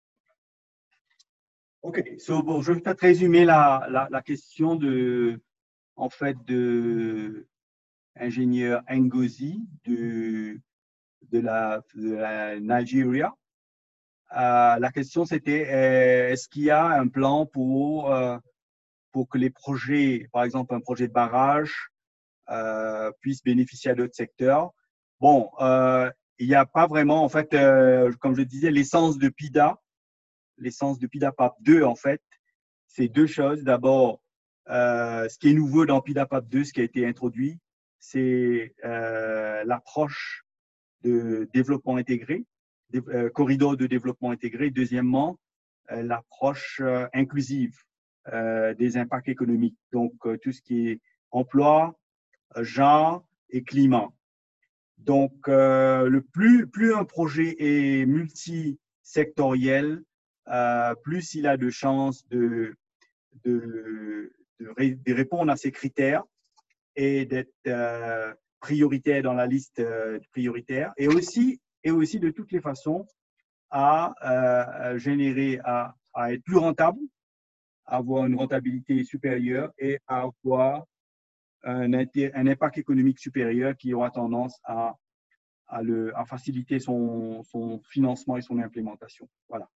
Ok, so bon, je vais peut-être résumer la, la, la question de, en fait, de ingénieur Ngozi de, de, la, de la Nigeria. Euh, la question c'était, est-ce qu'il y a un plan pour, euh, pour que les projets, par exemple un projet de barrage, euh, puissent bénéficier à d'autres secteurs? Bon, euh, il n'y a pas vraiment, en fait, euh, comme je disais, l'essence de PIDA, l'essence de PIDA Part deux, en fait, c'est deux choses. D'abord, euh, ce qui est nouveau dans PIDA Part deux, ce qui a été introduit, c'est euh, l'approche de développement intégré, de, euh, corridor de développement intégré. Deuxièmement, euh, l'approche euh, inclusive euh, des impacts économiques. Donc, euh, tout ce qui est emploi, genre et climat. Donc, euh, le plus, plus un projet est multisectoriel, euh, plus il a de chances de, de, de, ré, de répondre à ces critères et d'être euh, prioritaire dans la liste euh, prioritaire, et aussi, et aussi de toutes les façons à euh, générer, à, à être plus rentable, à avoir une rentabilité supérieure et à avoir un, un impact économique supérieur qui aura tendance à, à, le, à faciliter son, son financement et son implémentation. Voilà.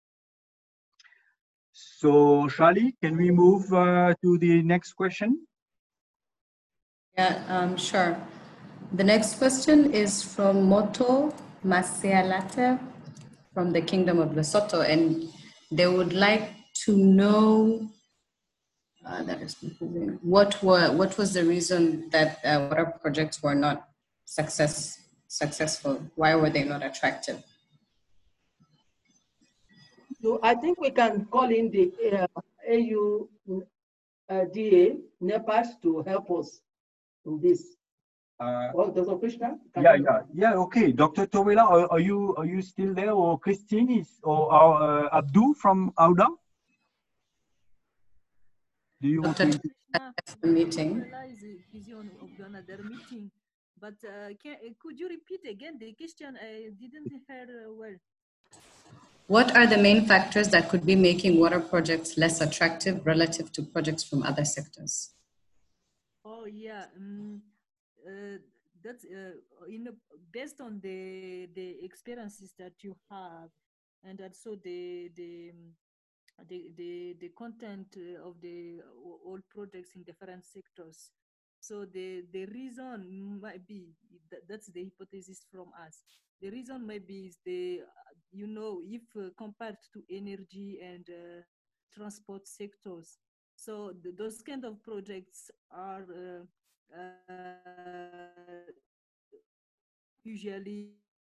So, Charlie, can we move uh, to the next question? Yeah, um, sure. The next question is from Moto Masialate from the Kingdom of Lesotho, and they would like to know uh, that is what were what was the reason that uh, water projects were not success successful? Why were they not attractive? So I think we can call in the uh, A U uh, D A, NEPAD, to help us in this. Uh, well, Doctor Krishna? Yeah, yeah, yeah. Okay, Doctor Towela, are, are you are you still there, or Christine is, or uh, Abdul from Auda? Do you want to? The meeting. Is busy on another meeting, but uh, can, could you repeat again the question? I didn't hear well. What are the main factors that could be making water projects less attractive relative to projects from other sectors? Oh yeah, um, uh, that's uh, in a, based on the the experiences that you have, and also the the the the, the content of the all projects in different sectors. So the the reason might be that, that's the hypothesis from us. The reason maybe is the you know if uh, compared to energy and uh, transport sectors. So the, those kind of projects are uh, uh, usually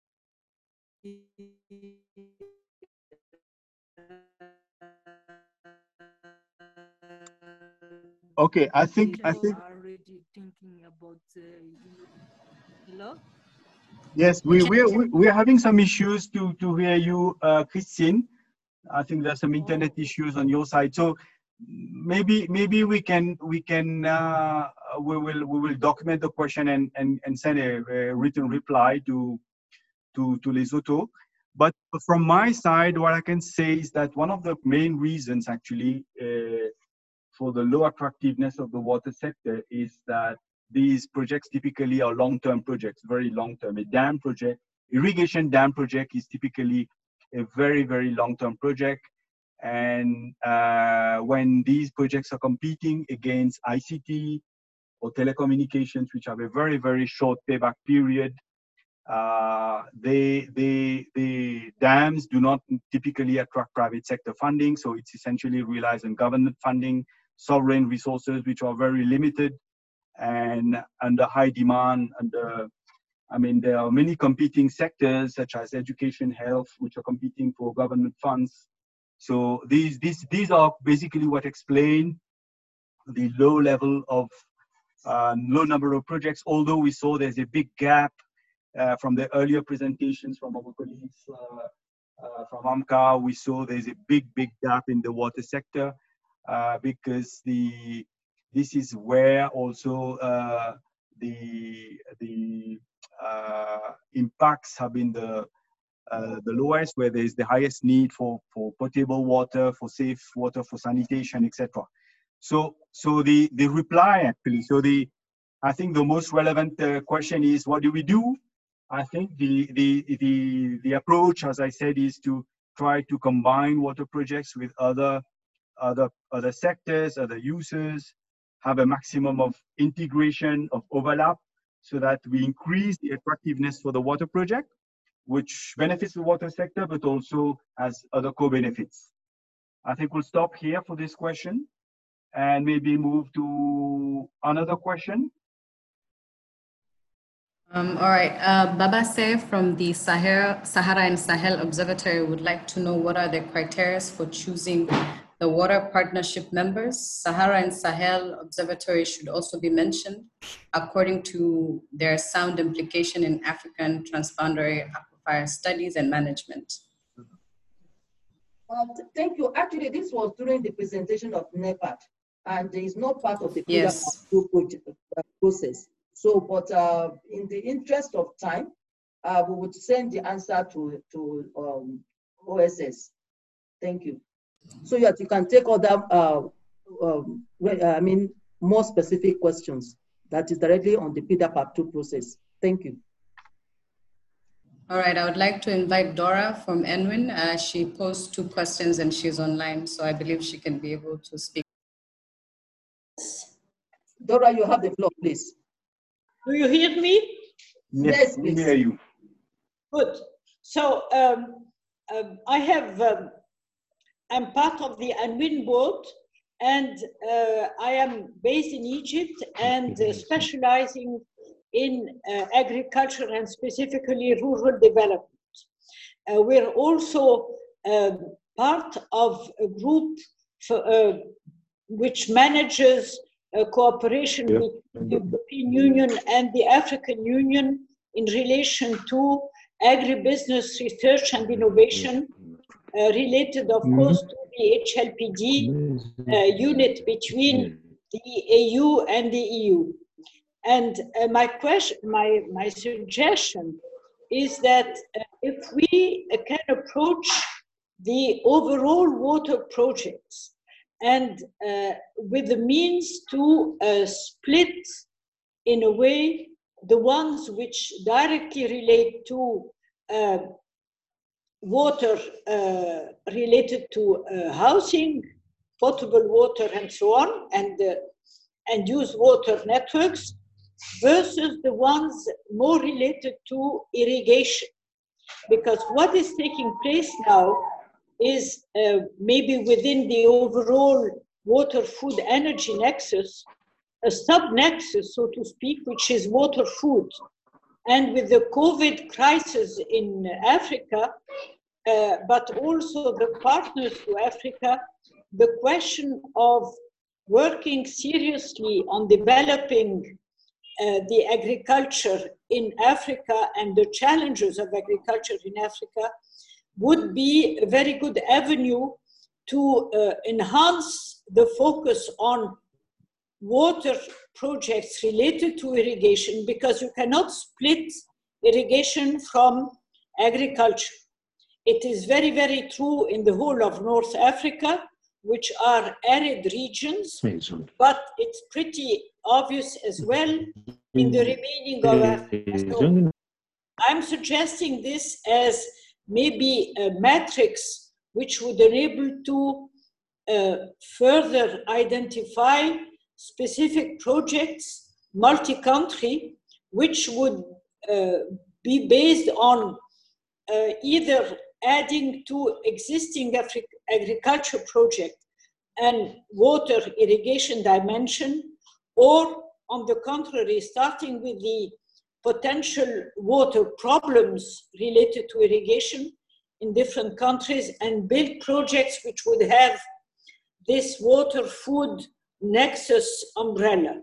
Okay, I think I think already thinking about uh, hello. Yes, we we're we're having some issues to to hear you, uh, Christine. I think there's some internet Oh. issues on your side. So maybe maybe we can we can uh, we will we will document the question and and and send a, a written reply to to to Lesotho. But from my side, what I can say is that one of the main reasons actually uh, for the low attractiveness of the water sector is that these projects typically are long-term projects, very long-term. A dam project, irrigation dam project is typically a very, very long-term project. And uh, when these projects are competing against I C T or telecommunications, which have a very, very short payback period, uh, they, they, the dams do not typically attract private sector funding. So it's essentially relies on government funding, sovereign resources, which are very limited and under high demand. And uh, I mean, there are many competing sectors such as education, health, which are competing for government funds. So these, these, these are basically what explain the low level of uh, low number of projects, although we saw there's a big gap uh, from the earlier presentations from our colleagues uh, uh, from AMCA. We saw there's a big, big gap in the water sector uh, because the this is where also uh, the the uh, impacts have been the uh, the lowest, where there is the highest need for for potable water, for safe water, for sanitation, et cetera. So so the the reply actually, so the I think the most relevant uh, question is, what do we do? I think the the the the approach, as I said, is to try to combine water projects with other other other sectors, other users, have a maximum of integration, of overlap, so that we increase the attractiveness for the water project, which benefits the water sector, but also has other co-benefits. I think we'll stop here for this question and maybe move to another question. Um, all right, uh, Babase from the Sahara, Sahara and Sahel Observatory would like to know what are the criteria for choosing the water partnership members. Sahara and Sahel Observatory should also be mentioned according to their sound implication in African transboundary aquifer studies and management. Uh, thank you. Actually, this was during the presentation of NEPAD, and there is no part of the yes. process. So, but uh, in the interest of time, uh, we would send the answer to, to um, O S S. Thank you. So that you can take other, uh, um, I mean, more specific questions that is directly on the PIDA part two process. Thank you. All right, I would like to invite Dora from Enwin. Uh, she posed two questions and she's online, so I believe she can be able to speak. Dora, you have the floor, please. Do you hear me? Yes, we hear you. Good. So um, um, I have, um, I'm part of the Unwin board, and uh, I am based in Egypt and uh, specializing in uh, agriculture and specifically rural development. Uh, we're also um, part of a group for, uh, which manages uh, cooperation yeah. between the European Union and the African Union in relation to agribusiness research and innovation, uh, related, of mm-hmm. course, to the H L P D uh, unit between the A U and the E U. And uh, my question, my, my suggestion is that uh, if we uh, can approach the overall water projects and uh, with the means to uh, split in a way the ones which directly relate to uh, water uh, related to uh, housing, potable water and so on, and, uh, and use water networks, versus the ones more related to irrigation. Because what is taking place now is uh, maybe within the overall water, food, energy nexus, a sub-nexus, so to speak, which is water, food. And with the COVID crisis in Africa, uh, but also the partners to Africa, the question of working seriously on developing uh, the agriculture in Africa and the challenges of agriculture in Africa would be a very good avenue to uh, enhance the focus on water projects related to irrigation, because you cannot split irrigation from agriculture. It is very, very true in the whole of North Africa, which are arid regions, but it's pretty obvious as well in the remaining of Africa. So I'm suggesting this as maybe a matrix which would enable to uh, further identify specific projects, multi-country, which would uh, be based on uh, either adding to existing Afri- agriculture project and water irrigation dimension, or on the contrary, starting with the potential water problems related to irrigation in different countries and build projects which would have this water food nexus umbrella.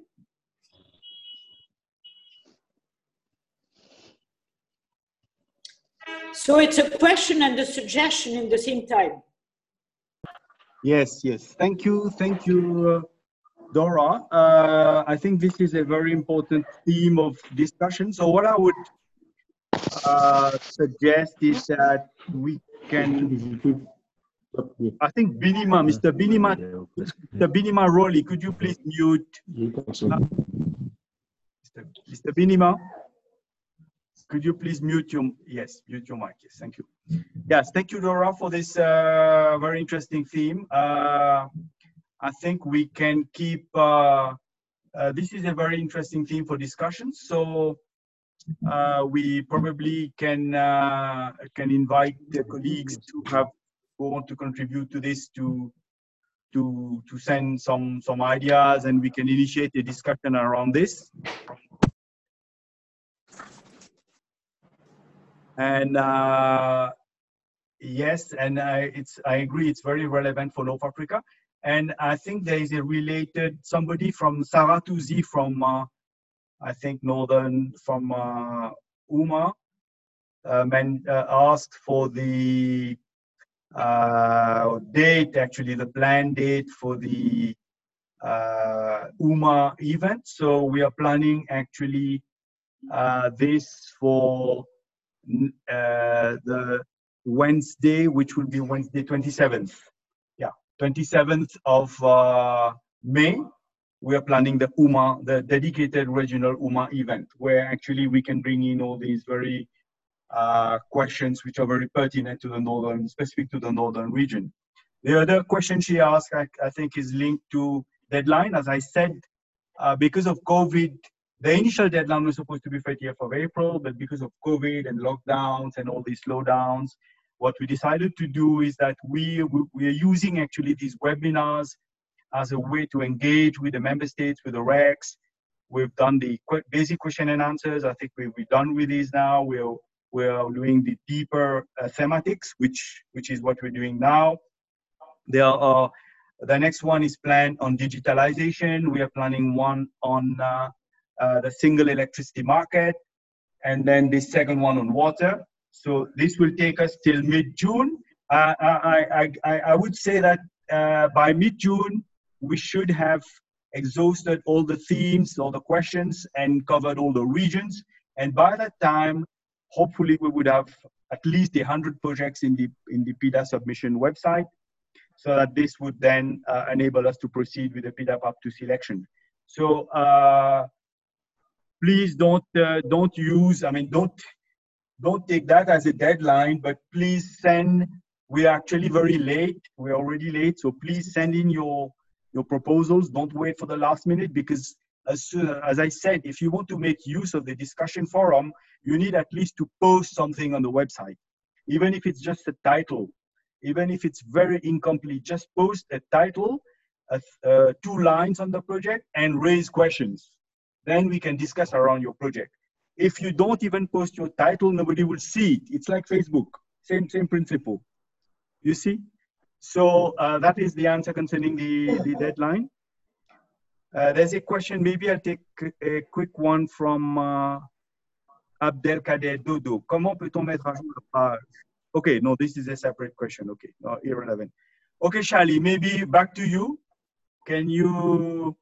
So it's a question and a suggestion in the same time. Yes, yes. Thank you. Thank you, uh, Dora. Uh, I think this is a very important theme of discussion. So what I would uh, suggest is that we can, I think Binima, Mister Binima, Mister Binima Rowley, could you please mute? Uh, Mister Mister Binima, could you please mute your, yes, mute your mic, yes, thank you. Yes, thank you, Dora, for this uh, very interesting theme. Uh, I think we can keep, uh, uh, this is a very interesting theme for discussion. So uh, we probably can, uh, can invite the colleagues to have, who want to contribute to this to, to, to send some, some ideas, and we can initiate a discussion around this. And uh, yes, and I, it's, I agree, it's very relevant for North Africa. And I think there is a related, somebody from Sarah Touzi from, uh, I think, Northern, from uh, UMA, um, and uh, asked for the uh, date, actually, the planned date for the uh, UMA event. So we are planning actually uh, this for uh, the Wednesday, which will be Wednesday twenty-seventh. Yeah, twenty-seventh of uh, May. We are planning the UMA, the dedicated regional UMA event, where actually we can bring in all these very uh, questions which are very pertinent to the northern, specific to the northern region. The other question she asked, I, I think, is linked to deadline. As I said, uh, because of COVID, The initial deadline was supposed to be thirtieth of April, but because of COVID and lockdowns and all these slowdowns, what we decided to do is that we, we, we are using actually these webinars as a way to engage with the member states, with the recs. We've done the basic question and answers. I think we, we're done with these now. We're, we're doing the deeper uh, thematics, which, which is what we're doing now. There are, the next one is planned on digitalization. We are planning one on uh, uh, the single electricity market, and then the second one on water. So this will take us till mid-June. Uh, I, I, I, I would say that uh, by mid-June, we should have exhausted all the themes, all the questions, and covered all the regions. And by that time, hopefully we would have at least one hundred projects in the, in the PIDA submission website, so that this would then uh, enable us to proceed with the PIDA P A P two selection. So uh, please don't, uh, don't use, I mean, don't, don't take that as a deadline, but please send, we're actually very late, we're already late, so please send in your, your proposals. Don't wait for the last minute, because as, soon, as I said, if you want to make use of the discussion forum, you need at least to post something on the website. Even if it's just a title, even if it's very incomplete, just post a title, uh, uh, two lines on the project, and raise questions. Then we can discuss around your project. If you don't even post your title, nobody will see it. It's like Facebook, same, same principle. You see? So uh, that is the answer concerning the, the deadline. Uh, there's a question, maybe I'll take a quick one from uh, Abdelkader Dodo. Comment peut-on mettre à jour la page? Okay, no, this is a separate question. Okay, no, irrelevant. Okay, Shali, maybe back to you. Can you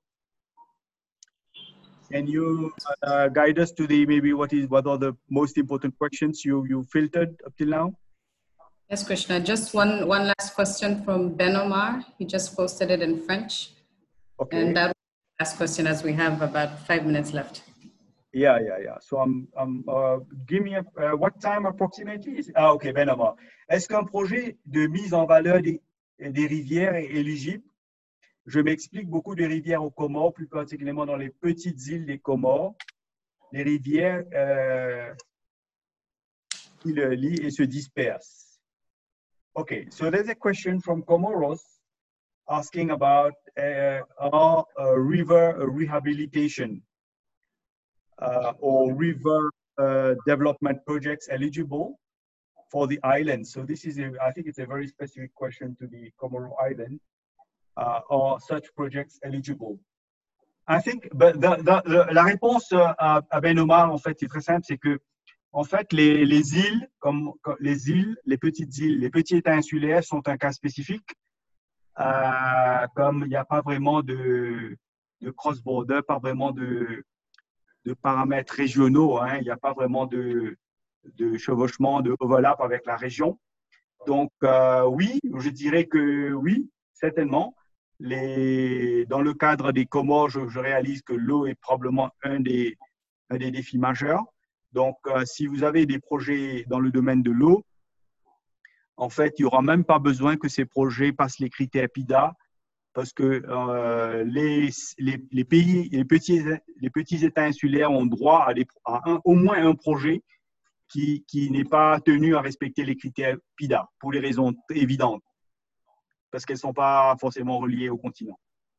can you uh, guide us to the maybe what is what are the most important questions you you filtered up till now? Yes, Krishna. Just one one last question from Ben Omar. He just posted it in French. Okay. And that was the last question, as we have about five minutes left. Yeah, yeah, yeah. So I'm, I'm uh, give me a, uh, what time approximately? Ah, okay, Ben Omar. Est-ce qu'un projet de mise en valeur des, des rivières est éligible? Je m'explique, beaucoup de rivières aux Comores, plus particulièrement dans les petites îles des Comores. Les rivières euh, qui le lient et se dispersent. Okay, so there's a question from Comoros asking about uh, our uh, river rehabilitation uh, or river uh, development projects eligible for the island. So this is, a, I think it's a very specific question to the Comoro Island. Uh, are such projects eligible? I think, but the, the, the, la réponse à, à Ben Omar, en fait, est très simple, c'est que, en fait, les, les îles, comme, comme les îles, les petites îles, les petits États insulaires sont un cas spécifique. Euh, comme il n'y a pas vraiment de, de cross-border, pas vraiment de, de paramètres régionaux, hein, il n'y a pas vraiment de, de chevauchement, de overlap avec la région. Donc, euh, oui, je dirais que oui, certainement. Les, dans le cadre des Comores, je, je réalise que l'eau est probablement un des, un des défis majeurs. Donc, euh, si vous avez des projets dans le domaine de l'eau, en fait, il n'y aura même pas besoin que ces projets passent les critères PIDA, parce que euh, les, les, les pays, les petits, les petits États insulaires ont droit à, des, à un, au moins un projet qui, qui n'est pas tenu à respecter les critères PIDA, pour les raisons évidentes, parce qu'elles ne sont pas forcément reliées au continent.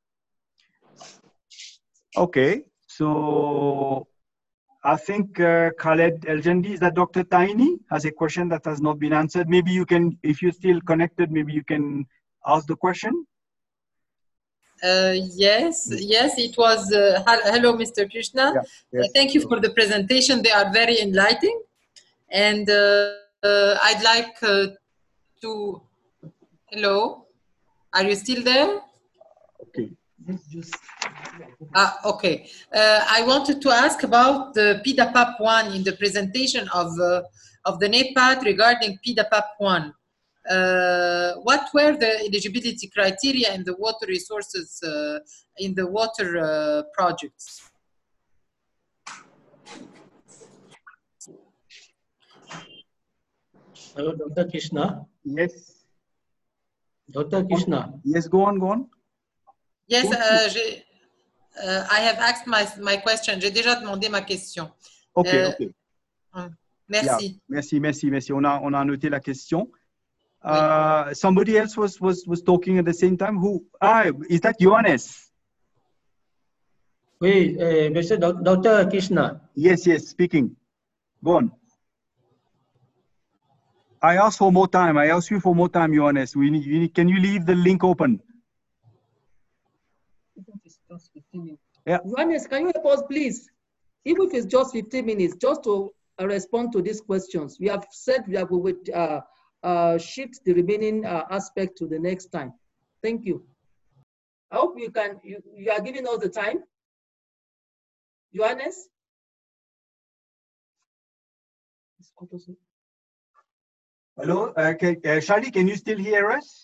Okay, so I think uh, Khaled El-Jandi, is that Doctor Taini has a question that has not been answered. Maybe you can, if you're still connected, maybe you can ask the question. Uh, yes, yes, it was. Uh, hello, Mister Krishna. Yeah, yes. Uh, thank you for the presentation. They are very enlightening. And uh, uh, I'd like uh, to, hello, are you still there? Okay. Ah, okay. Uh, I wanted to ask about the PIDA P A P one in the presentation of, uh, of the NEPAD regarding PIDA P A P one. Uh, what were the eligibility criteria in the water resources, uh, in the water uh, projects? Hello, Doctor Krishna. Yes. Doctor Krishna. Yes, go on, go on. Yes, uh, uh, I have asked my, my question. J'ai déjà demandé ma question. Ok, Euh, ok. Merci. Yeah. Merci, merci, merci. On a, on a noté la question. Uh, somebody else was, was, was talking at the same time. Who? Ah, is that Johannes? Oui, uh, Mister Doctor Krishna. Yes, yes, speaking. Go on. I asked for more time. I asked you for more time, Johannes. We need, we need, can you leave the link open? Yeah. Johannes, can you help us, please? Even if it's just fifteen minutes, just to uh, respond to these questions. We have said we have would uh, uh, shift the remaining uh, aspect to the next time. Thank you. I hope you can, you, you are giving us the time. Johannes? Hello, uh, can, uh, Shadi, can you still hear us?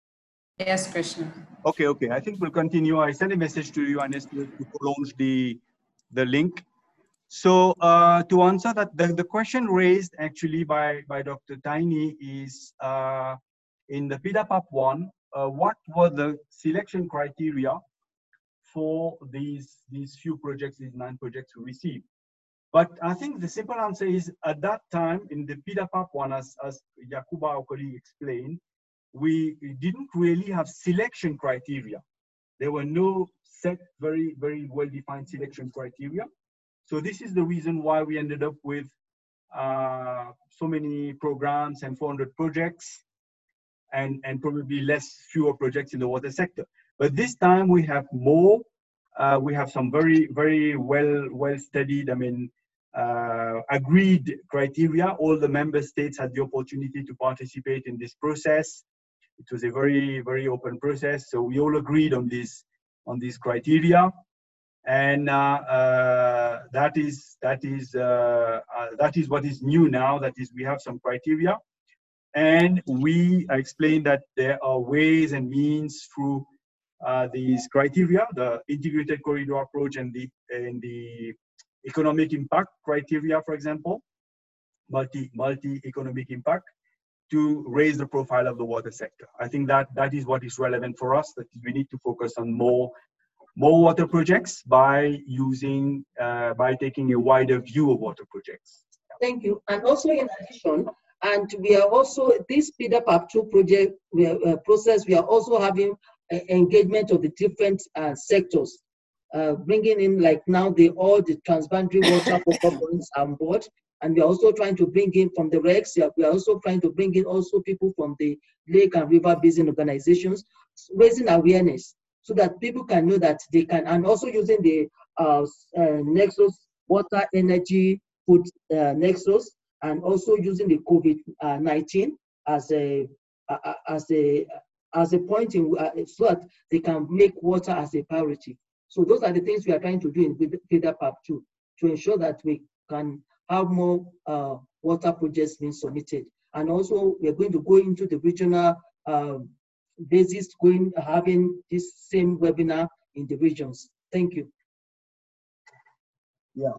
Yes, Krishna. Okay, okay. I think we'll continue. I sent a message to you, Anis, to, to prolong the, the link. So uh, to answer that, the, the question raised actually by, by Doctor Tiny is uh, in the PIDAPAP one, uh, what were the selection criteria for these, these few projects, these nine projects we received? But I think the simple answer is at that time in the PIDAPAP one, as, as Yakuba, our colleague, explained, we didn't really have selection criteria. There were no set, very, very well-defined selection criteria. So this is the reason why we ended up with uh, so many programs and four hundred projects and, and probably less, fewer projects in the water sector. But this time we have more. Uh, we have some very, very well, well-studied, I mean, uh, agreed criteria. All the member states had the opportunity to participate in this process. It was a very, very open process. So we all agreed on this, on these criteria. And uh, uh, that is, that, is, uh, uh, that is what is new now. That is, we have some criteria. And we explained that there are ways and means through uh, these criteria, the integrated corridor approach and the, and the economic impact criteria, for example, multi, multi-economic impact, to raise the profile of the water sector. I think that that is what is relevant for us, that we need to focus on more, more water projects by using, uh, by taking a wider view of water projects. Thank you. And also in addition, and we are also, this PIDAPAP two project we are, uh, process, we are also having uh, engagement of the different uh, sectors, uh, bringing in like now the, all the transboundary water components on board. And we are also trying to bring in from the regs, we are also trying to bring in also people from the lake and river basin organizations, raising awareness so that people can know that they can, and also using the uh, uh, Nexus water energy food uh, Nexus, and also using the COVID nineteen as a, uh, as a, as a point in, uh, so that they can make water as a priority. So those are the things we are trying to do in PIDAPAP two, to ensure that we can have more uh, water projects being submitted. And also we're going to go into the regional uh, basis, going, having this same webinar in the regions. Thank you. Yeah.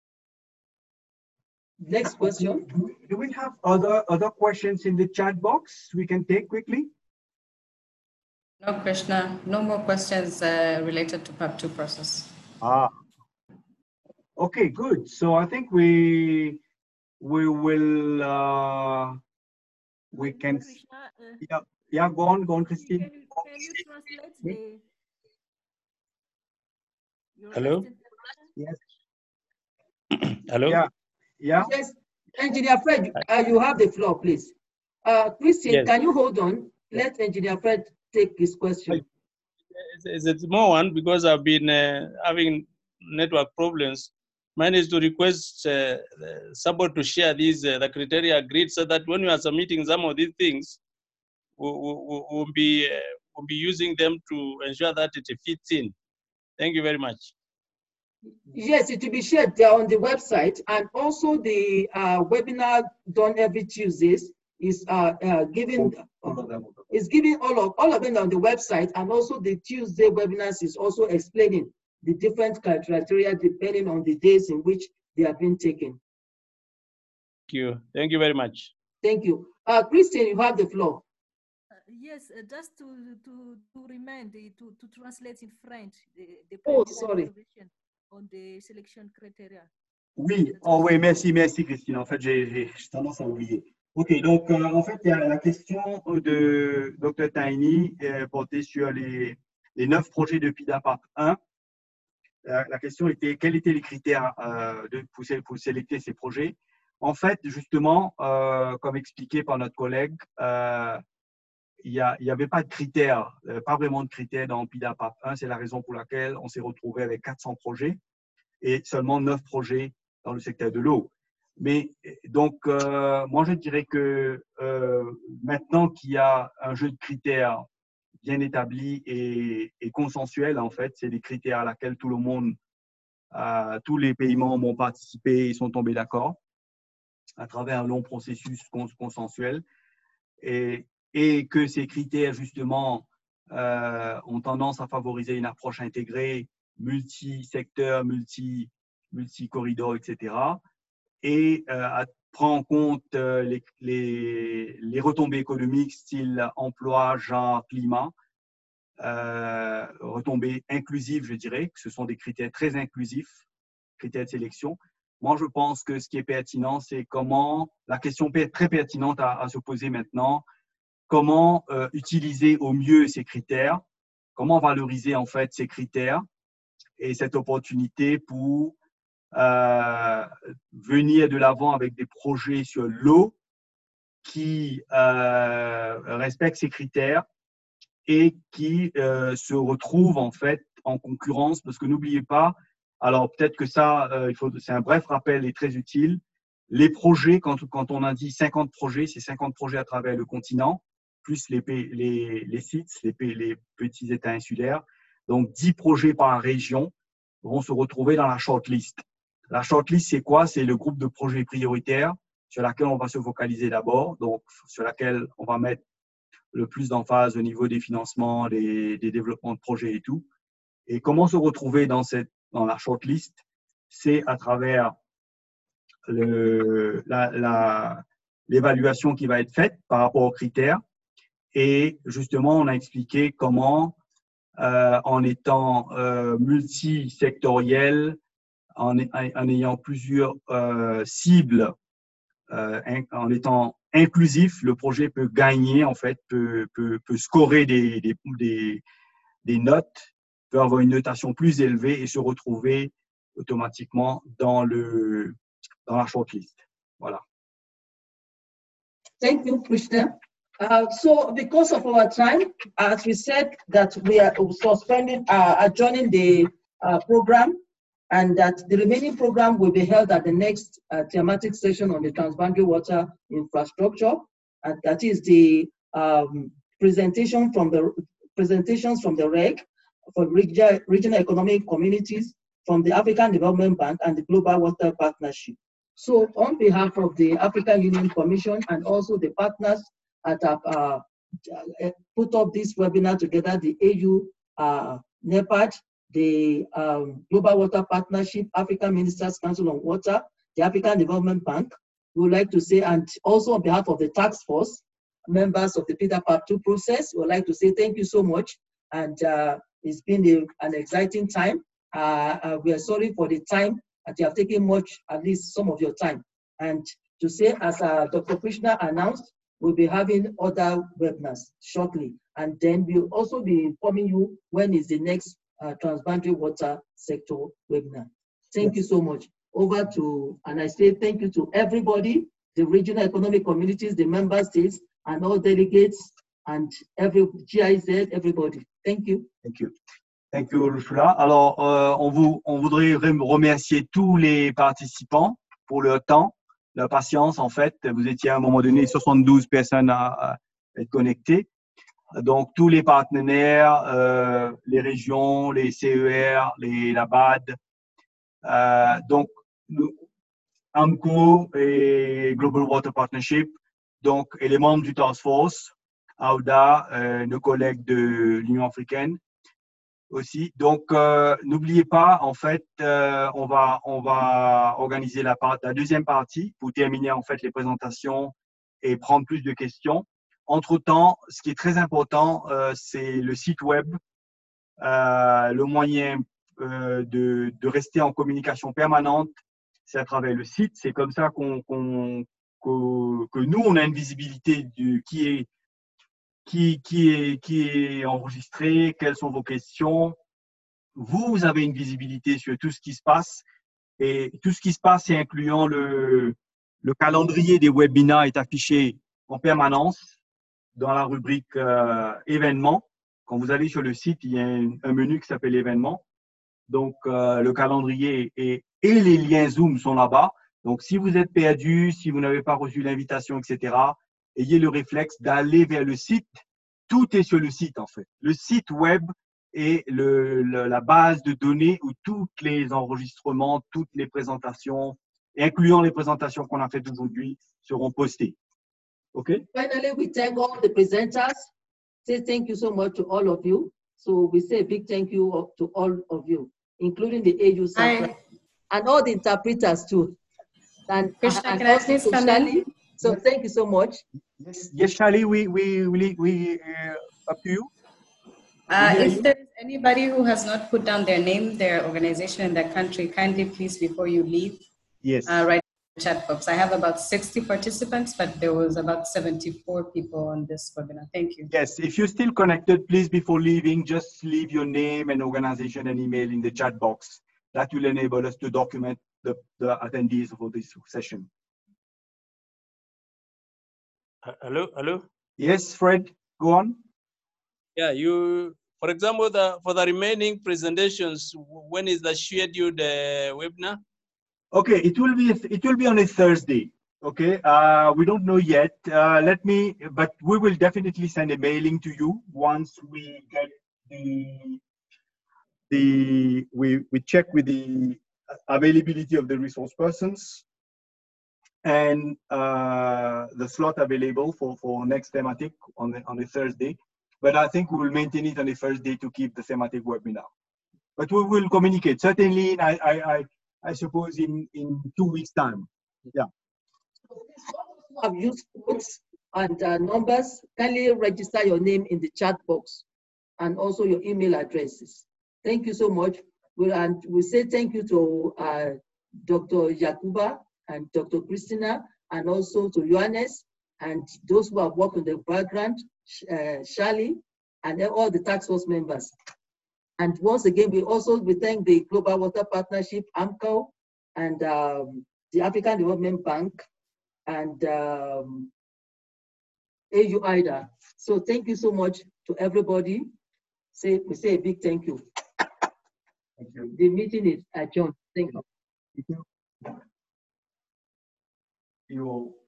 Next question. Do we have other, other questions in the chat box we can take quickly? No, Krishna, no more questions uh, related to PAP two process. Ah. Okay, good. So I think we we will uh, we can Krishna, uh, yeah yeah go on go on Christine. Can you, can you translate the your Hello? Yes. Hello? Yeah. Yeah. Yes, Engineer Fred, uh, you have the floor, please. Uh, Christian, Yes. can you hold on? Let Engineer Fred take his question. It's a small one because I've been uh, having network problems. Mine is to request uh, somebody to share these, uh, the criteria agreed, so that when we are submitting some of these things, we'll, we'll, we'll, be, uh, we'll be using them to ensure that it fits in. Thank you very much. Yes, it will be shared there on the website, and also the uh, webinar done every Tuesdays is uh, uh, giving is giving all of all of them on the website, and also the Tuesday webinars is also explaining the different criteria depending on the days in which they have been taken. Thank you. Thank you very much. Thank you. Uh, Christian, you have the floor. yes, uh, just to, to, to remind, the, to, to translate in French the, the Oh, previous sorry. intervention on the selection criteria. Oui, oh oui, merci, merci Christine. En fait, j'ai j'ai tendance à oublier. OK, donc euh, en fait, il y a la question de docteur Taini euh, portée sur les, les neuf projets de PIDAPAP un. La, la question était quels étaient les critères euh, de, pour, pour sélectionner ces projets. En fait, justement, euh, comme expliqué par notre collègue, euh, il n'y avait pas de critères, euh, pas vraiment de critères dans PIDAPAP un. C'est la raison pour laquelle on s'est retrouvé avec quatre cents projets et seulement neuf projets dans le secteur de l'eau. Mais donc, euh, moi, je dirais que euh, maintenant qu'il y a un jeu de critères bien établi et, et consensuel, en fait, c'est des critères à laquelle tout le monde, euh, tous les pays membres ont participé et sont tombés d'accord à travers un long processus cons consensuel et, et que ces critères, justement, euh, ont tendance à favoriser une approche intégrée, multi-secteur, multi, multi-corridor, et cetera, et euh, à prendre en compte euh, les, les, les retombées économiques, style emploi, genre, climat, euh, retombées inclusives, je dirais, que ce sont des critères très inclusifs, critères de sélection. Moi, je pense que ce qui est pertinent, c'est comment, la question très pertinente à, à se poser maintenant, comment euh, utiliser au mieux ces critères, comment valoriser en fait ces critères et cette opportunité pour euh, venir de l'avant avec des projets sur l'eau qui euh, respectent ces critères et qui euh, se retrouvent en fait en concurrence, parce que n'oubliez pas, alors peut-être que ça, euh, il faut, c'est un bref rappel et très utile, les projets, quand, quand on a dit cinquante projets, c'est cinquante projets à travers le continent, plus les, les, les sites, les, les petits États insulaires. Donc, dix projets par région vont se retrouver dans la shortlist. La shortlist, c'est quoi? C'est le groupe de projets prioritaires sur laquelle on va se focaliser d'abord, donc sur laquelle on va mettre le plus d'emphase au niveau des financements, des, des développements de projets et tout. Et comment se retrouver dans, cette, dans la shortlist? C'est à travers le, la, la, l'évaluation qui va être faite par rapport aux critères. Et justement, on a expliqué comment, euh, en étant euh, multisectoriel, en, en ayant plusieurs euh, cibles, euh, en étant inclusif, le projet peut gagner, en fait, peut, peut, peut scorer des, des, des, des notes, peut avoir une notation plus élevée et se retrouver automatiquement dans, le, dans la shortlist. Voilà. Thank you, Krishna. Uh, so because of our time, as we said that we are suspending, uh, adjourning the uh, program, and that the remaining program will be held at the next uh, thematic session on the transboundary water infrastructure. And that is the um, presentation from the presentations from the R E C, from regional, regional economic communities, from the African Development Bank and the Global Water Partnership. So on behalf of the African Union Commission and also the partners that have uh, put up this webinar together, the A U, uh, NEPAD, the um, Global Water Partnership, African Ministers Council on Water, the African Development Bank, we would like to say, and also on behalf of the task force, members of the PIDAPAP two process, we would like to say thank you so much. And uh, it's been a, an exciting time. Uh, uh, we are sorry for the time that you have taken much, at least some of your time. And to say, as uh, Doctor Krishna announced, we'll be having other webinars shortly. And then we'll also be informing you when is the next uh, transboundary water sector webinar. Thank yes. you so much. Over to, and I say thank you to everybody, the regional economic communities, the member states, and all delegates, and every G I Z, everybody. Thank you. Thank you. Thank you, Ursula. Alors, euh, on, vous, on voudrait remercier tous les participants pour leur temps, leur patience. En fait, vous étiez à un moment donné soixante-douze personnes à, à être connectées. Donc, tous les partenaires, euh, les régions, les C E R, les, la B A D, euh, donc, nous, A M C O et Global Water Partnership, donc, et les membres du Task Force, A U D A, euh, nos collègues de l'Union africaine aussi. Donc, euh, n'oubliez pas, en fait, euh, on va, on va organiser la, part, la deuxième partie pour terminer, en fait, les présentations et prendre plus de questions. entre-temps, ce qui est très important, euh, c'est le site web, euh, le moyen euh, de, de rester en communication permanente, c'est à travers le site. C'est comme ça qu'on, qu'on, que, que nous, on a une visibilité du, qui, est, qui, qui, est, qui est enregistré, quelles sont vos questions. Vous, vous avez une visibilité sur tout ce qui se passe. Et tout ce qui se passe, incluant le, le calendrier des webinars, est affiché en permanence dans la rubrique euh, événements. Quand vous allez sur le site, il y a un, un menu qui s'appelle événements. Donc, euh, le calendrier et, et les liens Zoom sont là-bas. Donc, si vous êtes perdu, si vous n'avez pas reçu l'invitation, et cetera, ayez le réflexe d'aller vers le site. Tout est sur le site, en fait. Le site web est le, le, la base de données où tous les enregistrements, toutes les présentations, incluant les présentations qu'on a faites aujourd'hui, seront postées. OK? Finally, we thank all the presenters. Say thank you so much to all of you. So we say a big thank you to all of you, including the A U staff and all the interpreters too. And, Krishna, and can I also please to come Shali. in? So thank you so much. Yes, yes, Shali, we we we, we uh, up to you. Uh, We hear if you. there's anybody who has not put down their name, their organization, and their country, kindly please, before you leave, yes, uh, write in the chat box. I have about sixty participants, but there was about seventy-four people on this webinar. Thank you. Yes, if you're still connected, please, before leaving, just leave your name and organization and email in the chat box. That will enable us to document the, the attendees for this session. Uh, hello, hello. Yes, Fred, go on. Yeah, you. For example, the for the remaining presentations, when is the scheduled uh, webinar? Okay, it will be it will be on a Thursday. Okay, uh, we don't know yet. Uh, let me, but we will definitely send a mailing to you once we get the the we we check with the availability of the resource persons and uh, the slot available for for next thematic on the, on a Thursday. But I think we will maintain it on a Thursday to keep the thematic webinar. But we will communicate certainly. I I I, I suppose in in two weeks time. Yeah. Have used codes and uh, numbers. Kindly register your name in the chat box and also your email addresses. Thank you so much. We, and we say thank you to uh, Doctor Yakuba and Doctor Christina, and also to Johannes and those who have worked in the background, uh, Shali, and all the task force members. And once again, we also we thank the Global Water Partnership, AMCO, and um, the African Development Bank, and um, A U I D A. So thank you so much to everybody. Say, we say a big thank you. Thank you. The meeting is adjourned. Thank you. Thank you. You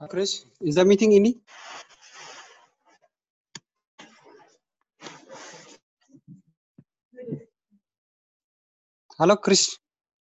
Chris, is the meeting in? Hello, Chris.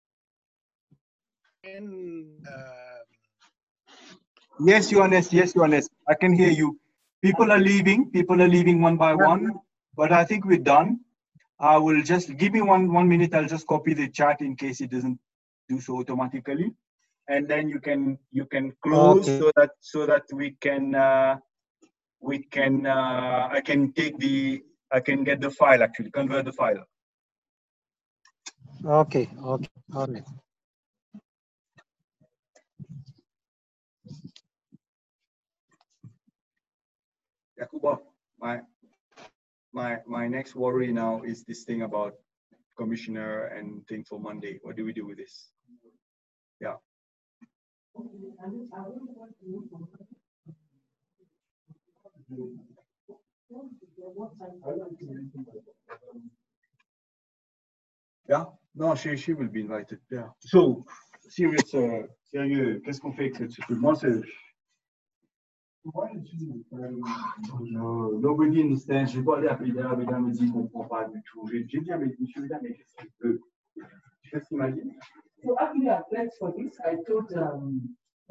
Yes, Johannes. Yes, Johannes. I can hear you. People are leaving. People are leaving one by one. But I think we're done. I will just give me one one minute. I'll just copy the chat in case it doesn't do so automatically, and then you can you can close Okay. so that so that we can uh, we can uh, I can take the I can get the file actually convert the file. Okay. Okay. All right. Yakuba, my my my next worry now is this thing about commissioner and thing for Monday. What do we do with this? Yeah. Yeah. No, she she will be invited. Yeah. So serious, uh, sérieux. Qu'est-ce qu'on fait avec ce truc? Moi, c'est No, nobody understands. J'ai pas allé appeler Bédard, Bédard me dit qu'on comprend pas du tout. J'ai dit à mes monsieur, Bédard, mais qu'est-ce qu'il veut? Tu sais ce qu'il m'a dit? So actually, I applied for this. I told um,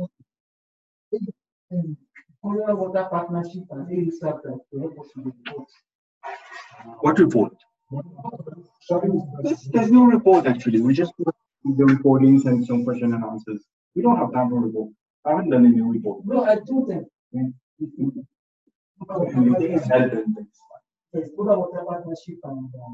Korea Water Partnership and A U S A P that to help us with the report. What report? There's, there's no report actually. We just put the recordings and some question and answers. We don't have time for report. I haven't done any report. No, I told them. Yes, Korea Water Partnership and um,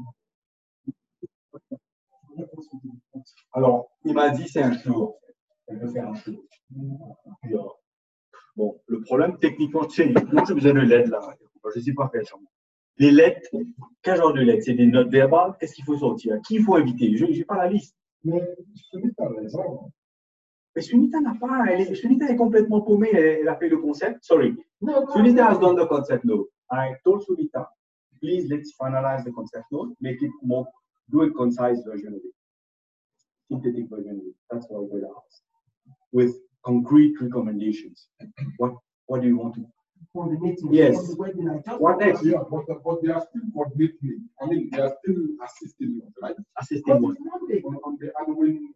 Alors, il m'a dit c'est un tour. Elle veut faire un tour. Puis, euh, bon, le problème techniquement, tu sais, moi j'ai besoin de l'aide là. Je ne sais pas faire ça. Les lettres, quel genre de lettres? C'est des notes verbales? Qu'est-ce qu'il faut sortir? Qui il faut inviter? Je n'ai pas la liste. Mais Sunita a raison. Mais Sunita n'a pas, elle est, Sunita est complètement paumée, elle, elle a fait le concept. Sorry. No, no, Sunita has done the concept note. I told Sunita, please let's finalize the concept note, make it more, do a concise version of it. Synthetic version of it. That's what we're asked. With concrete recommendations. What what do you want to for the meeting. Yes. For the webinar. Just What next? Yeah, but, but they are still coordinating. I mean, they are still assisting, right? Assisting what? On, on the Unwin.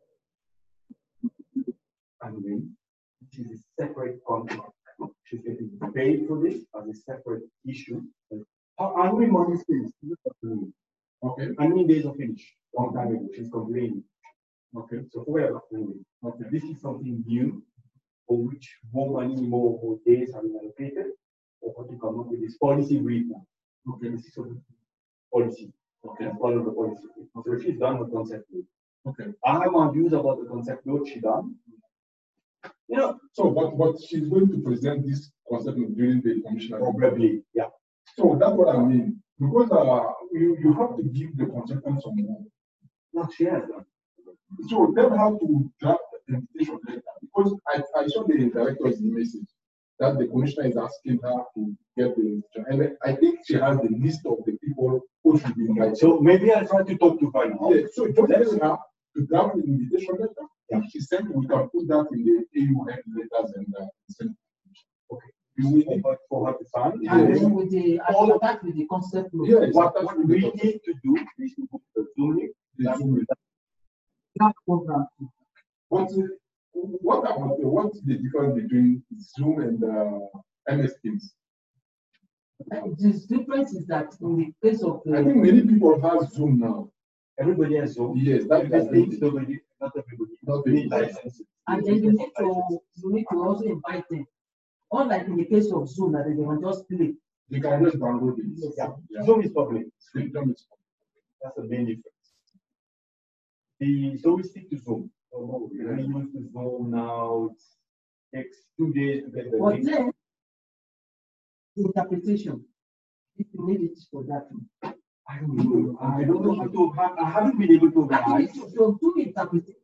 Unwin, which is a separate contract. She's getting paid for this as a separate issue. Unwin money is finished. Okay. Unwin days are finished. Long time ago. She's complaining. Okay. So where are Unwin? Okay. This is something new for which more money, more, more days are allocated, or what to come up with this policy brief now. Okay. This is a policy. Okay. As part of the policy. So she's done the concept note. Okay. I have my views about the concept note she done. You know, so but but she's going to present this concept during the commissioner. Probably, yeah. So that's what I mean. Because uh, you, you have to give the consultant some more. No, she has done. So they have to draft the invitation letter. Because I, I saw the director's message that the commissioner is asking her to get the invitation. And I think she has the list of the people who should be invited. So maybe I'll try to talk to her now. Yeah, so just tell her to draft the invitation letter. If she sent, we can put that in the A U head letters and uh, send. Okay. Do we need for her to sign? And yes. Then with the all of that with the concept note. Yes. What we need to do is to put the Zoom link. The Zoom link. That program. What what about the, what's the difference between Zoom and uh, M S Teams? The difference is that in the case of the, I think many people have Zoom now. Everybody has Zoom. Yes, that's the thing. Nobody, not everybody. Not need licenses. And then you need to you need to also invite them. Unlike in the case of Zoom, that they can just play. You can just download it. Yes. Yeah. Yeah. Zoom is public. Zoom is public. That's the main difference. The, so we stick to Zoom. So we use the Zoom now. It takes two days to get the But link. then, the interpretation, if you need it for that. I don't know. I don't know how to. I haven't been able to organize. So do interpretation.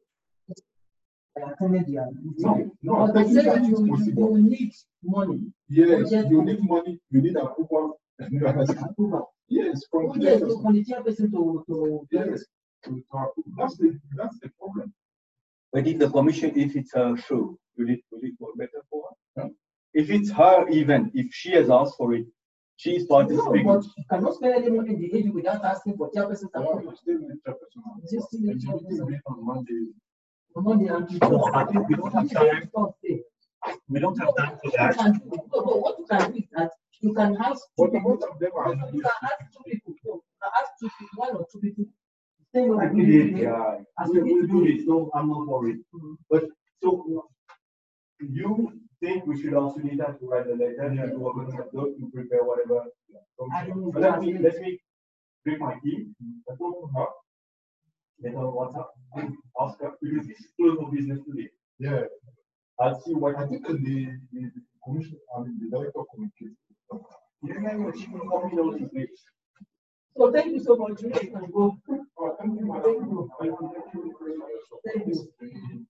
No, no, but they say that you, you need money. Yes, you need money, you need approval. Approval. Yes, from oh, yes, so from the chairperson to, to yes, to, that's the that's the problem. But if the commission, if it's a show, will it will it work better for her? Huh? if it's her event, if she has asked for it, she is participating. No, but you cannot spend any money in the A G without asking for chairperson's approval. Just still need chairperson. On Monday. On Monday, and you No, I think we don't have time. We don't have time for that. No, no, what you can do is that you can ask two people. You can ask two people. No, you can ask two people, one or two people. Actually, yeah, we will do this. No, I'm not worried. But so you think we should also need that to write a letter yeah. to organize to prepare whatever. But let me let me bring my team. I talk to her. Let her WhatsApp. Ask her because this is close for business today. Yeah. I'll see what I think the, the, the commission, I mean the director communicates. Yeah, yeah, yeah. She will copy those things. So thank you so much. You can go. Oh, thank you. Thank you. Thank you. Thank you.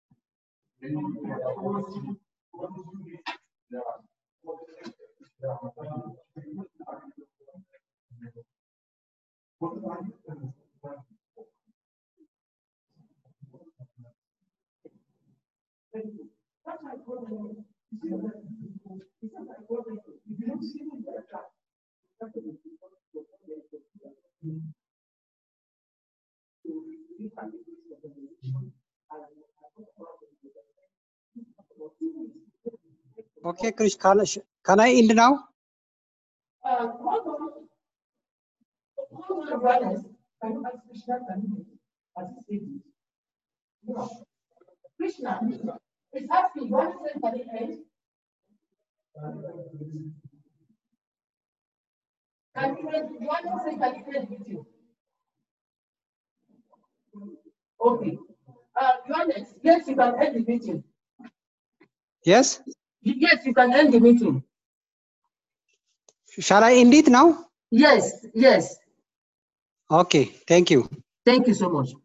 Okay, Krish, can, I- can I end now? Uh, hold on. Hold on, brothers. Can you ask Krishna? Can you assist? No. Krishna is asking, what is it at the end? Can you read what is it at the end with you? Okay. Uh, Johannes, yes, you can end the meeting. Yes? Yes, you can end the meeting. Shall I end it now? Yes, yes. Okay, thank you. Thank you so much.